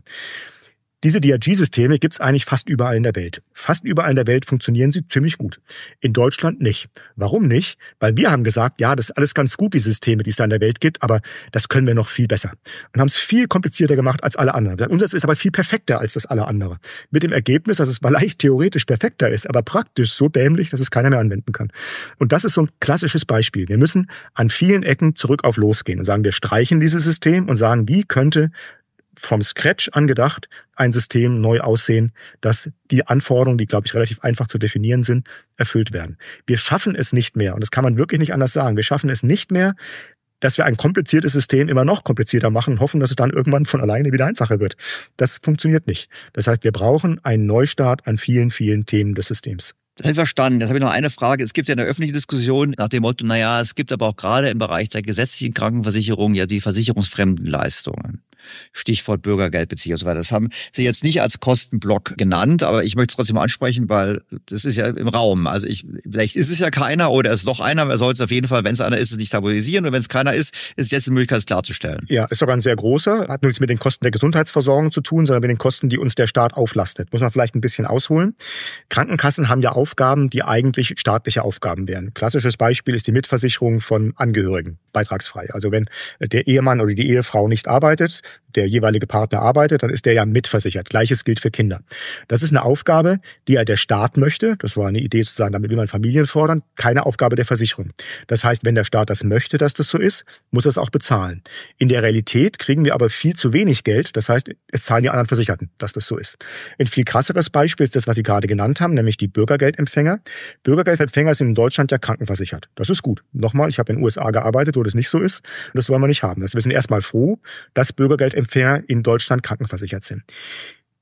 Diese DRG-Systeme gibt es eigentlich fast überall in der Welt. Fast überall in der Welt funktionieren sie ziemlich gut. In Deutschland nicht. Warum nicht? Weil wir haben gesagt, ja, das ist alles ganz gut, die Systeme, die es da in der Welt gibt, aber das können wir noch viel besser. Und haben es viel komplizierter gemacht als alle anderen. Unseres ist aber viel perfekter als das alle andere. Mit dem Ergebnis, dass es vielleicht theoretisch perfekter ist, aber praktisch so dämlich, dass es keiner mehr anwenden kann. Und das ist so ein klassisches Beispiel. Wir müssen an vielen Ecken zurück auf losgehen und sagen, wir streichen dieses System und sagen, wie könnte vom Scratch angedacht ein System neu aussehen, dass die Anforderungen, die, glaube ich, relativ einfach zu definieren sind, erfüllt werden. Wir schaffen es nicht mehr, und das kann man wirklich nicht anders sagen, wir schaffen es nicht mehr, dass wir ein kompliziertes System immer noch komplizierter machen und hoffen, dass es dann irgendwann von alleine wieder einfacher wird. Das funktioniert nicht. Das heißt, wir brauchen einen Neustart an vielen, vielen Themen des Systems. Das habe ich verstanden. Jetzt habe ich noch eine Frage. Es gibt ja eine öffentliche Diskussion nach dem Motto, es gibt aber auch gerade im Bereich der gesetzlichen Krankenversicherung ja die versicherungsfremden Leistungen. Stichwort Bürgergeldbezieher und so weiter. Das haben Sie jetzt nicht als Kostenblock genannt, aber ich möchte es trotzdem ansprechen, weil das ist ja im Raum. Also vielleicht ist es ja keiner oder es ist doch einer, aber soll es auf jeden Fall, wenn es einer ist, es nicht tabuisieren, und wenn es keiner ist es jetzt die Möglichkeit, es klarzustellen. Ja, ist sogar ein sehr großer, hat nichts mit den Kosten der Gesundheitsversorgung zu tun, sondern mit den Kosten, die uns der Staat auflastet. Muss man vielleicht ein bisschen ausholen. Krankenkassen haben ja Aufgaben, die eigentlich staatliche Aufgaben wären. Klassisches Beispiel ist die Mitversicherung von Angehörigen, beitragsfrei. Also wenn der Ehemann oder die Ehefrau nicht arbeitet, der jeweilige Partner arbeitet, dann ist der ja mitversichert. Gleiches gilt für Kinder. Das ist eine Aufgabe, die ja der Staat möchte. Das war eine Idee zu sagen, damit will man Familien fordern. Keine Aufgabe der Versicherung. Das heißt, wenn der Staat das möchte, dass das so ist, muss er es auch bezahlen. In der Realität kriegen wir aber viel zu wenig Geld. Das heißt, es zahlen die anderen Versicherten, dass das so ist. Ein viel krasseres Beispiel ist das, was Sie gerade genannt haben, nämlich die Bürgergeldempfänger. Bürgergeldempfänger sind in Deutschland ja krankenversichert. Das ist gut. Nochmal, ich habe in den USA gearbeitet, wo das nicht so ist. Und das wollen wir nicht haben. Wir sind erstmal froh, dass Bürgergeldempfänger in Deutschland krankenversichert sind.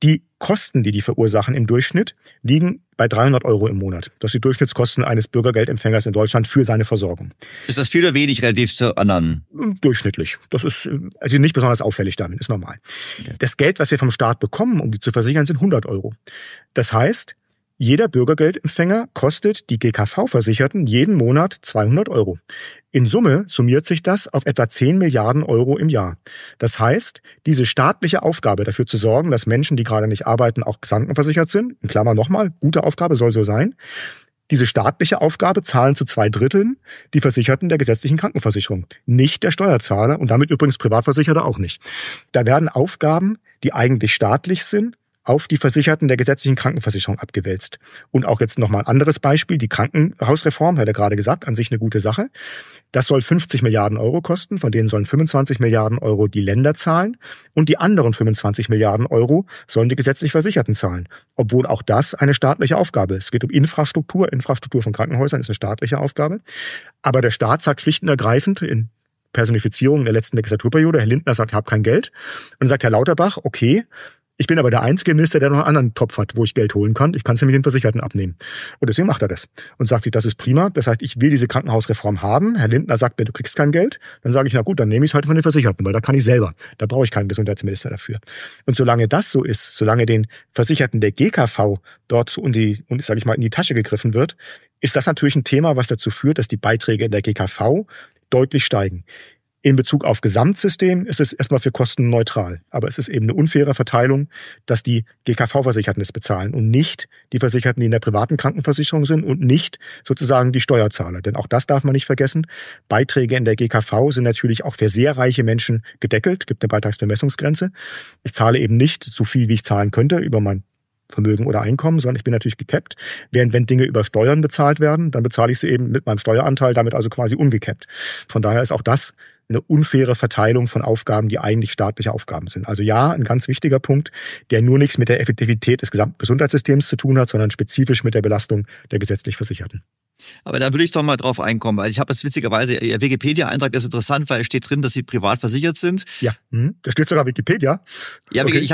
Die Kosten, die verursachen im Durchschnitt, liegen bei 300 € im Monat. Das sind die Durchschnittskosten eines Bürgergeldempfängers in Deutschland für seine Versorgung. Ist das viel oder wenig relativ zu anderen? Durchschnittlich. Das ist also nicht besonders auffällig damit, ist normal. Okay. Das Geld, was wir vom Staat bekommen, um die zu versichern, sind 100 €. Das heißt, jeder Bürgergeldempfänger kostet die GKV-Versicherten jeden Monat 200 €. In Summe summiert sich das auf etwa 10 Milliarden € im Jahr. Das heißt, diese staatliche Aufgabe dafür zu sorgen, dass Menschen, die gerade nicht arbeiten, auch krankenversichert sind, in Klammern nochmal, gute Aufgabe, soll so sein. Diese staatliche Aufgabe zahlen zu 2/3 die Versicherten der gesetzlichen Krankenversicherung, nicht der Steuerzahler und damit übrigens Privatversicherte auch nicht. Da werden Aufgaben, die eigentlich staatlich sind, auf die Versicherten der gesetzlichen Krankenversicherung abgewälzt. Und auch jetzt nochmal ein anderes Beispiel, die Krankenhausreform, hat er gerade gesagt, an sich eine gute Sache. Das soll 50 Milliarden € kosten, von denen sollen 25 Milliarden € die Länder zahlen und die anderen 25 Milliarden € sollen die gesetzlich Versicherten zahlen. Obwohl auch das eine staatliche Aufgabe ist. Es geht um Infrastruktur von Krankenhäusern ist eine staatliche Aufgabe. Aber der Staat sagt schlicht und ergreifend in Personifizierung in der letzten Legislaturperiode, Herr Lindner sagt, ich habe kein Geld. Und dann sagt Herr Lauterbach, okay, ich bin aber der einzige Minister, der noch einen anderen Topf hat, wo ich Geld holen kann. Ich kann es nämlich den Versicherten abnehmen. Und deswegen macht er das. Und sagt sich, das ist prima. Das heißt, ich will diese Krankenhausreform haben. Herr Lindner sagt mir, du kriegst kein Geld. Dann sage ich, na gut, dann nehme ich es halt von den Versicherten, weil da kann ich selber. Da brauche ich keinen Gesundheitsminister dafür. Und solange das so ist, solange den Versicherten der GKV dort in die Tasche gegriffen wird, ist das natürlich ein Thema, was dazu führt, dass die Beiträge in der GKV deutlich steigen. In Bezug auf Gesamtsystem ist es erstmal für Kosten neutral. Aber es ist eben eine unfaire Verteilung, dass die GKV-Versicherten es bezahlen und nicht die Versicherten, die in der privaten Krankenversicherung sind und nicht sozusagen die Steuerzahler. Denn auch das darf man nicht vergessen. Beiträge in der GKV sind natürlich auch für sehr reiche Menschen gedeckelt. Es gibt eine Beitragsbemessungsgrenze. Ich zahle eben nicht so viel, wie ich zahlen könnte über mein Vermögen oder Einkommen, sondern ich bin natürlich gekappt. Während wenn Dinge über Steuern bezahlt werden, dann bezahle ich sie eben mit meinem Steueranteil, damit also quasi ungekappt. Von daher ist auch das eine unfaire Verteilung von Aufgaben, die eigentlich staatliche Aufgaben sind. Also ja, ein ganz wichtiger Punkt, der nur nichts mit der Effektivität des gesamten Gesundheitssystems zu tun hat, sondern spezifisch mit der Belastung der gesetzlich Versicherten. Aber da würde ich doch mal drauf einkommen. Also ich habe jetzt witzigerweise, Ihr Wikipedia-Eintrag ist interessant, weil es steht drin, dass Sie privat versichert sind. Ja, da steht sogar Wikipedia. Ja, okay.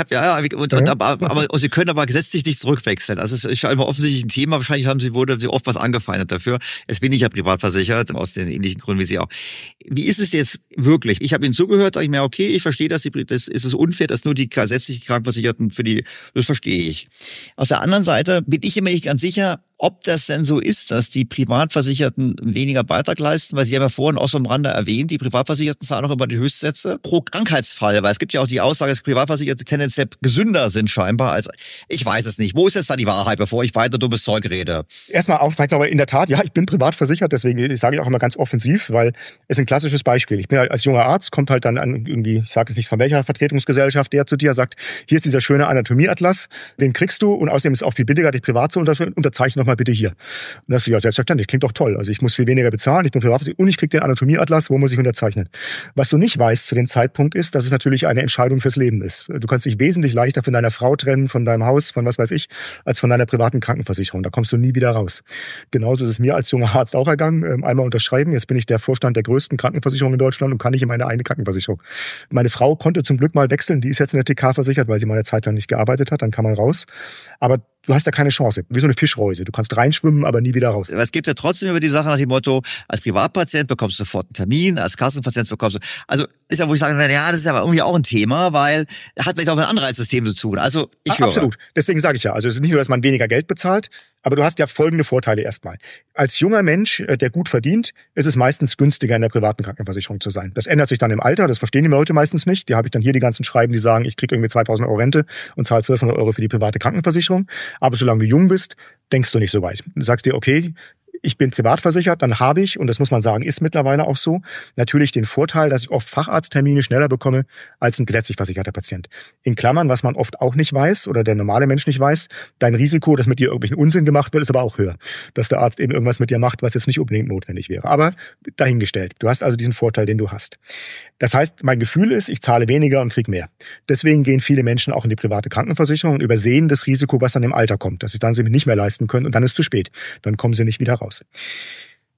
Aber Sie können aber gesetzlich nicht zurückwechseln. Also es ist scheinbar offensichtlich ein Thema. Wahrscheinlich wurde Sie oft was angefeindet dafür. Jetzt bin ich ja privat versichert, aus den ähnlichen Gründen wie Sie auch. Wie ist es jetzt wirklich? Ich habe Ihnen zugehört, sage ich mir, okay, ich verstehe, das ist es unfair, dass nur die gesetzlich Krankenversicherten das verstehe ich. Auf der anderen Seite bin ich immer nicht ganz sicher, ob das denn so ist, dass die Privatversicherten weniger Beitrag leisten, weil Sie haben ja vorhin auch so am Rande erwähnt, die Privatversicherten zahlen auch immer die Höchstsätze pro Krankheitsfall, weil es gibt ja auch die Aussage, dass Privatversicherte tendenziell gesünder sind scheinbar als, ich weiß es nicht. Wo ist jetzt da die Wahrheit, bevor ich weiter dummes Zeug rede? Erstmal auch vielleicht noch in der Tat, ja, ich bin privat versichert, deswegen sage ich auch immer ganz offensiv, weil es ein klassisches Beispiel. Ich bin halt als junger Arzt, kommt halt dann an irgendwie, ich sage jetzt nicht von welcher Vertretungsgesellschaft, der zu dir sagt, hier ist dieser schöne Anatomieatlas, den kriegst du und außerdem ist es auch viel billiger, dich privat zu unterzeichnen, nochmal bitte hier. Und das ist ja selbstverständlich, klingt doch toll. Also ich muss viel weniger bezahlen, ich bin privatversichert und ich kriege den Anatomieatlas, wo muss ich unterzeichnen? Was du nicht weißt zu dem Zeitpunkt ist, dass es natürlich eine Entscheidung fürs Leben ist. Du kannst dich wesentlich leichter von deiner Frau trennen, von deinem Haus, von was weiß ich, als von deiner privaten Krankenversicherung. Da kommst du nie wieder raus. Genauso ist es mir als junger Arzt auch ergangen. Einmal unterschreiben, jetzt bin ich der Vorstand der größten Krankenversicherung in Deutschland und kann nicht in meine eigene Krankenversicherung. Meine Frau konnte zum Glück mal wechseln, die ist jetzt in der TK versichert, weil sie mal eine Zeit lang nicht gearbeitet hat, dann kann man raus. Aber du hast ja keine Chance, wie so eine Fischreuse. Du kannst reinschwimmen, aber nie wieder raus. Aber es gibt ja trotzdem über die Sache nach dem Motto, als Privatpatient bekommst du sofort einen Termin, als Kassenpatient bekommst du, also ist ja, wo ich sage, ja, das ist aber irgendwie auch ein Thema, weil hat vielleicht auch mit einem Anreizsystem zu tun. Also ich höre. Absolut. Deswegen sage ich ja, also es ist nicht nur, dass man weniger Geld bezahlt, aber du hast ja folgende Vorteile erstmal. Als junger Mensch, der gut verdient, ist es meistens günstiger, in der privaten Krankenversicherung zu sein. Das ändert sich dann im Alter, das verstehen die Leute meistens nicht. Die habe ich dann hier die ganzen Schreiben, die sagen, ich kriege irgendwie 2.000 € Rente und zahle 1.200 € für die private Krankenversicherung. Aber solange du jung bist, denkst du nicht so weit. Du sagst dir, okay, ich bin privat versichert, dann habe ich, und das muss man sagen, ist mittlerweile auch so, natürlich den Vorteil, dass ich oft Facharzttermine schneller bekomme als ein gesetzlich versicherter Patient. In Klammern, was man oft auch nicht weiß oder der normale Mensch nicht weiß, dein Risiko, dass mit dir irgendwelchen Unsinn gemacht wird, ist aber auch höher. Dass der Arzt eben irgendwas mit dir macht, was jetzt nicht unbedingt notwendig wäre. Aber dahingestellt. Du hast also diesen Vorteil, den du hast. Das heißt, mein Gefühl ist, ich zahle weniger und kriege mehr. Deswegen gehen viele Menschen auch in die private Krankenversicherung und übersehen das Risiko, was dann im Alter kommt, dass sie dann sie nicht mehr leisten können und dann ist es zu spät. Dann kommen sie nicht wieder raus.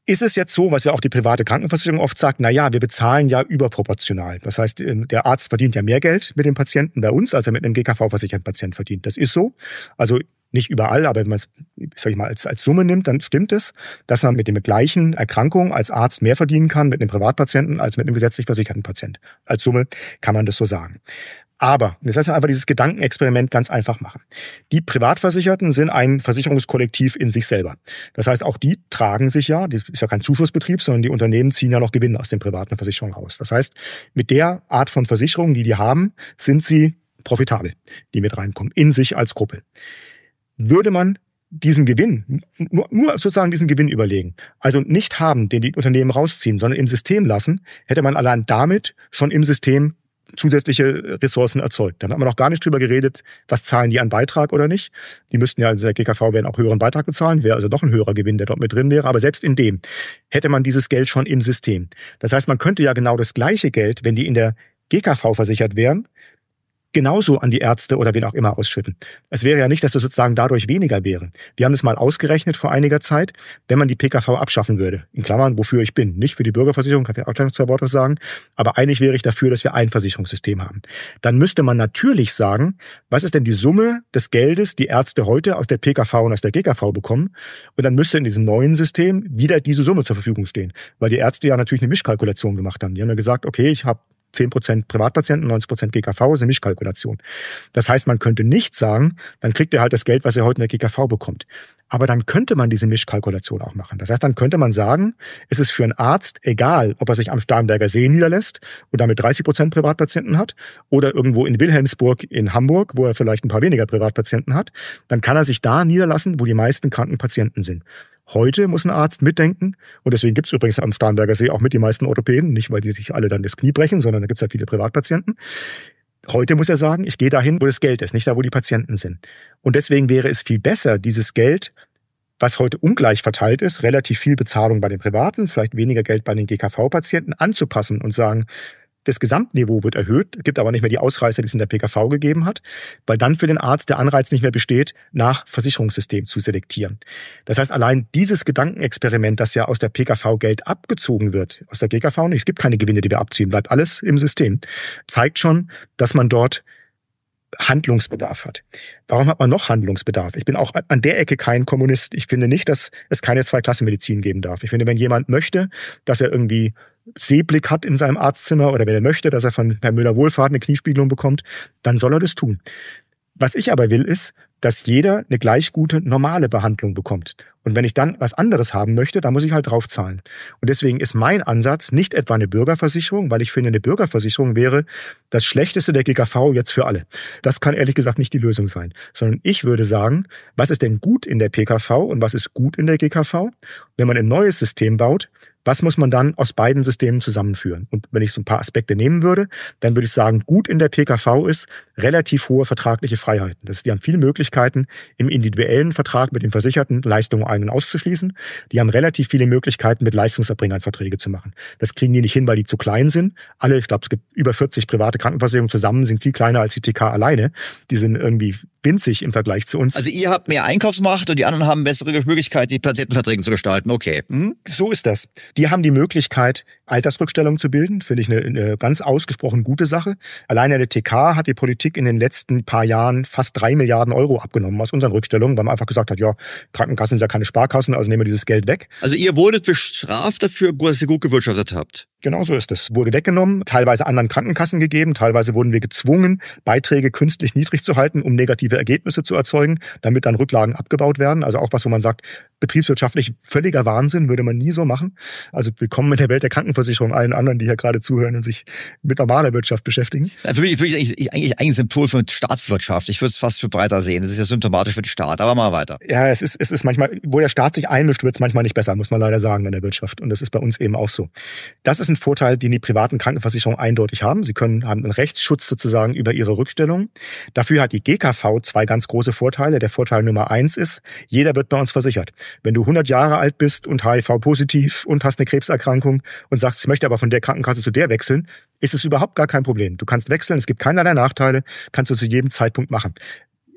Ist es jetzt so, was ja auch die private Krankenversicherung oft sagt, na ja, wir bezahlen ja überproportional. Das heißt, der Arzt verdient ja mehr Geld mit dem Patienten bei uns, als er mit einem GKV-versicherten Patienten verdient. Das ist so. Also nicht überall, aber wenn man es, sag ich mal, als Summe nimmt, dann stimmt es, dass man mit der gleichen Erkrankung als Arzt mehr verdienen kann mit einem Privatpatienten als mit einem gesetzlich versicherten Patienten. Als Summe kann man das so sagen. Aber, das heißt einfach dieses Gedankenexperiment ganz einfach machen. Die Privatversicherten sind ein Versicherungskollektiv in sich selber. Das heißt, auch die tragen sich ja, das ist ja kein Zuschussbetrieb, sondern die Unternehmen ziehen ja noch Gewinn aus den privaten Versicherungen raus. Das heißt, mit der Art von Versicherung, die haben, sind sie profitabel, die mit reinkommen, in sich als Gruppe. Würde man diesen Gewinn, nur sozusagen diesen Gewinn überlegen, also nicht haben, den die Unternehmen rausziehen, sondern im System lassen, hätte man allein damit schon im System zusätzliche Ressourcen erzeugt. Dann hat man noch gar nicht drüber geredet, was zahlen die an Beitrag oder nicht. Die müssten ja in der GKV werden auch höheren Beitrag bezahlen, wäre also doch ein höherer Gewinn, der dort mit drin wäre. Aber selbst in dem hätte man dieses Geld schon im System. Das heißt, man könnte ja genau das gleiche Geld, wenn die in der GKV versichert wären, genauso an die Ärzte oder wen auch immer ausschütten. Es wäre ja nicht, dass das sozusagen dadurch weniger wäre. Wir haben das mal ausgerechnet vor einiger Zeit, wenn man die PKV abschaffen würde. In Klammern, wofür ich bin. Nicht für die Bürgerversicherung, kann ich auch gleich noch 2 Worte sagen. Aber eigentlich wäre ich dafür, dass wir ein Versicherungssystem haben. Dann müsste man natürlich sagen, was ist denn die Summe des Geldes, die Ärzte heute aus der PKV und aus der GKV bekommen? Und dann müsste in diesem neuen System wieder diese Summe zur Verfügung stehen. Weil die Ärzte ja natürlich eine Mischkalkulation gemacht haben. Die haben ja gesagt, okay, ich habe 10% Privatpatienten, 90% GKV ist eine Mischkalkulation. Das heißt, man könnte nicht sagen, dann kriegt er halt das Geld, was er heute in der GKV bekommt. Aber dann könnte man diese Mischkalkulation auch machen. Das heißt, dann könnte man sagen, es ist für einen Arzt egal, ob er sich am Starnberger See niederlässt und damit 30% Privatpatienten hat oder irgendwo in Wilhelmsburg in Hamburg, wo er vielleicht ein paar weniger Privatpatienten hat. Dann kann er sich da niederlassen, wo die meisten kranken Patienten sind. Heute muss ein Arzt mitdenken, und deswegen gibt es übrigens am Starnberger See auch mit die meisten Orthopäden, nicht weil die sich alle dann das Knie brechen, sondern da gibt es ja viele Privatpatienten. Heute muss er sagen, ich gehe dahin, wo das Geld ist, nicht da, wo die Patienten sind. Und deswegen wäre es viel besser, dieses Geld, was heute ungleich verteilt ist, relativ viel Bezahlung bei den Privaten, vielleicht weniger Geld bei den GKV-Patienten, anzupassen und sagen, das Gesamtniveau wird erhöht, gibt aber nicht mehr die Ausreißer, die es in der PKV gegeben hat, weil dann für den Arzt der Anreiz nicht mehr besteht, nach Versicherungssystem zu selektieren. Das heißt, allein dieses Gedankenexperiment, dass ja aus der PKV Geld abgezogen wird, aus der GKV nicht, es gibt keine Gewinne, die wir abziehen, bleibt alles im System, zeigt schon, dass man dort Handlungsbedarf hat. Warum hat man noch Handlungsbedarf? Ich bin auch an der Ecke kein Kommunist. Ich finde nicht, dass es keine Zweiklassenmedizin geben darf. Ich finde, wenn jemand möchte, dass er irgendwie Sehblick hat in seinem Arztzimmer oder wenn er möchte, dass er von Herrn Müller-Wohlfahrt eine Kniespiegelung bekommt, dann soll er das tun. Was ich aber will, ist, dass jeder eine gleich gute, normale Behandlung bekommt. Und wenn ich dann was anderes haben möchte, dann muss ich halt draufzahlen. Und deswegen ist mein Ansatz nicht etwa eine Bürgerversicherung, weil ich finde, eine Bürgerversicherung wäre das Schlechteste der GKV jetzt für alle. Das kann ehrlich gesagt nicht die Lösung sein. Sondern ich würde sagen, was ist denn gut in der PKV und was ist gut in der GKV? Wenn man ein neues System baut, was muss man dann aus beiden Systemen zusammenführen? Und wenn ich so ein paar Aspekte nehmen würde, dann würde ich sagen, gut in der PKV ist relativ hohe vertragliche Freiheiten. Das ist, die haben viele Möglichkeiten, im individuellen Vertrag mit dem Versicherten Leistungen ein- und auszuschließen. Die haben relativ viele Möglichkeiten, mit Leistungserbringern Verträge zu machen. Das kriegen die nicht hin, weil die zu klein sind. Alle, ich glaube, es gibt über 40 private Krankenversicherungen zusammen, sind viel kleiner als die TK alleine. Die sind irgendwie winzig im Vergleich zu uns. Also ihr habt mehr Einkaufsmacht und die anderen haben bessere Möglichkeit, die Patientenverträge zu gestalten. Okay. So ist das. Die haben die Möglichkeit, Altersrückstellung zu bilden. Finde ich eine ganz ausgesprochen gute Sache. Alleine der TK hat die Politik in den letzten paar Jahren fast 3 Milliarden Euro abgenommen aus unseren Rückstellungen, weil man einfach gesagt hat, ja, Krankenkassen sind ja keine Sparkassen, also nehmen wir dieses Geld weg. Also ihr wurdet bestraft dafür, dass ihr gut gewirtschaftet habt. Genau so ist es. Wurde weggenommen, teilweise anderen Krankenkassen gegeben, teilweise wurden wir gezwungen, Beiträge künstlich niedrig zu halten, um negative Ergebnisse zu erzeugen, damit dann Rücklagen abgebaut werden. Also auch was, wo man sagt, betriebswirtschaftlich völliger Wahnsinn, würde man nie so machen. Also willkommen in der Welt der Krankenversicherung, allen anderen, die hier gerade zuhören und sich mit normaler Wirtschaft beschäftigen. Ja, für mich ist eigentlich ein Symptom für Staatswirtschaft. Ich würde es fast für breiter sehen. Das ist ja symptomatisch für den Staat. Aber mal weiter. Ja, es ist manchmal, wo der Staat sich einmischt, wird es manchmal nicht besser, muss man leider sagen, in der Wirtschaft. Und das ist bei uns eben auch so. Das ist ein Vorteil, den die privaten Krankenversicherungen eindeutig haben. Sie haben einen Rechtsschutz sozusagen über ihre Rückstellung. Dafür hat die GKV 2 ganz große Vorteile. Der Vorteil Nummer 1 ist, jeder wird bei uns versichert. Wenn du 100 Jahre alt bist und HIV-positiv und hast eine Krebserkrankung und sagst, ich möchte aber von der Krankenkasse zu der wechseln, ist es überhaupt gar kein Problem. Du kannst wechseln, es gibt keinerlei Nachteile, kannst du zu jedem Zeitpunkt machen.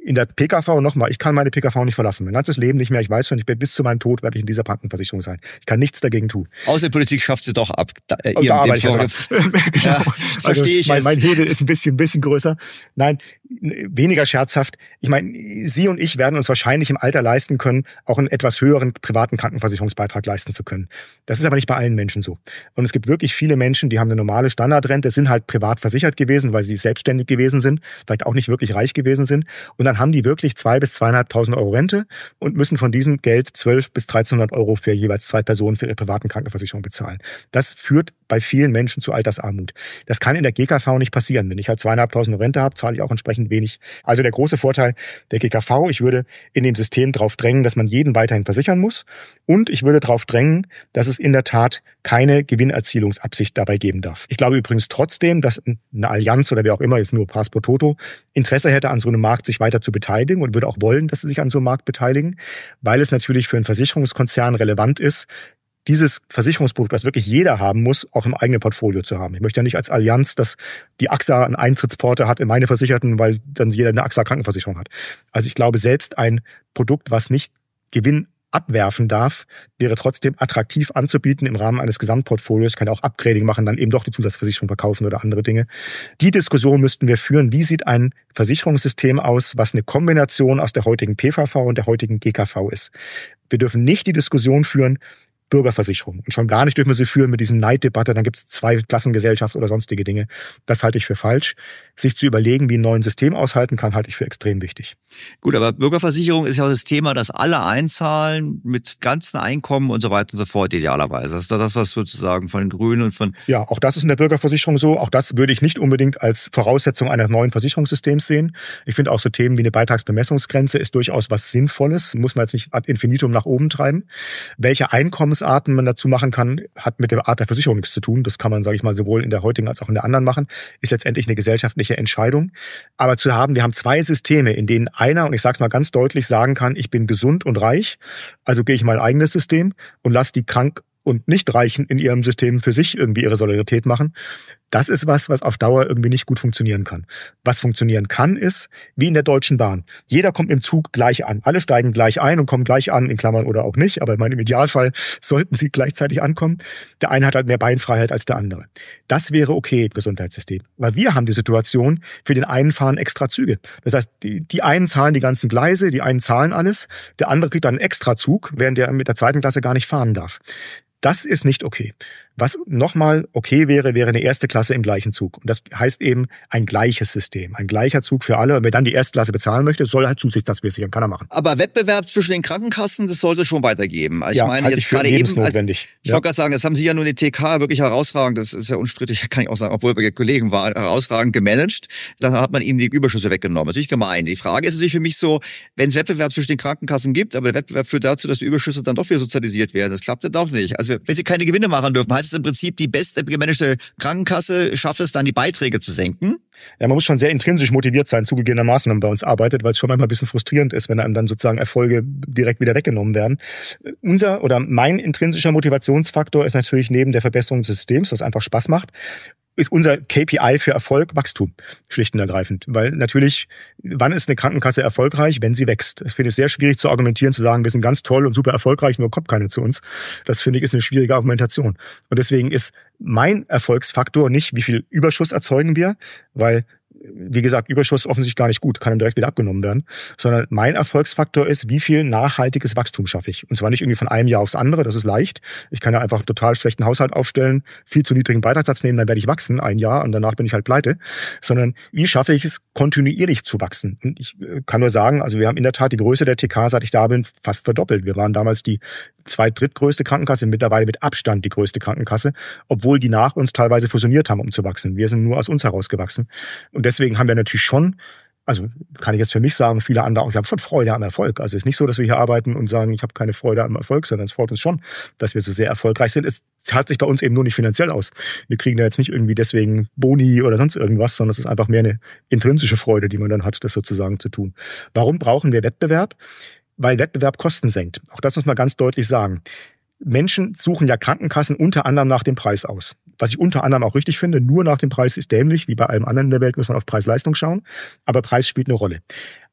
in der PKV nochmal, ich kann meine PKV nicht verlassen. Mein ganzes Leben nicht mehr. Ich weiß schon, bis zu meinem Tod werde ich in dieser Krankenversicherung sein. Ich kann nichts dagegen tun. Außenpolitik schafft sie doch ab. Da arbeite ich ja dran. Genau. Ja, verstehe ich. Mein Hebel ist ein bisschen größer. Nein, weniger scherzhaft. Ich meine, Sie und ich werden uns wahrscheinlich im Alter leisten können, auch einen etwas höheren privaten Krankenversicherungsbeitrag leisten zu können. Das ist aber nicht bei allen Menschen so. Und es gibt wirklich viele Menschen, die haben eine normale Standardrente, sind halt privat versichert gewesen, weil sie selbstständig gewesen sind, vielleicht auch nicht wirklich reich gewesen sind. Und dann haben die wirklich 2.000 bis 2.500 Euro Rente und müssen von diesem Geld 1.200 bis 1.300 Euro für jeweils 2 Personen für ihre privaten Krankenversicherung bezahlen. Das führt bei vielen Menschen zu Altersarmut. Das kann in der GKV nicht passieren. Wenn ich halt 2.500 Rente habe, zahle ich auch entsprechend wenig. Also der große Vorteil der GKV, ich würde in dem System darauf drängen, dass man jeden weiterhin versichern muss. Und ich würde darauf drängen, dass es in der Tat keine Gewinnerzielungsabsicht dabei geben darf. Ich glaube übrigens trotzdem, dass eine Allianz oder wer auch immer, jetzt nur Pass pro Toto, Interesse hätte, an so einem Markt sich weiter zu beteiligen und würde auch wollen, dass sie sich an so einem Markt beteiligen, weil es natürlich für einen Versicherungskonzern relevant ist, dieses Versicherungsprodukt, was wirklich jeder haben muss, auch im eigenen Portfolio zu haben. Ich möchte ja nicht als Allianz, dass die AXA eine Eintrittspforte hat in meine Versicherten, weil dann jeder eine AXA-Krankenversicherung hat. Also ich glaube, selbst ein Produkt, was nicht Gewinn abwerfen darf, wäre trotzdem attraktiv anzubieten im Rahmen eines Gesamtportfolios. Ich kann auch Upgrading machen, dann eben doch die Zusatzversicherung verkaufen oder andere Dinge. Die Diskussion müssten wir führen. Wie sieht ein Versicherungssystem aus, was eine Kombination aus der heutigen PVV und der heutigen GKV ist? Wir dürfen nicht die Diskussion führen, Bürgerversicherung. Und schon gar nicht dürfen wir sie führen mit diesem Neiddebatte, dann gibt es Zweiklassengesellschaft oder sonstige Dinge. Das halte ich für falsch. Sich zu überlegen, wie ein neues System aushalten kann, halte ich für extrem wichtig. Gut, aber Bürgerversicherung ist ja auch das Thema, dass alle einzahlen mit ganzen Einkommen und so weiter und so fort idealerweise. Das ist doch das, was sozusagen von den Grünen und von... Ja, auch das ist in der Bürgerversicherung so. Auch das würde ich nicht unbedingt als Voraussetzung eines neuen Versicherungssystems sehen. Ich finde auch so Themen wie eine Beitragsbemessungsgrenze ist durchaus was Sinnvolles. Muss man jetzt nicht ad infinitum nach oben treiben. Welche Einkommensarten man dazu machen kann, hat mit der Art der Versicherung nichts zu tun. Das kann man, sage ich mal, sowohl in der heutigen als auch in der anderen machen. Ist letztendlich eine gesellschaftliche Entscheidung. Aber zu haben, wir haben 2 Systeme, in denen einer, und ich sage es mal ganz deutlich, sagen kann, ich bin gesund und reich, also gehe ich mein eigenes System und lasse die krank und nicht Reichen in ihrem System für sich irgendwie ihre Solidarität machen. Das ist was auf Dauer irgendwie nicht gut funktionieren kann. Was funktionieren kann, ist, wie in der Deutschen Bahn. Jeder kommt im Zug gleich an. Alle steigen gleich ein und kommen gleich an, in Klammern oder auch nicht. Aber ich meine, im Idealfall sollten sie gleichzeitig ankommen. Der eine hat halt mehr Beinfreiheit als der andere. Das wäre okay im Gesundheitssystem. Weil wir haben die Situation, für den einen fahren extra Züge. Das heißt, die einen zahlen die ganzen Gleise, die einen zahlen alles. Der andere kriegt dann einen extra Zug, während der mit der 2. Klasse gar nicht fahren darf. Das ist nicht okay. Was nochmal okay wäre, wäre eine 1. Klasse im gleichen Zug. Und das heißt eben ein gleiches System, ein gleicher Zug für alle. Und wer dann die 1. Klasse bezahlen möchte, soll halt Zusatzplatz versichern, kann er machen. Aber Wettbewerb zwischen den Krankenkassen, das sollte es schon weitergeben. Also ja, ich meine, halte jetzt ich für gerade eben, lebensnotwendig. ich wollte gerade sagen, das haben Sie ja nur in der TK wirklich herausragend, das ist ja unstrittig, kann ich auch sagen, obwohl wir Kollegen waren, herausragend gemanagt. Dann hat man ihnen die Überschüsse weggenommen. Natürlich gemein. Die Frage ist natürlich für mich so, wenn es Wettbewerb zwischen den Krankenkassen gibt, aber der Wettbewerb führt dazu, dass die Überschüsse dann doch wieder sozialisiert werden. Das klappt dann doch nicht. Also wenn Sie keine Gewinne machen dürfen, heißt es im Prinzip, die beste gemanagte Krankenkasse schafft es dann, die Beiträge zu senken. Ja, man muss schon sehr intrinsisch motiviert sein, zugegebenermaßen, wenn man bei uns arbeitet, weil es schon manchmal ein bisschen frustrierend ist, wenn einem dann sozusagen Erfolge direkt wieder weggenommen werden. Mein intrinsischer Motivationsfaktor ist natürlich neben der Verbesserung des Systems, was einfach Spaß macht, ist unser KPI für Erfolg Wachstum, schlicht und ergreifend. Weil natürlich, wann ist eine Krankenkasse erfolgreich, wenn sie wächst? Das finde ich sehr schwierig zu argumentieren, zu sagen, wir sind ganz toll und super erfolgreich, nur kommt keiner zu uns. Das finde ich ist eine schwierige Argumentation. Und deswegen ist mein Erfolgsfaktor nicht, wie viel Überschuss erzeugen wir, weil, wie gesagt, Überschuss offensichtlich gar nicht gut, kann dann direkt wieder abgenommen werden, sondern mein Erfolgsfaktor ist, wie viel nachhaltiges Wachstum schaffe ich. Und zwar nicht irgendwie von einem Jahr aufs andere, das ist leicht. Ich kann ja einfach einen total schlechten Haushalt aufstellen, viel zu niedrigen Beitragssatz nehmen, dann werde ich wachsen, ein Jahr und danach bin ich halt pleite. Sondern wie schaffe ich es, kontinuierlich zu wachsen? Und ich kann nur sagen, also wir haben in der Tat die Größe der TK, seit ich da bin, fast verdoppelt. Wir waren damals die drittgrößte Krankenkasse, mittlerweile mit Abstand die größte Krankenkasse, obwohl die nach uns teilweise fusioniert haben, um zu wachsen. Wir sind nur aus uns herausgewachsen. Und deswegen haben wir natürlich schon, also kann ich jetzt für mich sagen, viele andere auch, wir haben schon Freude am Erfolg. Also es ist nicht so, dass wir hier arbeiten und sagen, ich habe keine Freude am Erfolg, sondern es freut uns schon, dass wir so sehr erfolgreich sind. Es zahlt sich bei uns eben nur nicht finanziell aus. Wir kriegen da jetzt nicht irgendwie deswegen Boni oder sonst irgendwas, sondern es ist einfach mehr eine intrinsische Freude, die man dann hat, das sozusagen zu tun. Warum brauchen wir Wettbewerb? Weil Wettbewerb Kosten senkt. Auch das muss man ganz deutlich sagen. Menschen suchen ja Krankenkassen unter anderem nach dem Preis aus. Was ich unter anderem auch richtig finde, nur nach dem Preis ist dämlich. Wie bei allem anderen in der Welt muss man auf Preis-Leistung schauen. Aber Preis spielt eine Rolle.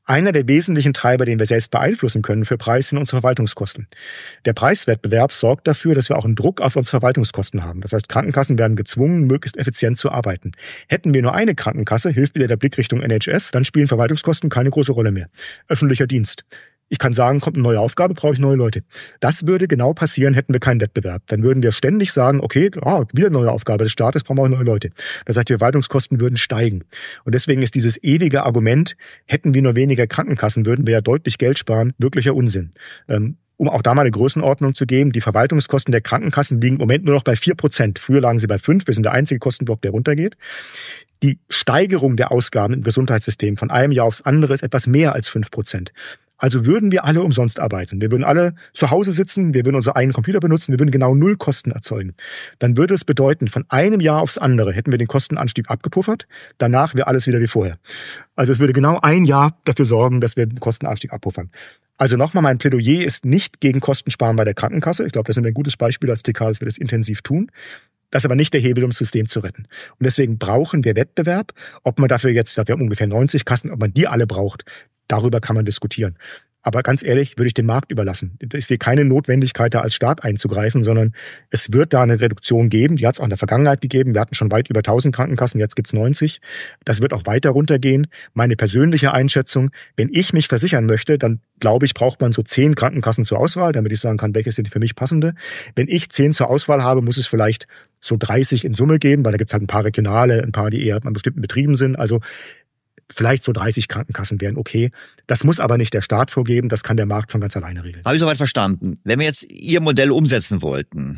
Einer der wesentlichen Treiber, den wir selbst beeinflussen können für Preis, sind unsere Verwaltungskosten. Der Preiswettbewerb sorgt dafür, dass wir auch einen Druck auf unsere Verwaltungskosten haben. Das heißt, Krankenkassen werden gezwungen, möglichst effizient zu arbeiten. Hätten wir nur eine Krankenkasse, hilft wieder der Blick Richtung NHS, dann spielen Verwaltungskosten keine große Rolle mehr. Öffentlicher Dienst. Ich kann sagen, kommt eine neue Aufgabe, brauche ich neue Leute. Das würde genau passieren, hätten wir keinen Wettbewerb. Dann würden wir ständig sagen, okay, wieder eine neue Aufgabe des Staates, brauchen wir auch neue Leute. Das heißt, die Verwaltungskosten würden steigen. Und deswegen ist dieses ewige Argument, hätten wir nur weniger Krankenkassen, würden wir ja deutlich Geld sparen, wirklicher Unsinn. Um auch da mal eine Größenordnung zu geben, die Verwaltungskosten der Krankenkassen liegen im Moment nur noch bei 4%. Früher lagen sie bei 5%, wir sind der einzige Kostenblock, der runtergeht. Die Steigerung der Ausgaben im Gesundheitssystem von einem Jahr aufs andere ist etwas mehr als 5%. Also würden wir alle umsonst arbeiten. Wir würden alle zu Hause sitzen, wir würden unsere eigenen Computer benutzen, wir würden genau 0 Kosten erzeugen. Dann würde es bedeuten, von einem Jahr aufs andere hätten wir den Kostenanstieg abgepuffert, danach wäre alles wieder wie vorher. Also es würde genau ein Jahr dafür sorgen, dass wir den Kostenanstieg abpuffern. Also nochmal, mein Plädoyer ist nicht gegen Kostensparen bei der Krankenkasse. Ich glaube, das ist ein gutes Beispiel als TK, dass wir das intensiv tun. Das ist aber nicht der Hebel, um das System zu retten. Und deswegen brauchen wir Wettbewerb. Ob man dafür jetzt, wir haben ungefähr 90 Kassen, ob man die alle braucht, darüber kann man diskutieren. Aber ganz ehrlich, würde ich den Markt überlassen. Ich sehe keine Notwendigkeit, da als Staat einzugreifen, sondern es wird da eine Reduktion geben. Die hat es auch in der Vergangenheit gegeben. Wir hatten schon weit über 1000 Krankenkassen, jetzt gibt's 90. Das wird auch weiter runtergehen. Meine persönliche Einschätzung, wenn ich mich versichern möchte, dann glaube ich, braucht man so 10 Krankenkassen zur Auswahl, damit ich sagen kann, welche sind für mich passende. Wenn ich 10 zur Auswahl habe, muss es vielleicht so 30 in Summe geben, weil da gibt's halt ein paar regionale, ein paar, die eher an bestimmten Betrieben sind. Also vielleicht so 30 Krankenkassen wären okay. Das muss aber nicht der Staat vorgeben, das kann der Markt von ganz alleine regeln. Habe ich soweit verstanden. Wenn wir jetzt Ihr Modell umsetzen wollten,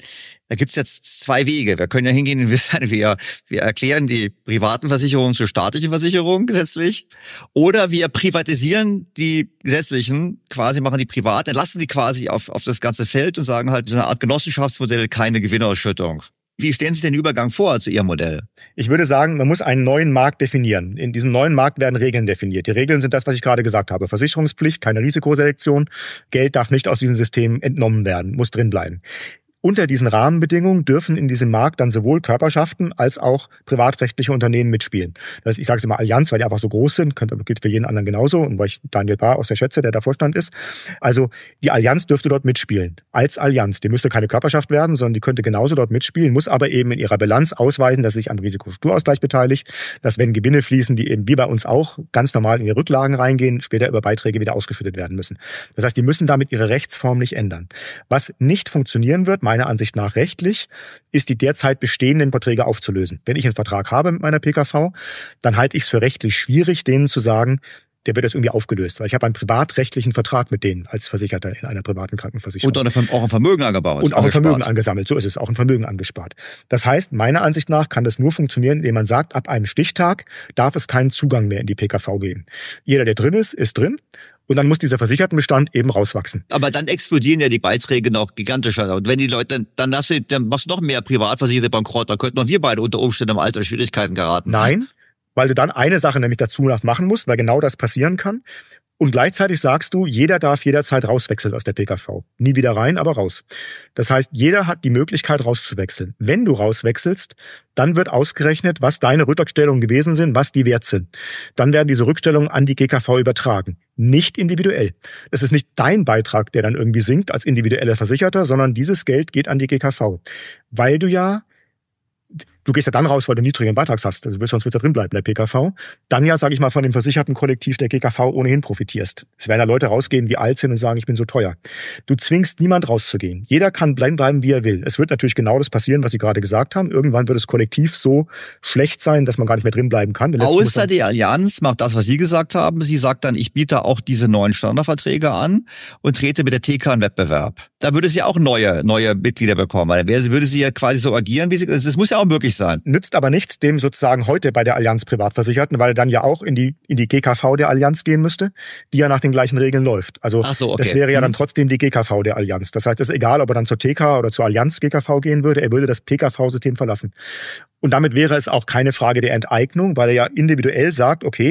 da gibt's jetzt 2 Wege. Wir können ja hingehen und wir erklären die privaten Versicherungen zu staatlichen Versicherungen gesetzlich, oder wir privatisieren die gesetzlichen, quasi machen die privat, entlassen die quasi auf das ganze Feld und sagen halt so eine Art Genossenschaftsmodell, keine Gewinnausschüttung. Wie stellen Sie den Übergang vor zu Ihrem Modell? Ich würde sagen, man muss einen neuen Markt definieren. In diesem neuen Markt werden Regeln definiert. Die Regeln sind das, was ich gerade gesagt habe. Versicherungspflicht, keine Risikoselektion. Geld darf nicht aus diesem System entnommen werden, muss drin bleiben. Unter diesen Rahmenbedingungen dürfen in diesem Markt dann sowohl Körperschaften als auch privatrechtliche Unternehmen mitspielen. Das heißt, ich sage es immer Allianz, weil die einfach so groß sind, gilt für jeden anderen genauso, und weil ich Daniel Bahr aus der schätze, der da Vorstand ist. Also die Allianz dürfte dort mitspielen. Als Allianz. Die müsste keine Körperschaft werden, sondern die könnte genauso dort mitspielen, muss aber eben in ihrer Bilanz ausweisen, dass sie sich am Risikostrukturausgleich beteiligt, dass wenn Gewinne fließen, die eben wie bei uns auch ganz normal in die Rücklagen reingehen, später über Beiträge wieder ausgeschüttet werden müssen. Das heißt, die müssen damit ihre Rechtsform nicht ändern. Was nicht funktionieren wird, meiner Ansicht nach rechtlich, ist die derzeit bestehenden Verträge aufzulösen. Wenn ich einen Vertrag habe mit meiner PKV, dann halte ich es für rechtlich schwierig, denen zu sagen, der wird jetzt irgendwie aufgelöst. Weil ich habe einen privatrechtlichen Vertrag mit denen als Versicherter in einer privaten Krankenversicherung. Und auch ein Vermögen angebaut. Und auch ein Vermögen angesammelt. So ist es, auch ein Vermögen angespart. Das heißt, meiner Ansicht nach kann das nur funktionieren, indem man sagt, ab einem Stichtag darf es keinen Zugang mehr in die PKV geben. Jeder, der drin ist drin. Und dann muss dieser Versichertenbestand eben rauswachsen. Aber dann explodieren ja die Beiträge noch gigantischer. Und wenn die Leute, dann machst du noch mehr Privatversicherte bankrott. Da könnten auch wir beide unter Umständen im Alter Schwierigkeiten geraten. Nein, weil du dann eine Sache nämlich dazu noch machen musst, weil genau das passieren kann. Und gleichzeitig sagst du, jeder darf jederzeit rauswechseln aus der PKV. Nie wieder rein, aber raus. Das heißt, jeder hat die Möglichkeit rauszuwechseln. Wenn du rauswechselst, dann wird ausgerechnet, was deine Rückstellungen gewesen sind, was die wert sind. Dann werden diese Rückstellungen an die GKV übertragen. Nicht individuell. Es ist nicht dein Beitrag, der dann irgendwie sinkt als individueller Versicherter, sondern dieses Geld geht an die GKV. Weil du gehst ja dann raus, weil du einen niedrigen Beitrag hast. Du willst sonst wieder drin bleiben, der PKV. Dann ja, sage ich mal, von dem versicherten Kollektiv der GKV ohnehin profitierst. Es werden ja Leute rausgehen, die alt sind und sagen, ich bin so teuer. Du zwingst niemand rauszugehen. Jeder kann bleiben, wie er will. Es wird natürlich genau das passieren, was Sie gerade gesagt haben. Irgendwann wird das Kollektiv so schlecht sein, dass man gar nicht mehr drin bleiben kann. Außer die Allianz macht das, was Sie gesagt haben. Sie sagt dann, ich biete auch diese neuen Standardverträge an und trete mit der TK in Wettbewerb. Da würde sie auch neue Mitglieder bekommen. Würde sie ja quasi so agieren, wie sie, das muss ja auch möglich sein. Nützt aber nichts dem sozusagen heute bei der Allianz Privatversicherten, weil er dann ja auch in die GKV der Allianz gehen müsste, die ja nach den gleichen Regeln läuft. Also okay. Das wäre ja dann trotzdem die GKV der Allianz. Das heißt, es ist egal, ob er dann zur TK oder zur Allianz GKV gehen würde, er würde das PKV-System verlassen. Und damit wäre es auch keine Frage der Enteignung, weil er ja individuell sagt, okay,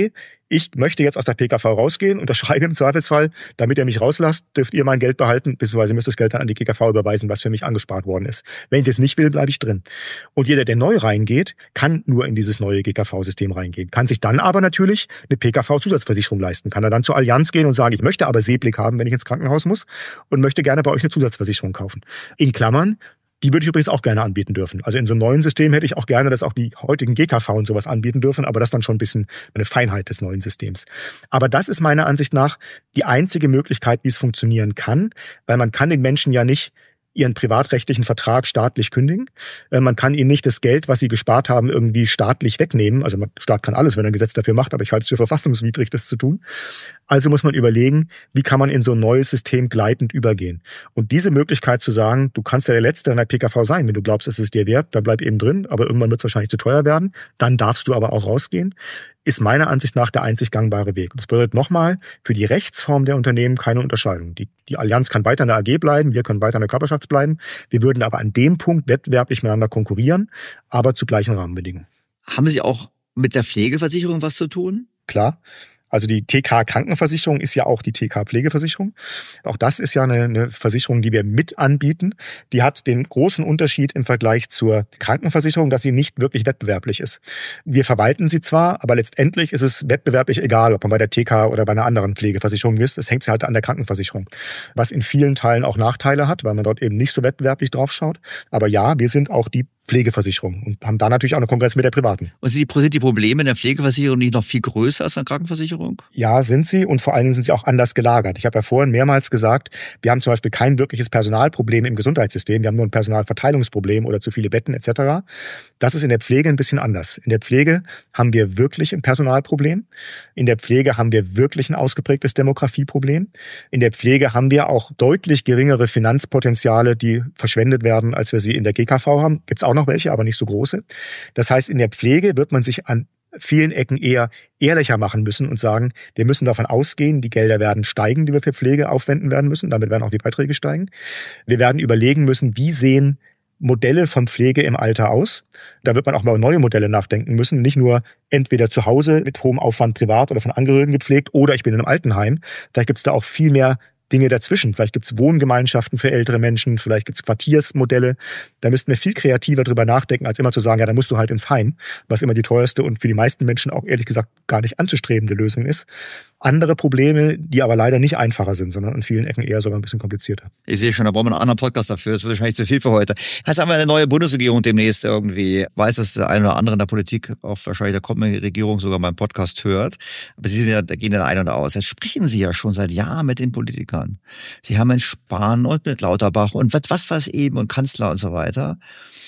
ich möchte jetzt aus der PKV rausgehen, unterschreibe im Zweifelsfall, damit ihr mich rauslasst, dürft ihr mein Geld behalten, beziehungsweise müsst das Geld dann an die GKV überweisen, was für mich angespart worden ist. Wenn ich das nicht will, bleibe ich drin. Und jeder, der neu reingeht, kann nur in dieses neue GKV-System reingehen. Kann sich dann aber natürlich eine PKV-Zusatzversicherung leisten. Kann er dann zur Allianz gehen und sagen, ich möchte aber Seeblick haben, wenn ich ins Krankenhaus muss und möchte gerne bei euch eine Zusatzversicherung kaufen. In Klammern, die würde ich übrigens auch gerne anbieten dürfen. Also in so einem neuen System hätte ich auch gerne, dass auch die heutigen GKV und sowas anbieten dürfen, aber das ist dann schon ein bisschen eine Feinheit des neuen Systems. Aber das ist meiner Ansicht nach die einzige Möglichkeit, wie es funktionieren kann, weil man kann den Menschen ja nicht ihren privatrechtlichen Vertrag staatlich kündigen. Man kann ihnen nicht das Geld, was sie gespart haben, irgendwie staatlich wegnehmen. Also der Staat kann alles, wenn er ein Gesetz dafür macht, aber ich halte es für verfassungswidrig, das zu tun. Also muss man überlegen, wie kann man in so ein neues System gleitend übergehen. Und diese Möglichkeit zu sagen, du kannst ja der Letzte in der PKV sein, wenn du glaubst, es ist dir wert, dann bleib eben drin, aber irgendwann wird es wahrscheinlich zu teuer werden, dann darfst du aber auch rausgehen, ist meiner Ansicht nach der einzig gangbare Weg. Das bedeutet nochmal, für die Rechtsform der Unternehmen keine Unterscheidung. Die Allianz kann weiter in der AG bleiben, wir können weiter in der Körperschaft bleiben. Wir würden aber an dem Punkt wettbewerblich miteinander konkurrieren, aber zu gleichen Rahmenbedingungen. Haben Sie auch mit der Pflegeversicherung was zu tun? Klar. Also die TK-Krankenversicherung ist ja auch die TK-Pflegeversicherung. Auch das ist ja eine Versicherung, die wir mit anbieten. Die hat den großen Unterschied im Vergleich zur Krankenversicherung, dass sie nicht wirklich wettbewerblich ist. Wir verwalten sie zwar, aber letztendlich ist es wettbewerblich egal, ob man bei der TK oder bei einer anderen Pflegeversicherung ist. Es hängt halt an der Krankenversicherung, was in vielen Teilen auch Nachteile hat, weil man dort eben nicht so wettbewerblich drauf schaut. Aber ja, wir sind auch die Pflegeversicherung und haben da natürlich auch eine Konkurrenz mit der privaten. Und sind die Probleme in der Pflegeversicherung nicht noch viel größer als in der Krankenversicherung? Ja, sind sie, und vor allen Dingen sind sie auch anders gelagert. Ich habe ja vorhin mehrmals gesagt, wir haben zum Beispiel kein wirkliches Personalproblem im Gesundheitssystem, wir haben nur ein Personalverteilungsproblem oder zu viele Betten etc. Das ist in der Pflege ein bisschen anders. In der Pflege haben wir wirklich ein Personalproblem. In der Pflege haben wir wirklich ein ausgeprägtes Demografieproblem. In der Pflege haben wir auch deutlich geringere Finanzpotenziale, die verschwendet werden, als wir sie in der GKV haben. Gibt's auch noch welche, aber nicht so große. Das heißt, in der Pflege wird man sich an vielen Ecken eher ehrlicher machen müssen und sagen, wir müssen davon ausgehen, die Gelder werden steigen, die wir für Pflege aufwenden werden müssen. Damit werden auch die Beiträge steigen. Wir werden überlegen müssen, wie sehen Modelle von Pflege im Alter aus. Da wird man auch mal über neue Modelle nachdenken müssen. Nicht nur entweder zu Hause mit hohem Aufwand privat oder von Angehörigen gepflegt oder ich bin in einem Altenheim. Vielleicht gibt es da auch viel mehr Dinge dazwischen. Vielleicht gibt es Wohngemeinschaften für ältere Menschen, vielleicht gibt es Quartiersmodelle. Da müssten wir viel kreativer drüber nachdenken, als immer zu sagen, ja, da musst du halt ins Heim, was immer die teuerste und für die meisten Menschen auch ehrlich gesagt gar nicht anzustrebende Lösung ist. Andere Probleme, die aber leider nicht einfacher sind, sondern an vielen Ecken eher sogar ein bisschen komplizierter. Ich sehe schon, da brauchen wir einen anderen Podcast dafür. Das wird wahrscheinlich zu viel für heute. Heißt, haben wir eine neue Bundesregierung demnächst irgendwie. Weiß, dass der eine oder andere in der Politik, auch wahrscheinlich der kommende Regierung, sogar meinen Podcast hört. Aber Sie sind ja, da gehen ja ein oder aus. Jetzt sprechen Sie ja schon seit Jahren mit den Politikern. Sie haben mit Spahn und mit Lauterbach und was eben und Kanzler und so weiter.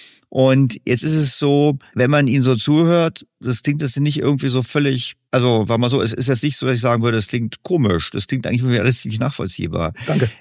Und jetzt ist es so, wenn man ihnen so zuhört, das klingt das nicht irgendwie so völlig, also war mal so, es ist jetzt nicht so, dass ich sagen würde, das klingt komisch. Das klingt eigentlich irgendwie alles ziemlich nachvollziehbar. Danke.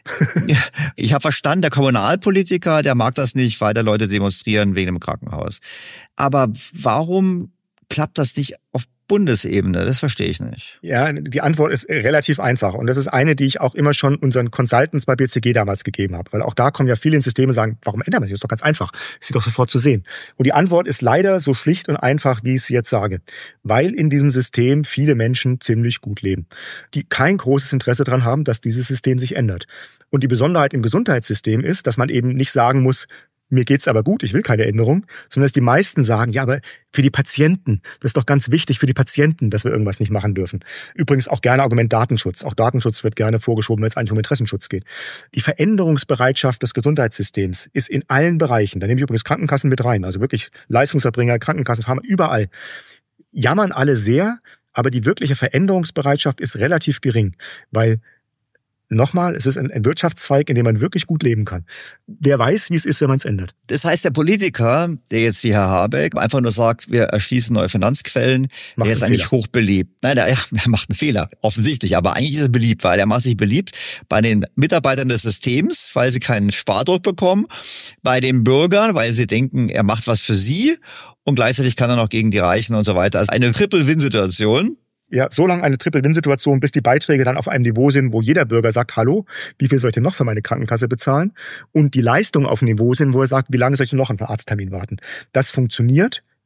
Ich habe verstanden, der Kommunalpolitiker, der mag das nicht, weil da Leute demonstrieren wegen dem Krankenhaus. Aber warum klappt das nicht auf Bundesebene? Das verstehe ich nicht. Ja, die Antwort ist relativ einfach. Und das ist eine, die ich auch immer schon unseren Consultants bei BCG damals gegeben habe. Weil auch da kommen ja viele ins System und sagen, warum ändert man sich? Das ist doch ganz einfach. Ist doch sofort zu sehen. Und die Antwort ist leider so schlicht und einfach, wie ich es jetzt sage. Weil in diesem System viele Menschen ziemlich gut leben, die kein großes Interesse daran haben, dass dieses System sich ändert. Und die Besonderheit im Gesundheitssystem ist, dass man eben nicht sagen muss, mir geht's aber gut, ich will keine Änderung, sondern dass die meisten sagen, ja, aber für die Patienten, das ist doch ganz wichtig für die Patienten, dass wir irgendwas nicht machen dürfen. Übrigens auch gerne Argument Datenschutz. Auch Datenschutz wird gerne vorgeschoben, wenn es eigentlich um Interessenschutz geht. Die Veränderungsbereitschaft des Gesundheitssystems ist in allen Bereichen, da nehme ich übrigens Krankenkassen mit rein, also wirklich Leistungserbringer, Krankenkassen, Pharma, überall, jammern alle sehr, aber die wirkliche Veränderungsbereitschaft ist relativ gering, weil nochmal, es ist ein Wirtschaftszweig, in dem man wirklich gut leben kann. Wer weiß, wie es ist, wenn man es ändert. Das heißt, der Politiker, der jetzt wie Herr Habeck einfach nur sagt, wir erschließen neue Finanzquellen, der ist eigentlich hochbeliebt. Nein, er macht einen Fehler, offensichtlich. Aber eigentlich ist er beliebt, weil er macht sich beliebt bei den Mitarbeitern des Systems, weil sie keinen Spardruck bekommen, bei den Bürgern, weil sie denken, er macht was für sie und gleichzeitig kann er noch gegen die Reichen und so weiter. Also eine Triple-Win-Situation. Ja, so lange eine Triple-Win-Situation, bis die Beiträge dann auf einem Niveau sind, wo jeder Bürger sagt, hallo, wie viel soll ich denn noch für meine Krankenkasse bezahlen? Und die Leistungen auf einem Niveau sind, wo er sagt, wie lange soll ich denn noch auf einen Arzttermin warten? Das funktioniert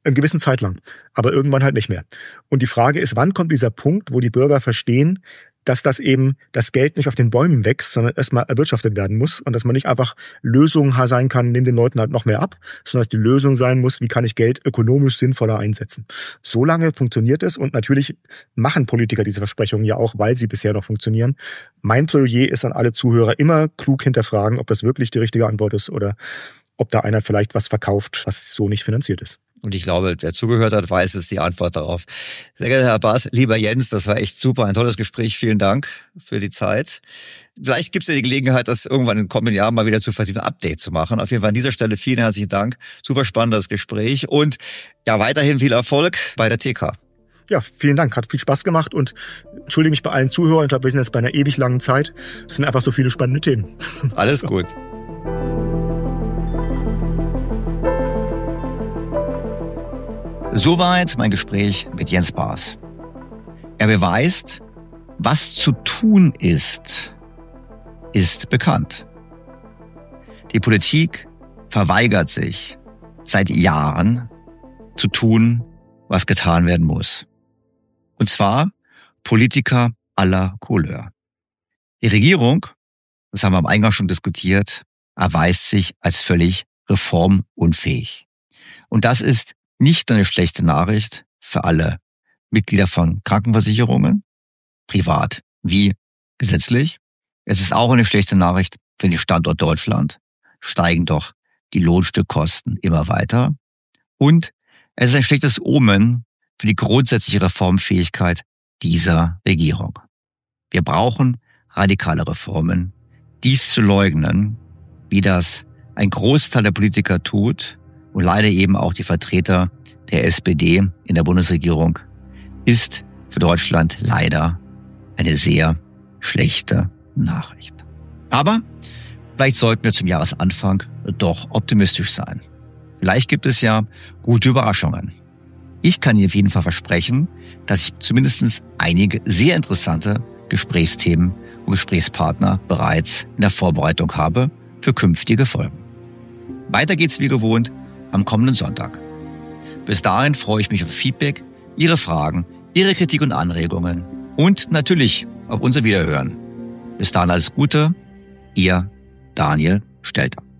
Eine gewisse Zeit lang, aber irgendwann halt nicht mehr. Und die Frage ist, wann kommt dieser Punkt, wo die Bürger verstehen, dass das Geld nicht auf den Bäumen wächst, sondern erstmal erwirtschaftet werden muss und dass man nicht einfach Lösungen sein kann, nehmen den Leuten halt noch mehr ab, sondern dass die Lösung sein muss, wie kann ich Geld ökonomisch sinnvoller einsetzen. So lange funktioniert es und natürlich machen Politiker diese Versprechungen ja auch, weil sie bisher noch funktionieren. Mein Plädoyer ist an alle Zuhörer, immer klug hinterfragen, ob das wirklich die richtige Antwort ist oder ob da einer vielleicht was verkauft, was so nicht finanziert ist. Und ich glaube, wer zugehört hat, weiß es die Antwort darauf. Sehr geehrter Herr Baas, lieber Jens, das war echt super, ein tolles Gespräch. Vielen Dank für die Zeit. Vielleicht gibt es ja die Gelegenheit, das irgendwann in den kommenden Jahren mal wieder zu einem Update zu machen. Auf jeden Fall an dieser Stelle vielen herzlichen Dank. Super spannendes Gespräch und ja, weiterhin viel Erfolg bei der TK. Ja, vielen Dank. Hat viel Spaß gemacht und entschuldige mich bei allen Zuhörern. Ich glaube, wir sind jetzt bei einer ewig langen Zeit. Es sind einfach so viele spannende Themen. Alles gut. Soweit mein Gespräch mit Jens Baas. Er beweist, was zu tun ist bekannt. Die Politik verweigert sich seit Jahren zu tun, was getan werden muss. Und zwar Politiker aller Couleur. Die Regierung, das haben wir am Eingang schon diskutiert, erweist sich als völlig reformunfähig. Und das ist nicht nur eine schlechte Nachricht für alle Mitglieder von Krankenversicherungen, privat wie gesetzlich. Es ist auch eine schlechte Nachricht für den Standort Deutschland. Steigen doch die Lohnstückkosten immer weiter. Und es ist ein schlechtes Omen für die grundsätzliche Reformfähigkeit dieser Regierung. Wir brauchen radikale Reformen. Dies zu leugnen, wie das ein Großteil der Politiker tut, und leider eben auch die Vertreter der SPD in der Bundesregierung, ist für Deutschland leider eine sehr schlechte Nachricht. Aber vielleicht sollten wir zum Jahresanfang doch optimistisch sein. Vielleicht gibt es ja gute Überraschungen. Ich kann Ihnen auf jeden Fall versprechen, dass ich zumindest einige sehr interessante Gesprächsthemen und Gesprächspartner bereits in der Vorbereitung habe für künftige Folgen. Weiter geht's wie gewohnt am kommenden Sonntag. Bis dahin freue ich mich auf Feedback, Ihre Fragen, Ihre Kritik und Anregungen und natürlich auf unser Wiederhören. Bis dahin alles Gute, Ihr Daniel Stelter.